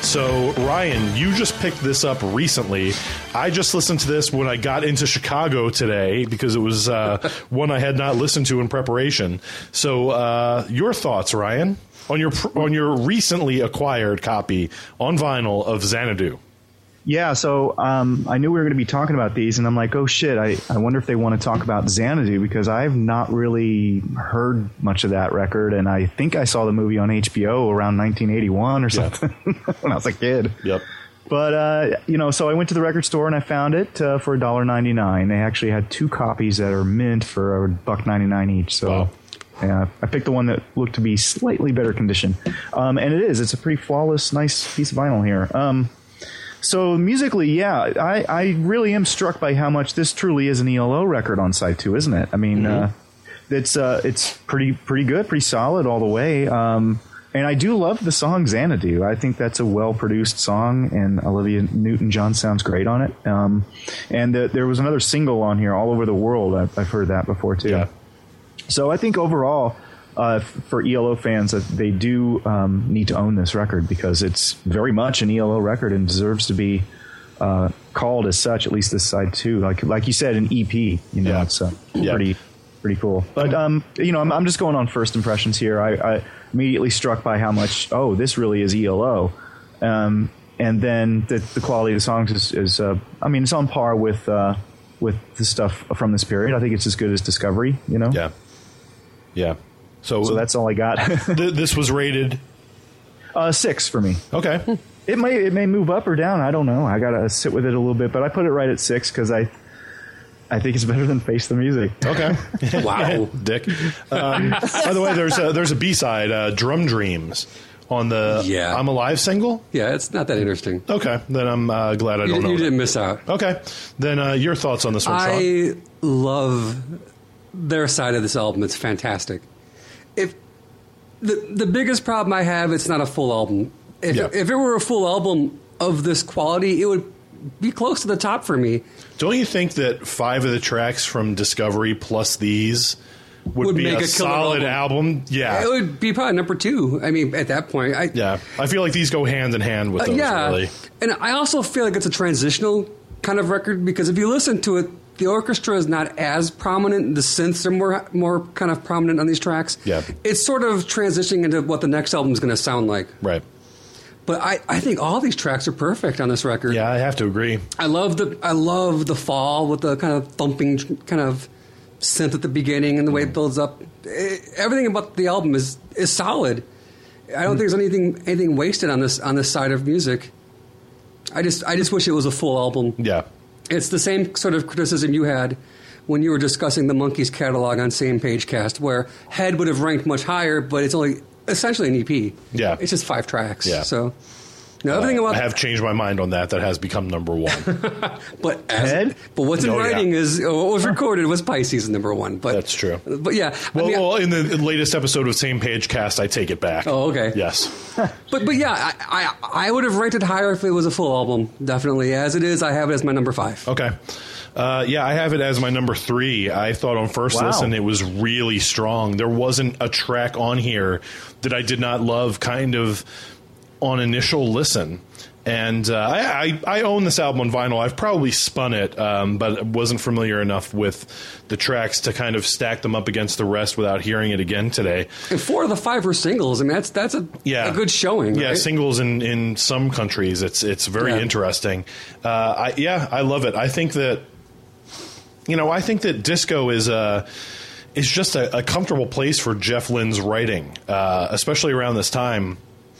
[SPEAKER 2] So, Ryan, you just picked this up recently. I just listened to this when I got into Chicago today because it was uh, one I had not listened to in preparation. So, uh, your thoughts, Ryan, on your on your recently acquired copy on vinyl of Xanadu?
[SPEAKER 1] Yeah, so um, I knew we were going to be talking about these, and I'm like, oh shit, I, I wonder if they want to talk about Xanadu, because I've not really heard much of that record, and I think I saw the movie on H B O around nineteen eighty-one or something yeah. when I was a kid.
[SPEAKER 2] Yep.
[SPEAKER 1] But, uh, you know, so I went to the record store and I found it uh, for one dollar ninety-nine. They actually had two copies that are mint for a buck ninety-nine each, so...
[SPEAKER 2] Wow.
[SPEAKER 1] Yeah, I picked the one that looked to be slightly better condition. Um, and it is. It's a pretty flawless, nice piece of vinyl here. Um, so musically, yeah, I, I really am struck by how much this truly is an E L O record on side two, isn't it? I mean, mm-hmm. uh, it's uh, it's pretty pretty good, pretty solid all the way. Um, and I do love the song Xanadu. I think that's a well-produced song, and Olivia Newton-John sounds great on it. Um, and uh, there was another single on here, All Over the World. I've, I've heard that before, too.
[SPEAKER 2] Yeah.
[SPEAKER 1] So I think overall, uh, for E L O fans, that they do um, need to own this record, because it's very much an E L O record and deserves to be uh, called as such. At least this side too, like like you said, an E P. You know,
[SPEAKER 2] yeah.
[SPEAKER 1] it's uh,
[SPEAKER 2] yeah.
[SPEAKER 1] pretty pretty cool. But um, you know, I'm, I'm just going on first impressions here. I, I immediately struck by how much oh, this really is E L O. Um, and then the, the quality of the songs is, is uh, I mean, it's on par with uh, with the stuff from this period. I think it's as good as Discovery. You know.
[SPEAKER 2] Yeah. Yeah. So,
[SPEAKER 1] so that's all I got.
[SPEAKER 2] th- this was rated
[SPEAKER 1] uh, six for me.
[SPEAKER 2] Okay.
[SPEAKER 1] It may it may move up or down. I don't know. I gotta sit with it a little bit, but I put it right at six because I I think it's better than Face the Music.
[SPEAKER 2] Okay.
[SPEAKER 3] Wow,
[SPEAKER 2] Dick. Um, by the way, there's a, there's a B side, uh, Drum Dreams, on the
[SPEAKER 3] yeah.
[SPEAKER 2] I'm Alive single.
[SPEAKER 3] Yeah, it's not that interesting.
[SPEAKER 2] Okay, then I'm uh, glad I don't
[SPEAKER 3] you,
[SPEAKER 2] know.
[SPEAKER 3] You
[SPEAKER 2] that.
[SPEAKER 3] didn't miss out.
[SPEAKER 2] Okay, then uh, your thoughts on this one, Sean?
[SPEAKER 3] I love their side of this album. It's fantastic. If the the biggest problem I have, it's not a full album. If
[SPEAKER 2] yeah.
[SPEAKER 3] it, if it were a full album of this quality, it would be close to the top for me.
[SPEAKER 2] Don't you think that five of the tracks from Discovery plus these would,
[SPEAKER 3] Would
[SPEAKER 2] be
[SPEAKER 3] make
[SPEAKER 2] a,
[SPEAKER 3] a killer
[SPEAKER 2] solid album?
[SPEAKER 3] album.
[SPEAKER 2] Yeah,
[SPEAKER 3] It would be probably number two. I mean, at that point, I,
[SPEAKER 2] yeah. I feel like these go hand in hand with
[SPEAKER 3] uh,
[SPEAKER 2] those.
[SPEAKER 3] yeah.
[SPEAKER 2] Really.
[SPEAKER 3] And I also feel like it's a transitional kind of record, because if you listen to it, the orchestra is not as prominent. The synths are more more kind of prominent on these tracks.
[SPEAKER 2] Yeah.
[SPEAKER 3] It's sort of transitioning into what the next album is going to sound like.
[SPEAKER 2] Right.
[SPEAKER 3] But I, I think all these tracks are perfect on this record.
[SPEAKER 2] Yeah, I have to agree.
[SPEAKER 3] I love the I love the fall with the kind of thumping kind of synth at the beginning and the way it builds up. It, everything about the album is is solid. I don't think there's anything anything wasted on this on this side of music. I just I just wish it was a full album.
[SPEAKER 2] Yeah.
[SPEAKER 3] It's the same sort of criticism you had when you were discussing the Monkees catalog on Same Page Cast, where Head would have ranked much higher, but it's only essentially an E P.
[SPEAKER 2] Yeah.
[SPEAKER 3] It's just five tracks.
[SPEAKER 2] Yeah.
[SPEAKER 3] So, no, everything
[SPEAKER 2] Uh,
[SPEAKER 3] about
[SPEAKER 2] I have changed my mind on that. That has become number one.
[SPEAKER 3] but as,
[SPEAKER 1] Head?
[SPEAKER 3] but what's in
[SPEAKER 2] Oh, yeah.
[SPEAKER 3] writing is uh, what was recorded was Pisces number one. But
[SPEAKER 2] That's true.
[SPEAKER 3] But yeah,
[SPEAKER 2] Well,
[SPEAKER 3] I mean,
[SPEAKER 2] well, in the latest episode of Same Page Cast, I take it back.
[SPEAKER 3] Oh, okay.
[SPEAKER 2] Yes.
[SPEAKER 3] but but yeah, I, I I would have ranked it higher if it was a full album. Definitely, as it is, I have it as my number five.
[SPEAKER 2] Okay. Uh, yeah, I have it as my number three. I thought on first
[SPEAKER 1] Wow.
[SPEAKER 2] listen it was really strong. There wasn't a track on here that I did not love kind of on initial listen. And uh, I, I, I own this album on vinyl. I've probably spun it, um, but wasn't familiar enough with the tracks to kind of stack them up against the rest without hearing it again today.
[SPEAKER 3] And four of the five were singles. I mean, that's that's a,
[SPEAKER 2] Yeah.
[SPEAKER 3] a good showing.
[SPEAKER 2] Yeah,
[SPEAKER 3] right?
[SPEAKER 2] singles in, in some countries. It's it's very
[SPEAKER 3] Yeah.
[SPEAKER 2] interesting. Uh, I, yeah, I love it. I think that, you know, I think that disco is a is just a, a comfortable place for Jeff Lynne's writing, uh, especially around this time.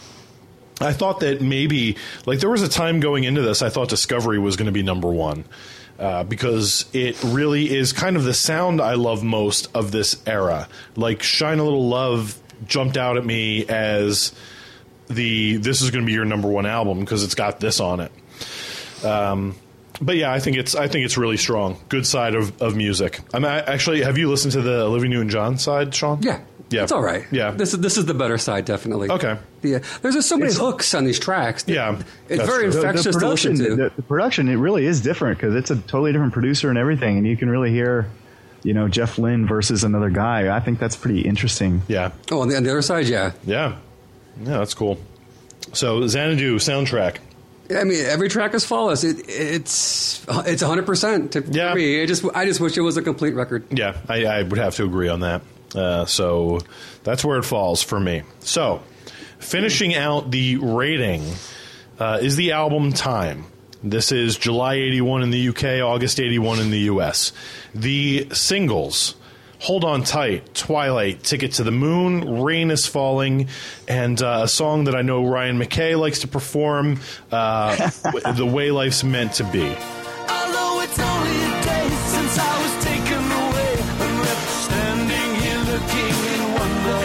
[SPEAKER 2] I thought that maybe, like, there was a time going into this, I thought Discovery was going to be number one. Uh, because it really is kind of the sound I love most of this era. Like, Shine a Little Love jumped out at me as the this is going to be your number one album because it's got this on it. Um, but yeah, I think it's I think it's really strong. Good side of, of music. I mean, I, actually, have you listened to the Olivia Newton-John side, Sean?
[SPEAKER 3] Yeah.
[SPEAKER 2] Yeah.
[SPEAKER 3] It's all right.
[SPEAKER 2] Yeah.
[SPEAKER 3] This is this is the better side, definitely.
[SPEAKER 2] Okay.
[SPEAKER 3] Yeah. There's just so many
[SPEAKER 1] It's-
[SPEAKER 3] hooks on these tracks.
[SPEAKER 2] Yeah,
[SPEAKER 3] It's
[SPEAKER 2] that's
[SPEAKER 3] very
[SPEAKER 2] true.
[SPEAKER 1] The-
[SPEAKER 3] infectious
[SPEAKER 1] the
[SPEAKER 3] to listen
[SPEAKER 1] production,
[SPEAKER 3] to.
[SPEAKER 1] the, the production, it really is different because it's a totally different producer and everything, and you can really hear, you know, Jeff Lynne versus another guy. I think that's pretty interesting.
[SPEAKER 2] Yeah.
[SPEAKER 3] Oh, on the, on the other side, yeah.
[SPEAKER 2] Yeah. Yeah, that's cool. So Xanadu soundtrack.
[SPEAKER 3] I mean, every track is flawless. It, it's it's one hundred percent to
[SPEAKER 2] Yeah.
[SPEAKER 3] for me. I just I just wish it was a complete record.
[SPEAKER 2] Yeah, I, I would have to agree on that. Uh, so that's where it falls for me. So finishing out the rating uh, is the album Time. This is July eighty-one in the U K, August eighty-one in the U S. The singles: Hold On Tight, Twilight, Ticket to the Moon, Rain is Falling, and uh, a song that I know Ryan McKay likes to perform, uh, The Way Life's Meant to Be.
[SPEAKER 4] Although it's only a day since I was taken away and left standing here looking in wonder.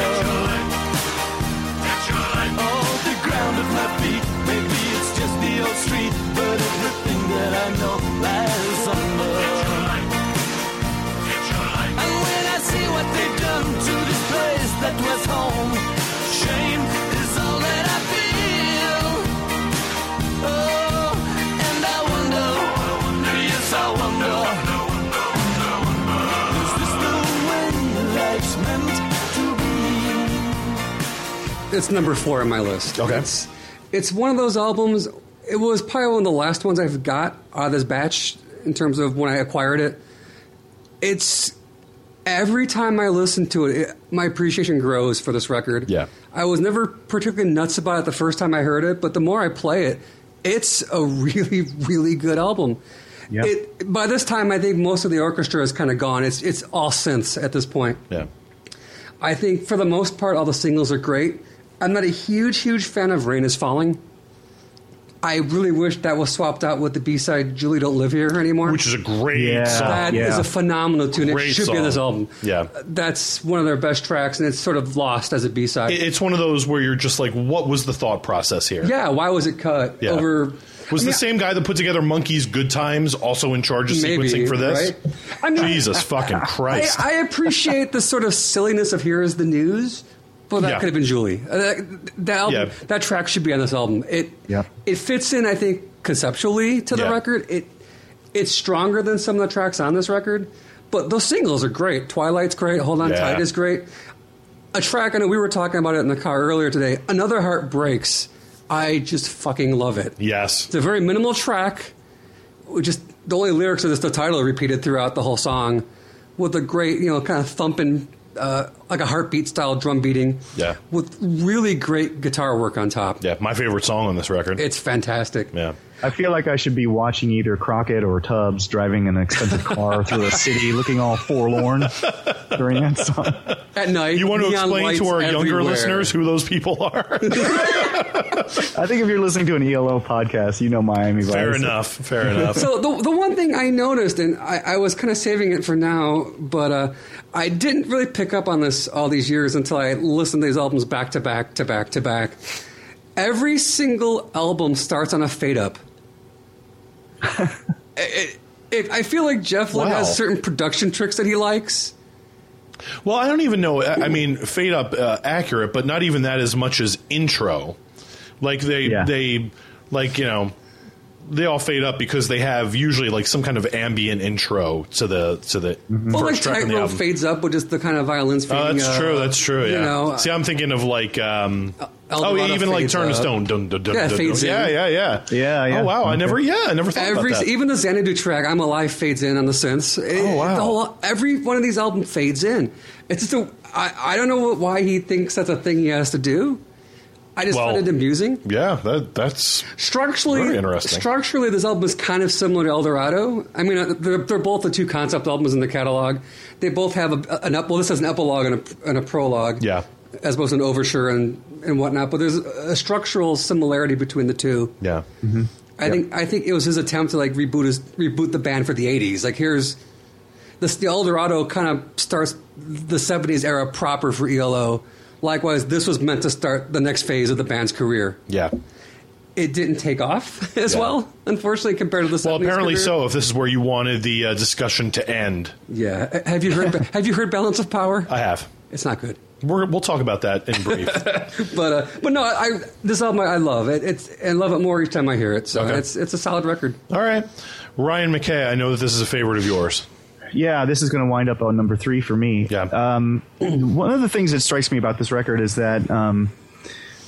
[SPEAKER 4] Oh, the ground at my feet, maybe it's just the old street, but everything that I know lies under. And when I see what they've done to this place that was home, shame is all that I feel. Oh, and I wonder, yes I wonder, is this the way life's meant to be?
[SPEAKER 3] It's number four on my list.
[SPEAKER 2] Okay.
[SPEAKER 3] It's, it's one of those albums. It was probably one of the last ones I've got out of this batch in terms of when I acquired it. It's every time I listen to it, it my appreciation grows for this record.
[SPEAKER 2] Yeah.
[SPEAKER 3] I was never particularly nuts about it the first time I heard it, but the more I play it, it's a really, really good album.
[SPEAKER 1] Yeah.
[SPEAKER 3] It, by this time, I think most of the orchestra is kind of gone. It's it's all synths at this point.
[SPEAKER 2] Yeah.
[SPEAKER 3] I think for the most part, all the singles are great. I'm not a huge, huge fan of Rain is Falling. I really wish that was swapped out with the B-side Julie Don't Live Here anymore.
[SPEAKER 2] Which is a great
[SPEAKER 1] Yeah.
[SPEAKER 2] song.
[SPEAKER 3] That
[SPEAKER 1] yeah.
[SPEAKER 3] is a phenomenal tune.
[SPEAKER 2] Great
[SPEAKER 3] it should be on this
[SPEAKER 2] song.
[SPEAKER 3] album.
[SPEAKER 2] Yeah.
[SPEAKER 3] That's one of their best tracks, and it's sort of lost as a B-side.
[SPEAKER 2] It- It's one of those where you're just like, what was the thought process here?
[SPEAKER 3] yeah, why was it cut
[SPEAKER 2] Yeah.
[SPEAKER 3] over...
[SPEAKER 2] Was
[SPEAKER 3] I
[SPEAKER 2] the
[SPEAKER 3] mean,
[SPEAKER 2] same guy that put together Monkey's Good Times also in charge of
[SPEAKER 3] Maybe,
[SPEAKER 2] sequencing for this?
[SPEAKER 3] right? I mean,
[SPEAKER 2] Jesus fucking
[SPEAKER 3] I,
[SPEAKER 2] Christ.
[SPEAKER 3] I appreciate the sort of silliness of Here Is the News, but that
[SPEAKER 2] Yeah.
[SPEAKER 3] could have been Julie. Uh, that, that, album,
[SPEAKER 2] Yeah.
[SPEAKER 3] that track should be on this album. It
[SPEAKER 1] Yeah.
[SPEAKER 3] it fits in, I think, conceptually to the
[SPEAKER 2] Yeah.
[SPEAKER 3] record. It It's stronger than some of the tracks on this record, but those singles are great. Twilight's great. Hold On
[SPEAKER 2] Yeah.
[SPEAKER 3] Tight is great. A track, I know we were talking about it in the car earlier today, Another Heart Breaks. I just fucking love it.
[SPEAKER 2] yes.
[SPEAKER 3] It's a very minimal track. We just the only lyrics are just the title repeated throughout the whole song, with a great, you know, kind of thumping, uh, like a heartbeat style drum beating.
[SPEAKER 2] Yeah.
[SPEAKER 3] With really great guitar work on top.
[SPEAKER 2] Yeah, my favorite song on this record.
[SPEAKER 3] It's fantastic.
[SPEAKER 2] yeah.
[SPEAKER 1] I feel like I should be watching either Crockett or Tubbs driving an expensive car through a city looking all forlorn during that song.
[SPEAKER 3] At night,
[SPEAKER 2] You want to
[SPEAKER 3] neon
[SPEAKER 2] explain to
[SPEAKER 3] lights
[SPEAKER 2] our younger
[SPEAKER 3] everywhere.
[SPEAKER 2] listeners who those people are?
[SPEAKER 1] I think if you're listening to an E L O podcast, you know Miami Vice.
[SPEAKER 2] Fair enough. Fair enough.
[SPEAKER 3] So the the one thing I noticed, and I, I was kind of saving it for now, but uh, I didn't really pick up on this all these years until I listened to these albums back to back to back to back. Every single album starts on a fade up. it, it, I feel like Jeff Lynne
[SPEAKER 2] Wow.
[SPEAKER 3] has certain production tricks that he likes.
[SPEAKER 2] Well, I don't even know. I I mean, fade up uh, accurate, but not even that as much as intro. Like they,
[SPEAKER 1] Yeah.
[SPEAKER 2] they, like you know, they all fade up because they have usually like some kind of ambient intro to the to the
[SPEAKER 3] Well, like
[SPEAKER 2] first track on the
[SPEAKER 3] Tightrope
[SPEAKER 2] album.
[SPEAKER 3] fades up with just the kind of violins fading.
[SPEAKER 2] Oh, that's
[SPEAKER 3] uh,
[SPEAKER 2] true. That's true. Yeah.
[SPEAKER 3] You know,
[SPEAKER 2] See, I'm thinking of like, um, oh,
[SPEAKER 3] Eldorado
[SPEAKER 2] even like
[SPEAKER 3] fades
[SPEAKER 2] Turn a
[SPEAKER 3] up.
[SPEAKER 2] Stone. Dun, dun, dun,
[SPEAKER 3] Yeah,
[SPEAKER 2] dun,
[SPEAKER 3] fades
[SPEAKER 2] dun.
[SPEAKER 3] in.
[SPEAKER 2] Yeah, yeah, yeah.
[SPEAKER 1] Yeah, yeah.
[SPEAKER 2] Oh wow, I
[SPEAKER 1] Okay.
[SPEAKER 2] never. Yeah, I never thought
[SPEAKER 3] Every
[SPEAKER 2] about that.
[SPEAKER 3] even the Xanadu track, "I'm Alive" fades in on the synths. It-
[SPEAKER 2] Oh, wow.
[SPEAKER 3] the whole, every one of these albums fades in. It's just a. I, I don't know what, why he thinks that's a thing he has to do. I just
[SPEAKER 2] Well,
[SPEAKER 3] find it amusing.
[SPEAKER 2] Yeah, that that's
[SPEAKER 3] Structurally,
[SPEAKER 2] very interesting.
[SPEAKER 3] structurally, this album is kind of similar to Eldorado. I mean, uh, they're, they're both the two concept albums in the catalog. They both have a, an up. Well, this has an epilogue and a, and a prologue.
[SPEAKER 2] Yeah.
[SPEAKER 3] as opposed to an overture and, and whatnot. But there's a structural similarity between the two.
[SPEAKER 2] yeah.
[SPEAKER 3] I think I think it was his attempt to like reboot his, reboot the band for the eighties. Like here's this the Eldorado kind of starts the seventies era proper for E L O. Likewise, this was meant to start the next phase of the band's career.
[SPEAKER 2] Yeah.
[SPEAKER 3] It didn't take off as
[SPEAKER 2] Yeah.
[SPEAKER 3] well, unfortunately, compared to the
[SPEAKER 2] Well,
[SPEAKER 3] seventies
[SPEAKER 2] apparently
[SPEAKER 3] career.
[SPEAKER 2] so. If this is where you wanted the uh, discussion to end,
[SPEAKER 3] Yeah. Have you heard Have you heard Balance of Power?
[SPEAKER 2] I have.
[SPEAKER 3] It's not good.
[SPEAKER 2] We're, we'll talk about that in brief.
[SPEAKER 3] But uh, but no, I this album I love it. It's I love it more each time I hear it. So
[SPEAKER 2] Okay.
[SPEAKER 3] it's it's a solid record.
[SPEAKER 2] All right, Ryan McKay. I know that this is a favorite of yours.
[SPEAKER 1] Yeah, this is going to wind up on number three for me.
[SPEAKER 2] Yeah.
[SPEAKER 1] Um, one of the things that strikes me about this record is that um,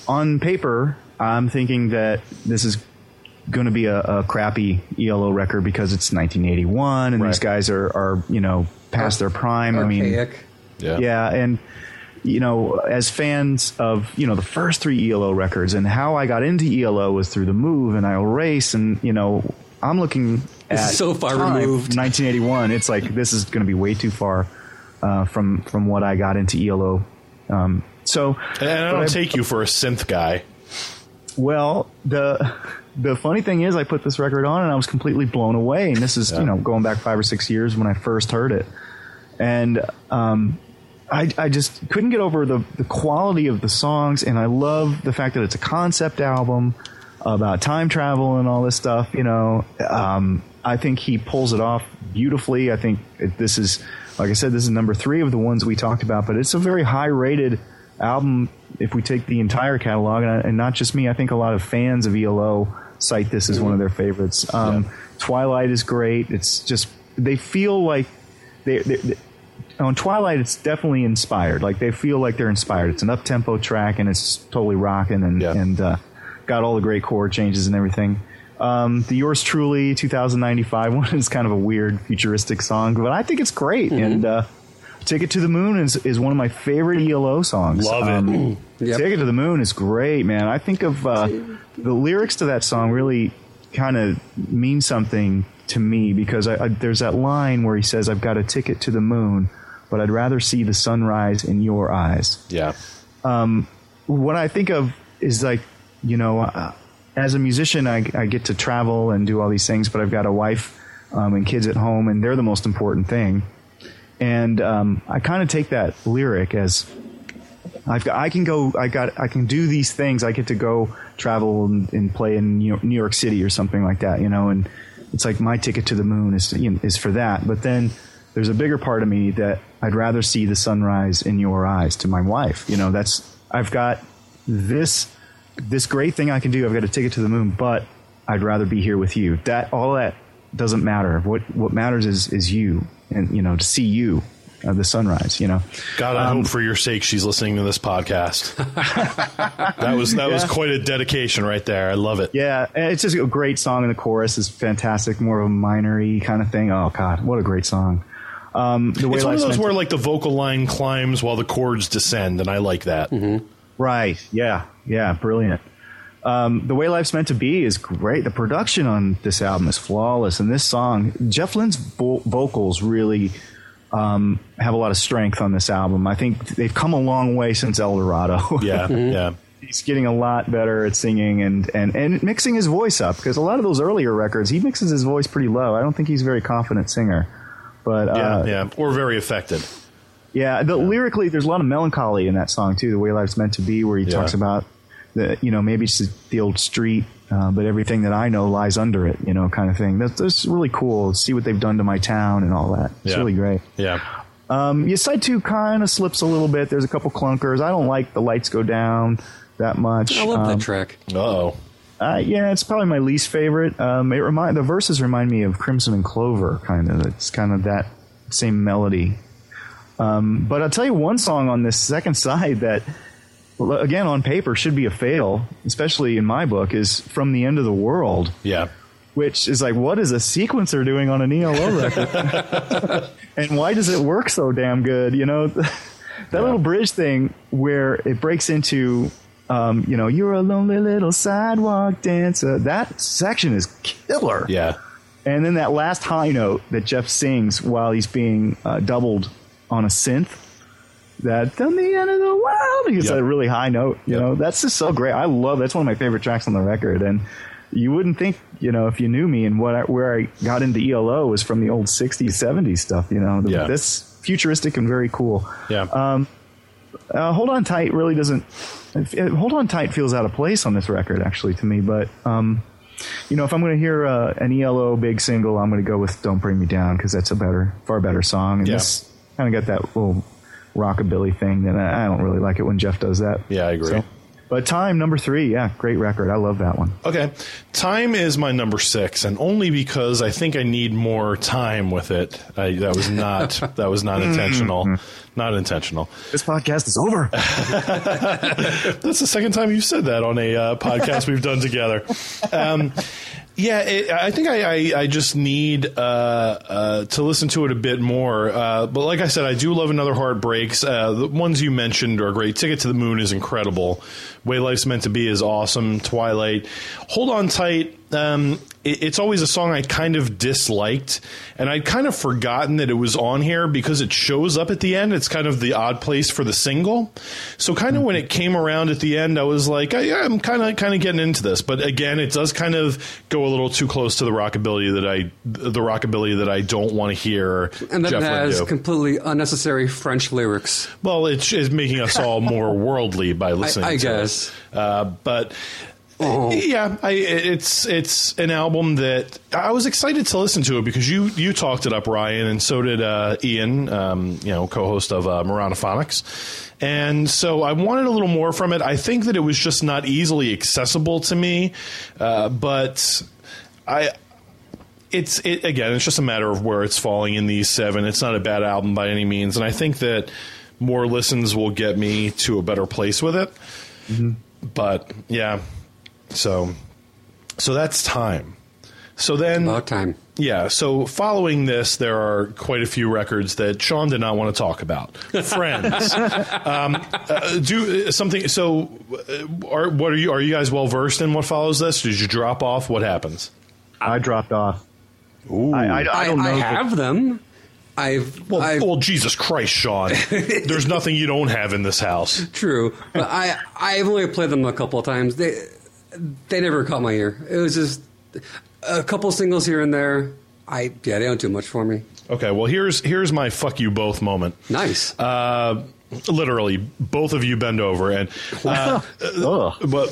[SPEAKER 1] on paper, I'm thinking that this is going to be a, a crappy E L O record because it's nineteen eighty-one and
[SPEAKER 2] Right.
[SPEAKER 1] these guys are, are you know past their prime. I mean,
[SPEAKER 3] Archaic.
[SPEAKER 2] Yeah.
[SPEAKER 1] yeah, and you know, as fans of you know the first three E L O records and how I got into E L O was through The Move and I'll Race, and you know I'm looking
[SPEAKER 3] This
[SPEAKER 1] at
[SPEAKER 3] is so far
[SPEAKER 1] time,
[SPEAKER 3] removed.
[SPEAKER 1] nineteen eighty-one. It's like this is going to be way too far uh, from from what I got into E L O. Um, so,
[SPEAKER 2] And I
[SPEAKER 1] but
[SPEAKER 2] don't
[SPEAKER 1] I-
[SPEAKER 2] take you for a synth guy.
[SPEAKER 1] well, the the funny thing is, I put this record on and I was completely blown away. And this is,
[SPEAKER 2] Yeah.
[SPEAKER 1] you know, going back five or six years when I first heard it, and um, I I just couldn't get over the the quality of the songs, and I love the fact that it's a concept album about time travel and all this stuff. You know, um, I think he pulls it off beautifully. I think it, this is, like I said, this is number three of the ones we talked about, but it's a very high rated album if we take the entire catalog, and, and not just me. I think a lot of fans of E L O cite this as one of their favorites. Um,
[SPEAKER 2] Yeah.
[SPEAKER 1] Twilight is great. It's just they feel like they, they, they on Twilight. It's definitely inspired. Like they feel like they're inspired. It's an up tempo track and it's totally rocking and
[SPEAKER 2] Yeah.
[SPEAKER 1] and uh, got all the great chord changes and everything. Um, the Yours Truly two thousand ninety-five one is kind of a weird futuristic song, but I think it's great. And uh, Ticket to the Moon is, is one of my favorite E L O songs.
[SPEAKER 2] Love it.
[SPEAKER 1] Um,
[SPEAKER 3] Yep.
[SPEAKER 1] Ticket to the Moon is great, man. I think of uh, the lyrics to that song really kind of mean something to me because I, I, there's that line where he says, "I've got a ticket to the moon, but I'd rather see the sunrise in your eyes."
[SPEAKER 2] Yeah.
[SPEAKER 1] What I think of is like, you know, uh, as a musician, I, I get to travel and do all these things, but I've got a wife um, and kids at home, and they're the most important thing. And um, I kind of take that lyric as I've got, I can go, I got, I can do these things. I get to go travel and, and play in New York, New York City or something like that, you know. And it's like my ticket to the moon is you know, is for that. But then there's a bigger part of me that I'd rather see the sunrise in your eyes. To my wife, you know, that's I've got this this great thing I can do. I've got a ticket to the moon, but I'd rather be here with you. That all that doesn't matter. What what matters is is you, and you know, to see you. Uh, the sunrise, you know.
[SPEAKER 2] God, I
[SPEAKER 1] Um,
[SPEAKER 2] hope for your sake she's listening to this podcast. that was that was
[SPEAKER 1] Yeah.
[SPEAKER 2] quite a dedication right there. I love it.
[SPEAKER 1] Yeah, and it's just a great song, and the chorus is fantastic. More of a minor-y kind of thing. Oh God, what a great song! Um, the way
[SPEAKER 2] It's one of
[SPEAKER 1] Life's
[SPEAKER 2] those
[SPEAKER 1] meant
[SPEAKER 2] where
[SPEAKER 1] to-
[SPEAKER 2] like the vocal line climbs while the chords descend, and I like that.
[SPEAKER 1] right? Yeah, yeah, brilliant. Um, the way Life's Meant to Be is great. The production on this album is flawless, and this song, Jeff Lynne's vo- vocals really um, have a lot of strength on this album. I think they've come a long way since El Dorado.
[SPEAKER 2] Yeah, yeah.
[SPEAKER 1] He's getting a lot better at singing and, and, and mixing his voice up, because a lot of those earlier records, he mixes his voice pretty low. I don't think he's a very confident singer. But
[SPEAKER 2] Yeah,
[SPEAKER 1] uh,
[SPEAKER 2] yeah, or very affected.
[SPEAKER 1] yeah, the, lyrically, there's a lot of melancholy in that song too. The Way Life's Meant to Be, where he
[SPEAKER 2] Yeah.
[SPEAKER 1] talks about the, you know, maybe it's the old street, uh, but everything that I know lies under it, you know, kind of thing. That's, that's really cool. See what they've done to my town and all that. It's
[SPEAKER 2] Yeah.
[SPEAKER 1] really great.
[SPEAKER 2] Yeah,
[SPEAKER 1] Um, yeah, side two kind of slips a little bit. There's a couple clunkers. I don't like The Lights Go Down that much.
[SPEAKER 3] I love
[SPEAKER 1] Um,
[SPEAKER 3] that track.
[SPEAKER 2] uh oh.
[SPEAKER 1] Uh, yeah, it's probably my least favorite. Um, it remind the verses remind me of Crimson and Clover, kind of. It's kind of that same melody. Um, but I'll tell you one song on this second side that, well, again, on paper should be a fail, especially in my book, is From the End of the World,
[SPEAKER 2] Yeah.
[SPEAKER 1] which is like, what is a sequencer doing on an E L O record? And why does it work so damn good? You know, that
[SPEAKER 2] Yeah.
[SPEAKER 1] little bridge thing where it breaks into, um, you know, you're a lonely little sidewalk dancer. That section is killer.
[SPEAKER 2] Yeah.
[SPEAKER 1] And then that last high note that Jeff sings while he's being uh, doubled on a synth. That from the end of the world, he's
[SPEAKER 2] Yep.
[SPEAKER 1] a really high note. You
[SPEAKER 2] Yep.
[SPEAKER 1] know, that's just so great. I love that's one of my favorite tracks on the record. And you wouldn't think, you know, if you knew me and what I, where I got into E L O was from the old sixties, seventies stuff. You know,
[SPEAKER 2] Yeah.
[SPEAKER 1] this futuristic and very cool.
[SPEAKER 2] Yeah.
[SPEAKER 1] Um, uh, Hold On Tight really doesn't. It, Hold On Tight feels out of place on this record, actually, to me. But um, you know, if I'm going to hear uh, an E L O big single, I'm going to go with "Don't Bring Me Down" because that's a better, far better song. And
[SPEAKER 2] Yeah.
[SPEAKER 1] this kind of got that little rockabilly thing that I, I don't really like it when Jeff does that.
[SPEAKER 2] Yeah, I agree.
[SPEAKER 1] So, But Time, number three, yeah, great record. I love that one.
[SPEAKER 2] Okay. Time is my number six, and only because I think I need more time with it. I, that was not that was not intentional. Not intentional.
[SPEAKER 1] This podcast is over.
[SPEAKER 2] That's the second time you've said that on a uh, podcast we've done together. Um, yeah, it, I think I, I, I just need uh, uh, to listen to it a bit more. Uh, but like I said, I do love Another Heart Breaks. Uh, the ones you mentioned are great. Ticket to the Moon is incredible. Way Life's Meant to Be is awesome. Twilight. Hold On Tight. Um, it, it's always a song I kind of disliked, and I'd kind of forgotten that it was on here because it shows up at the end. It's kind of the odd place for the single. So kind of when it came around at the end, I was like, I, I'm kind of kind of getting into this. But again, it does kind of go a little too close to the rockabilly that I the rockabilly that I don't want to hear.
[SPEAKER 3] And then
[SPEAKER 2] Jeff
[SPEAKER 3] it
[SPEAKER 2] Lynne
[SPEAKER 3] has
[SPEAKER 2] do.
[SPEAKER 3] completely unnecessary French lyrics.
[SPEAKER 2] Well, it's, it's making us all more worldly by listening
[SPEAKER 3] I, I
[SPEAKER 2] to
[SPEAKER 3] guess.
[SPEAKER 2] it. Uh, but
[SPEAKER 3] Oh.
[SPEAKER 2] yeah, I, it's it's an album that I was excited to listen to it because you you talked it up, Ryan, and so did uh, Ian, um, you know, co-host of uh, Moranophonics. And so I wanted a little more from it. I think that it was just not easily accessible to me, uh, but I. It's it, again, it's just a matter of where it's falling in these seven. It's not a bad album by any means, and I think that more listens will get me to a better place with it. Mm-hmm. But yeah, so so that's Time. So then,
[SPEAKER 3] About time.
[SPEAKER 2] yeah. So following this, there are quite a few records that Sean did not want to talk about. Friends, um, uh, do something. So, uh, are what are you? Are you guys well versed in what follows this? Did you drop off? What happens?
[SPEAKER 1] I dropped off.
[SPEAKER 2] Ooh.
[SPEAKER 1] I, I, I
[SPEAKER 3] I,
[SPEAKER 1] don't know.
[SPEAKER 3] I
[SPEAKER 1] if it-
[SPEAKER 3] have them. I've,
[SPEAKER 2] Well,
[SPEAKER 3] I've
[SPEAKER 2] well, Jesus Christ, Sean. There's nothing you don't have in this house.
[SPEAKER 3] True, but I I've only played them a couple of times. They they never caught my ear. It was just a couple singles here and there. I yeah, they don't do much for me.
[SPEAKER 2] Okay, well, here's here's my fuck you both moment.
[SPEAKER 3] Nice.
[SPEAKER 2] Uh, literally, both of you bend over and. Uh,
[SPEAKER 1] Ugh.
[SPEAKER 2] but,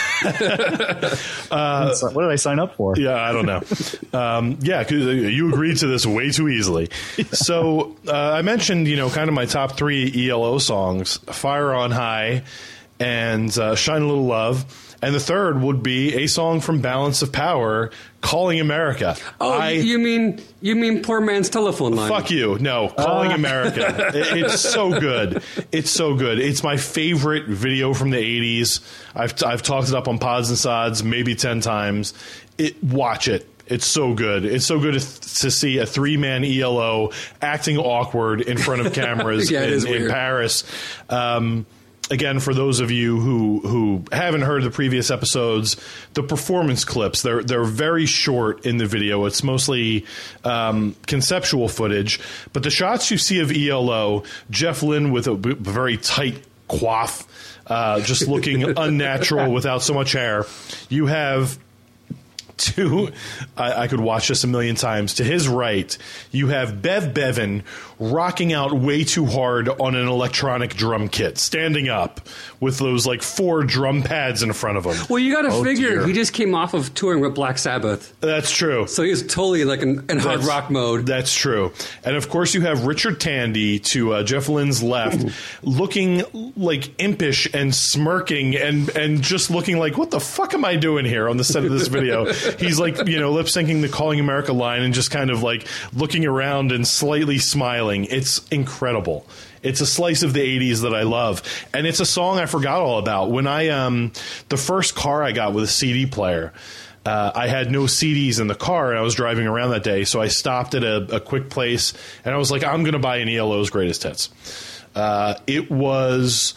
[SPEAKER 1] what did I sign up for?
[SPEAKER 2] yeah, I don't know. Um, yeah, 'cause you agreed to this way too easily. So uh, I mentioned, you know, kind of my top three E L O songs: "Fire on High" and uh, "Shine a Little Love." And the third would be a song from Balance of Power, "Calling America."
[SPEAKER 3] oh,
[SPEAKER 2] I,
[SPEAKER 3] you mean you mean Poor Man's Telephone Line?
[SPEAKER 2] Fuck you. No, Calling America. It, it's so good. It's so good. It's my favorite video from the eighties. I've, I've talked it up on Pods and Sods maybe ten times. It, watch it. It's so good. It's so good to, to see a three-man E L O acting awkward in front of cameras
[SPEAKER 3] Yeah, it is
[SPEAKER 2] in, in
[SPEAKER 3] weird.
[SPEAKER 2] Paris. Um, Again, for those of you who, who haven't heard the previous episodes, the performance clips, they're they're very short in the video. It's mostly um, conceptual footage. But the shots you see of E L O, Jeff Lynne with a b- very tight coif, uh, just looking unnatural without so much hair. You have two, I, I could watch this a million times. To his right, you have Bev Bevan rocking out way too hard on an electronic drum kit, standing up with those like four drum pads in front of him.
[SPEAKER 3] Well, you got to
[SPEAKER 1] Oh,
[SPEAKER 3] figure
[SPEAKER 1] dear.
[SPEAKER 3] he just came off of touring with Black Sabbath,
[SPEAKER 2] That's true.
[SPEAKER 3] so he's totally like in, in hard
[SPEAKER 2] That's-
[SPEAKER 3] rock mode.
[SPEAKER 2] That's true. And of course, you have Richard Tandy to uh, Jeff Lynne's left, looking like impish and smirking and, and just looking like, what the fuck am I doing here on the set of this video? He's like, you know, lip syncing the Calling America line and just kind of like looking around and slightly smiling. It's incredible. It's a slice of the eighties that I love. And it's a song I forgot all about. When I, um, the first car I got with a C D player, Uh, I had no C Ds in the car, and I was driving around that day, so I stopped at a, a quick place, and I was like, I'm going to buy an E L O's Greatest Hits. Uh, it was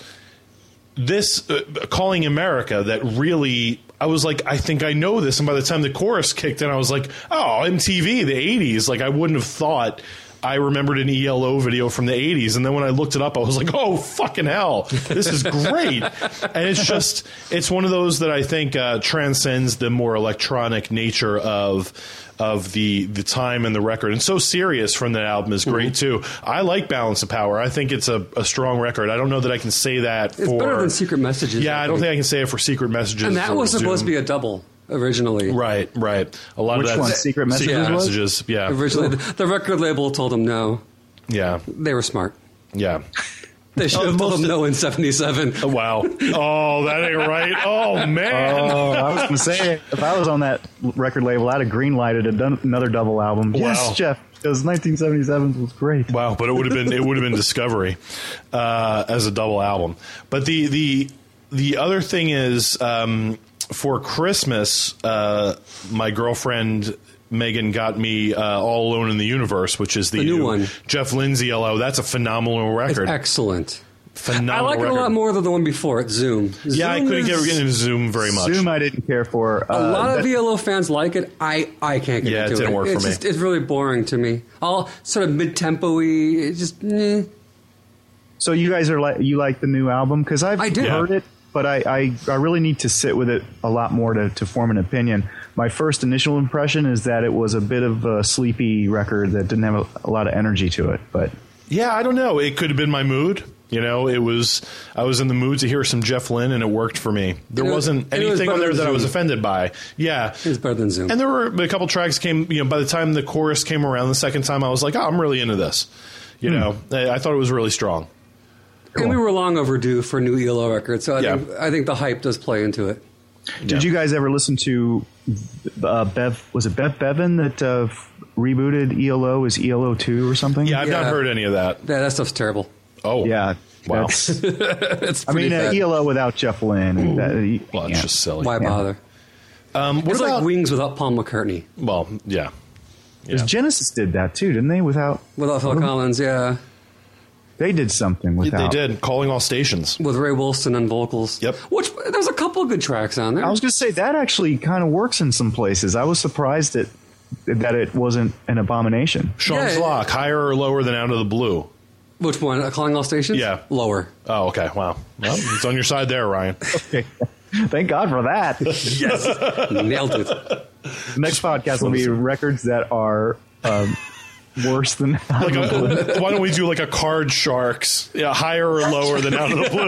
[SPEAKER 2] this uh, Calling America that really, I was like, I think I know this, and by the time the chorus kicked in, I was like, oh, M T V, the eighties. Like, I wouldn't have thought I remembered an E L O video from the eighties, and then when I looked it up, I was like, oh, fucking hell, this is great. And it's just, it's one of those that I think uh, transcends the more electronic nature of of the the time and the record. And So Serious from that album is great, too. I like Balance of Power. I think it's a, a strong record. I don't know that I can say that
[SPEAKER 3] It's
[SPEAKER 2] for...
[SPEAKER 3] better than Secret Messages.
[SPEAKER 2] Yeah, I don't think I can say it for Secret Messages.
[SPEAKER 3] And that
[SPEAKER 2] or
[SPEAKER 3] was supposed
[SPEAKER 2] Zoom.
[SPEAKER 3] to be a double originally.
[SPEAKER 2] Right, right. A lot
[SPEAKER 1] Which
[SPEAKER 2] of that
[SPEAKER 1] one? Secret Messages
[SPEAKER 3] Yeah.
[SPEAKER 1] was?
[SPEAKER 2] Messages, yeah.
[SPEAKER 3] Originally, the, the record label told him no.
[SPEAKER 2] Yeah,
[SPEAKER 3] They were smart.
[SPEAKER 2] yeah.
[SPEAKER 3] They should have told him no in seventy-seven.
[SPEAKER 2] Oh, wow. Oh, that ain't right. Oh, man.
[SPEAKER 1] Oh, I was going to say, if I was on that record label, I'd have green-lighted and done another double album.
[SPEAKER 2] Wow.
[SPEAKER 1] Yes, Jeff, because nineteen seventy-seven was great.
[SPEAKER 2] Wow, but it would have been it would have been Discovery uh, as a double album. But the the the other thing is, um, for Christmas, uh, my girlfriend Megan got me uh, All Alone in the Universe, which is the,
[SPEAKER 3] The new one.
[SPEAKER 2] Jeff Lindsay L O. That's a phenomenal
[SPEAKER 3] It's
[SPEAKER 2] record.
[SPEAKER 3] excellent.
[SPEAKER 2] Phenomenal
[SPEAKER 3] I like it
[SPEAKER 2] record.
[SPEAKER 3] a lot more than the one before it, Zoom.
[SPEAKER 2] Yeah, I
[SPEAKER 3] Zoom
[SPEAKER 2] couldn't
[SPEAKER 3] is-
[SPEAKER 2] get into Zoom very much.
[SPEAKER 1] Zoom I didn't care for. Uh,
[SPEAKER 3] A lot of
[SPEAKER 1] that-
[SPEAKER 3] V L O fans like it. I, I can't get
[SPEAKER 2] Yeah, it
[SPEAKER 3] into it.
[SPEAKER 2] didn't work for
[SPEAKER 3] it's
[SPEAKER 2] me.
[SPEAKER 3] Just, it's really boring to me. All sort of mid-tempo-y. It's just, eh.
[SPEAKER 1] So you guys are like you like the new album because I've
[SPEAKER 3] I do.
[SPEAKER 1] heard it, but I, I I really need to sit with it a lot more to, to form an opinion. My first initial impression is that it was a bit of a sleepy record that didn't have a, a lot of energy to it. But
[SPEAKER 2] Yeah, I don't know. It could have been my mood. You know, it was. I was in the mood to hear some Jeff Lynne, and it worked for me. There
[SPEAKER 3] And it was-
[SPEAKER 2] wasn't
[SPEAKER 3] and it was
[SPEAKER 2] anything on
[SPEAKER 3] better
[SPEAKER 2] there
[SPEAKER 3] than
[SPEAKER 2] that I was
[SPEAKER 3] Zoom.
[SPEAKER 2] offended by. Yeah,
[SPEAKER 3] It was better than Zoom.
[SPEAKER 2] and there were a couple tracks came. You know, by the time the chorus came around the second time, I was like, oh, I'm really into this. You
[SPEAKER 3] Hmm.
[SPEAKER 2] know, I, I thought it was really strong.
[SPEAKER 3] And we were long overdue for a new E L O record, so I,
[SPEAKER 2] Yeah.
[SPEAKER 3] think, I think the hype does play into it.
[SPEAKER 1] did
[SPEAKER 2] Yeah.
[SPEAKER 1] you guys ever listen to uh, Bev? Was it Bev Bevan that uh, rebooted E L O as E L O two or something?
[SPEAKER 2] Yeah, I've not
[SPEAKER 3] Yeah.
[SPEAKER 2] heard any of that.
[SPEAKER 3] That, that stuff's terrible.
[SPEAKER 2] Oh,
[SPEAKER 1] yeah.
[SPEAKER 2] Wow.
[SPEAKER 1] That's,
[SPEAKER 3] It's
[SPEAKER 1] I mean,
[SPEAKER 3] pretty
[SPEAKER 1] uh,
[SPEAKER 3] bad.
[SPEAKER 1] E L O without Jeff Lynne. That, you
[SPEAKER 2] Well, it's
[SPEAKER 1] can't.
[SPEAKER 2] just silly.
[SPEAKER 3] Why
[SPEAKER 1] Yeah.
[SPEAKER 3] bother?
[SPEAKER 2] Um, what
[SPEAKER 3] It's
[SPEAKER 2] about?
[SPEAKER 3] like Wings without Paul McCartney.
[SPEAKER 2] well, yeah.
[SPEAKER 1] Because
[SPEAKER 2] Yeah.
[SPEAKER 1] Genesis did that too, didn't they? Without
[SPEAKER 3] Without Phil Collins, yeah.
[SPEAKER 1] they did something
[SPEAKER 2] They
[SPEAKER 1] without.
[SPEAKER 2] did calling all stations.
[SPEAKER 3] With Ray Wilson on vocals.
[SPEAKER 2] Yep.
[SPEAKER 3] Which, there's a couple of good tracks on there.
[SPEAKER 1] I was going to say that actually kind of works in some places. I was surprised that that it wasn't an abomination.
[SPEAKER 2] Sean's
[SPEAKER 3] Yeah.
[SPEAKER 2] Lock, higher or lower than Out of the Blue?
[SPEAKER 3] Which one? Uh, Calling All Stations?
[SPEAKER 2] Yeah.
[SPEAKER 3] Lower.
[SPEAKER 2] Oh, okay. Wow. Well, it's on your side there, Ryan.
[SPEAKER 1] Thank God for that.
[SPEAKER 3] Yes. Nailed it.
[SPEAKER 1] The next podcast will be records that are um, worse than.
[SPEAKER 2] Like a, why don't we do like a Card Sharks? Yeah, higher or lower than Out of the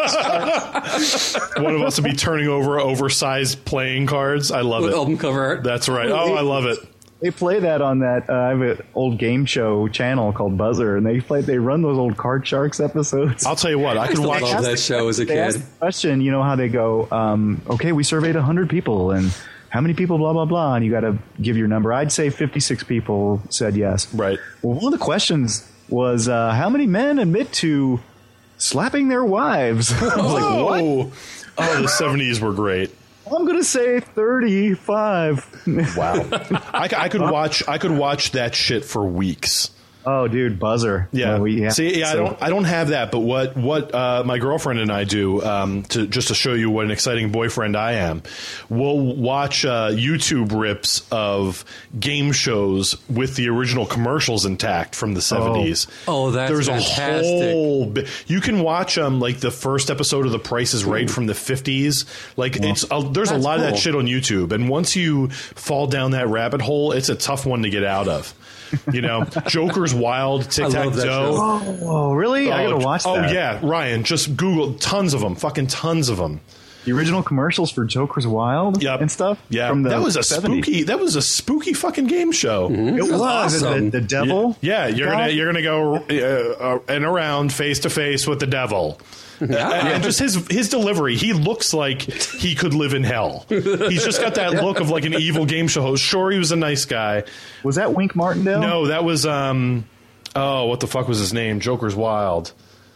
[SPEAKER 2] Blue? One of us will be turning over oversized playing cards. I love
[SPEAKER 3] With
[SPEAKER 2] it.
[SPEAKER 3] album cover art.
[SPEAKER 2] That's right. Oh, I love it.
[SPEAKER 1] They play that on that. Uh, I have an old game show channel called Buzzer, and they play. They run those old Card Sharks episodes.
[SPEAKER 2] I'll tell you what. I could
[SPEAKER 3] I
[SPEAKER 2] watch.
[SPEAKER 3] love that show as a
[SPEAKER 1] They ask
[SPEAKER 3] kid.
[SPEAKER 1] the question, you know how they go, um, okay, we surveyed one hundred people, and how many people, blah, blah, blah, and you got to give your number. I'd say fifty-six people said yes.
[SPEAKER 2] Right.
[SPEAKER 1] Well, one of the questions was, uh, how many men admit to slapping their wives? I was like, what?
[SPEAKER 2] Oh, oh, the seventies were great.
[SPEAKER 1] I'm going to say thirty-five.
[SPEAKER 2] Wow. I, c- I could watch. I could watch that shit for weeks.
[SPEAKER 1] Oh, dude, Buzzer.
[SPEAKER 2] Yeah.
[SPEAKER 1] Well, we-
[SPEAKER 2] See, yeah, I
[SPEAKER 1] So-
[SPEAKER 2] don't. I don't have that. But what what uh, my girlfriend and I do um, to just to show you what an exciting boyfriend I am, we'll watch uh, YouTube rips of game shows with the original commercials intact from the seventies.
[SPEAKER 3] Oh, that's
[SPEAKER 2] There's
[SPEAKER 3] fantastic.
[SPEAKER 2] a whole. Bi- you can watch um like the first episode of The Price Is Right from the fifties. Like it's a, there's a
[SPEAKER 3] That's
[SPEAKER 2] lot of that
[SPEAKER 3] cool.
[SPEAKER 2] shit on YouTube, and once you fall down that rabbit hole, it's a tough one to get out of. You know, Joker's Wild, Tic
[SPEAKER 3] I
[SPEAKER 2] Tac
[SPEAKER 3] love that
[SPEAKER 2] Toe.
[SPEAKER 3] show.
[SPEAKER 1] Oh, really? I got to watch
[SPEAKER 2] oh,
[SPEAKER 1] that.
[SPEAKER 2] yeah, Ryan, just Google tons of them, fucking tons of them.
[SPEAKER 1] The original commercials for Joker's Wild
[SPEAKER 2] Yep.
[SPEAKER 1] and stuff?
[SPEAKER 2] Yeah,
[SPEAKER 1] From the
[SPEAKER 2] that was a
[SPEAKER 1] seventies.
[SPEAKER 2] spooky. That was a spooky fucking game show.
[SPEAKER 1] It was.
[SPEAKER 3] awesome.
[SPEAKER 1] The, the devil?
[SPEAKER 2] Yeah, you're
[SPEAKER 1] God?
[SPEAKER 2] gonna you're gonna go uh, uh, and around face to face with the devil. And, and just his his delivery, he looks like he could live in hell. He's just got that look of like an evil game show host. Sure, he was a nice guy.
[SPEAKER 1] Was that Wink Martindale?
[SPEAKER 2] No, that was um oh, what the fuck was his name? Joker's Wild.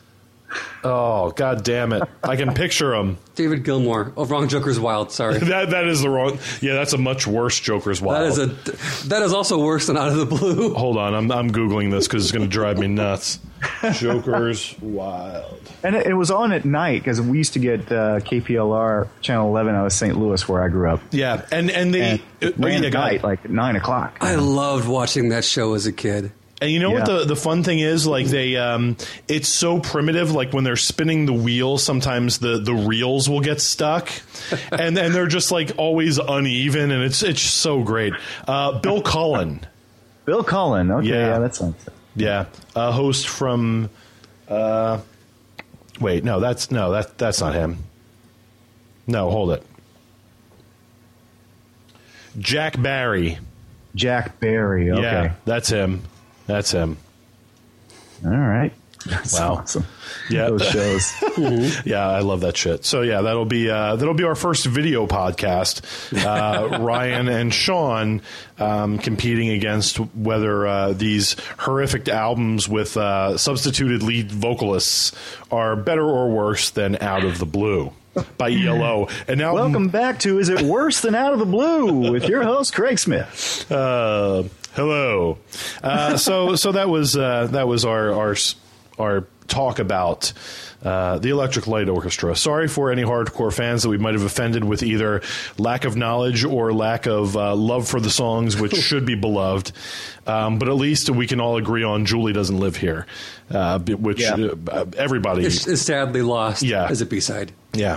[SPEAKER 2] Oh, god damn it. I can picture him.
[SPEAKER 3] David Gilmour. Oh, wrong. Joker's Wild. Sorry.
[SPEAKER 2] That that is the wrong. Yeah, that's a much worse Joker's Wild.
[SPEAKER 3] That is a. That is also worse than Out of the Blue.
[SPEAKER 2] Hold on, I'm I'm googling this because it's going to drive me nuts. Joker's Wild.
[SPEAKER 1] And it, it was on at night because we used to get uh, K P L R Channel eleven out of Saint Louis where I grew up.
[SPEAKER 2] Yeah, and and they
[SPEAKER 1] And it
[SPEAKER 2] uh,
[SPEAKER 1] ran
[SPEAKER 2] yeah,
[SPEAKER 1] at
[SPEAKER 2] go ahead.
[SPEAKER 1] night, like at nine o'clock.
[SPEAKER 3] I loved watching that show as a kid.
[SPEAKER 2] And you know what
[SPEAKER 1] Yeah.
[SPEAKER 2] the the fun thing is? Like they, um, it's so primitive. Like when they're spinning the wheel, sometimes the, the reels will get stuck, and and they're just like always uneven, and it's it's so great. Uh, Bill Cullen,
[SPEAKER 1] Bill Cullen. Okay,
[SPEAKER 2] Yeah.
[SPEAKER 1] yeah, that sounds.
[SPEAKER 2] yeah, a host from. Uh, wait, no, that's no, that that's not him. No, hold it. Jack Barry.
[SPEAKER 1] Jack Barry. Okay.
[SPEAKER 2] Yeah, that's him. That's him.
[SPEAKER 1] All right. That's
[SPEAKER 2] Wow.
[SPEAKER 1] awesome.
[SPEAKER 2] Yeah.
[SPEAKER 1] Those shows.
[SPEAKER 2] Yeah, I love that shit. So yeah, that'll be uh, that'll be our first video podcast. Uh, Ryan and Sean um, competing against whether uh, these horrific albums with uh, substituted lead vocalists are better or worse than Out of the Blue by E L O. And now,
[SPEAKER 1] Welcome back to Is It Worse Than Out of the Blue with your host, Craig Smith.
[SPEAKER 2] Uh, hello. Uh, so so that was uh, that was our our our talk about uh, the Electric Light Orchestra. Sorry for any hardcore fans that we might have offended with either lack of knowledge or lack of uh, love for the songs, which should be beloved. Um, but at least we can all agree on Julie Doesn't Live Here, uh, which
[SPEAKER 1] Yeah.
[SPEAKER 2] uh, everybody
[SPEAKER 3] It's, it's sadly lost
[SPEAKER 2] Yeah.
[SPEAKER 3] as a B-side.
[SPEAKER 2] Yeah.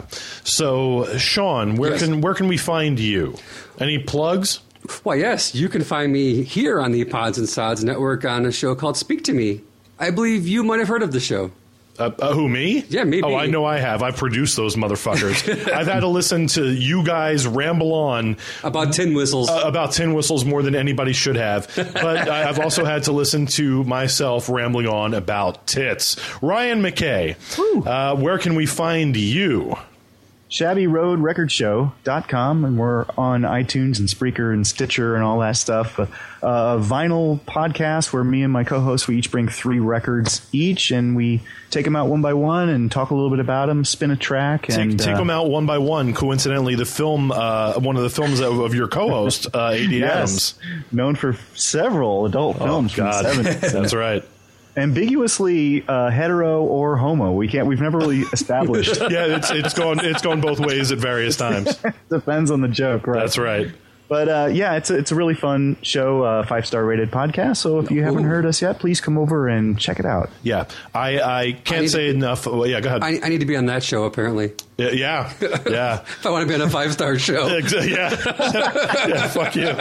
[SPEAKER 2] So, Sean, where
[SPEAKER 3] Yes.
[SPEAKER 2] can where can we find you? Any plugs?
[SPEAKER 3] Why, yes, you can find me here on the Pods and Sods Network on a show called Speak to Me. I believe you might have heard of the show.
[SPEAKER 2] Uh, uh, who, me?
[SPEAKER 3] Yeah, maybe.
[SPEAKER 2] Oh, I know I have. I've produced those motherfuckers. I've had to listen to you guys ramble on
[SPEAKER 3] About tin whistles.
[SPEAKER 2] uh, about tin whistles more than anybody should have. But I- I've also had to listen to myself rambling on about tits. Ryan McKay, uh, where can we find you?
[SPEAKER 1] Shabby Road Record Show dot com, and we're on iTunes and Spreaker and Stitcher and all that stuff. Uh, a vinyl podcast where me and my co-host, we each bring three records each, and we take them out one by one and talk a little bit about them, spin a track.
[SPEAKER 2] Take,
[SPEAKER 1] and
[SPEAKER 2] take
[SPEAKER 1] uh,
[SPEAKER 2] them out one by one. Coincidentally, the film, uh, one of the films of, of your co-host, uh, A D Adams.
[SPEAKER 1] Yes, known for several adult films from
[SPEAKER 2] God,
[SPEAKER 1] the seventies.
[SPEAKER 2] that's right.
[SPEAKER 1] Ambiguously uh, hetero or homo. We can't. We've never really established.
[SPEAKER 2] Yeah, it's it's gone it's gone both ways at various times.
[SPEAKER 1] Depends on the joke, right?
[SPEAKER 2] That's right.
[SPEAKER 1] But uh, yeah, it's a, it's a really fun show, uh, five star rated podcast. So if you haven't
[SPEAKER 3] Ooh.
[SPEAKER 1] heard us yet, please come over and check it out.
[SPEAKER 2] Yeah, I, I can't
[SPEAKER 3] I need
[SPEAKER 2] say
[SPEAKER 3] to-
[SPEAKER 2] enough. Well, yeah, go ahead.
[SPEAKER 3] I, I need to be on that show, apparently.
[SPEAKER 2] yeah, yeah, yeah.
[SPEAKER 3] If I want to be on a five-star show.
[SPEAKER 2] Exa- yeah. Yeah, fuck you.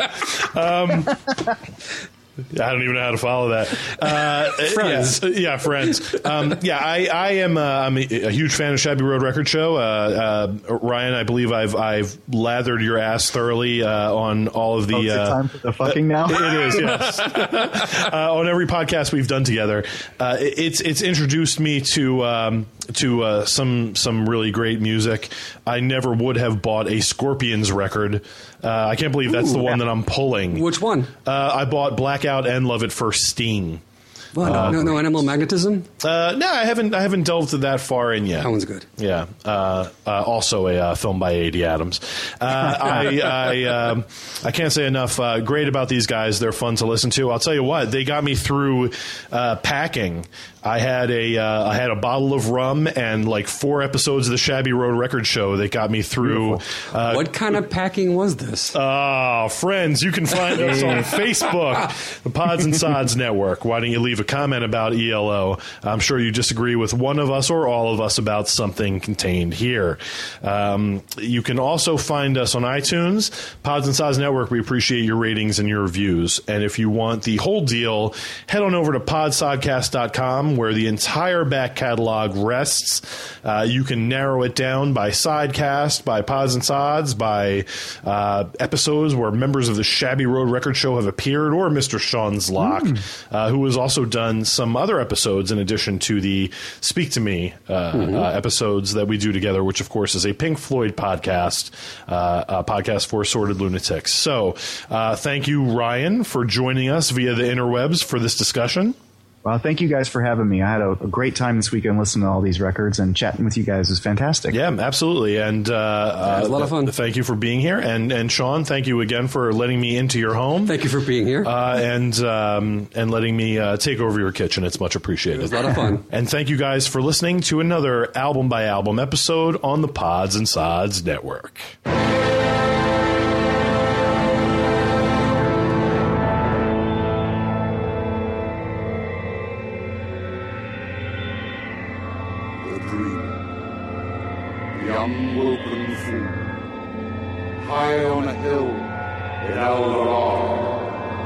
[SPEAKER 2] Um, I don't even know how to follow that. Uh,
[SPEAKER 3] Friends.
[SPEAKER 2] Yeah, yeah friends. Um, yeah, I, I am. Uh, I'm a, a huge fan of Shabby Road Record Show. Uh, uh, Ryan, I believe I've I've lathered your ass thoroughly uh, on all of the.
[SPEAKER 1] Oh, is it
[SPEAKER 2] uh,
[SPEAKER 1] time for the fucking now?
[SPEAKER 2] It is, yes. uh, on every podcast we've done together, uh, it- it's it's introduced me to um, to uh, some some really great music. I never would have bought a Scorpions record. Uh, I can't believe that's the one that I'm pulling.
[SPEAKER 3] Which one?
[SPEAKER 2] Uh, I bought Blackout and Love at First Sting.
[SPEAKER 3] What? no, no animal magnetism?
[SPEAKER 2] Uh, no, I haven't. I haven't delved that far in yet.
[SPEAKER 3] That one's good.
[SPEAKER 2] Yeah. Uh, uh, also a uh, film by A D Adams. Uh, I I, um, I can't say enough uh, great about these guys. They're fun to listen to. I'll tell you what. They got me through uh, packing. I had a uh, I had a bottle of rum and like four episodes of the Shabby Road Record Show that got me through. Uh,
[SPEAKER 3] What kind of packing was this?
[SPEAKER 2] Ah, friends, you can find us on Facebook, the Pods and Sods Network. Why don't you leave a comment about E L O? I'm sure you disagree with one of us or all of us about something contained here. Um, you can also find us on iTunes, Pods and Sods Network. We appreciate your ratings and your reviews. And if you want the whole deal, head on over to podsodcast dot com, where the entire back catalog rests. Uh, you can narrow it down by sidecast, by Pods and Sods, by uh, episodes where members of the Shabby Road Record Show have appeared, or Mister Sean Zlock,
[SPEAKER 1] Mm.
[SPEAKER 2] uh, who has also done some other episodes in addition to the Speak to Me uh,
[SPEAKER 1] Mm-hmm.
[SPEAKER 2] uh, episodes that we do together, which, of course, is a Pink Floyd podcast, uh, a podcast for Assorted Lunatics. So uh, thank you, Ryan, for joining us via the interwebs for this discussion.
[SPEAKER 1] Well, thank you guys for having me. I had a, a great time this weekend listening to all these records, and chatting with you guys was fantastic.
[SPEAKER 2] Yeah, absolutely. And uh,
[SPEAKER 3] it was a lot of fun.
[SPEAKER 2] uh, thank you for being here. And, and Sean, thank you again for letting me into your home.
[SPEAKER 3] Thank you for being here.
[SPEAKER 2] Uh, and um, and letting me uh, take over your kitchen. It's much appreciated.
[SPEAKER 3] It was a lot of fun.
[SPEAKER 2] And thank you guys for listening to another album by album episode on the Pods and Sods Network.
[SPEAKER 5] The dreamer, the unwoken fool, high on a hill in Eldorado.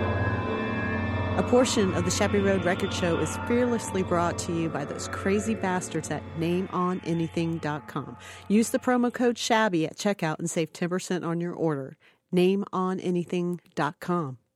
[SPEAKER 6] A portion of the Shabby Road Record Show is fearlessly brought to you by those crazy bastards at name on anything dot com. Use the promo code SHABBY at checkout and save ten percent on your order. name on anything dot com.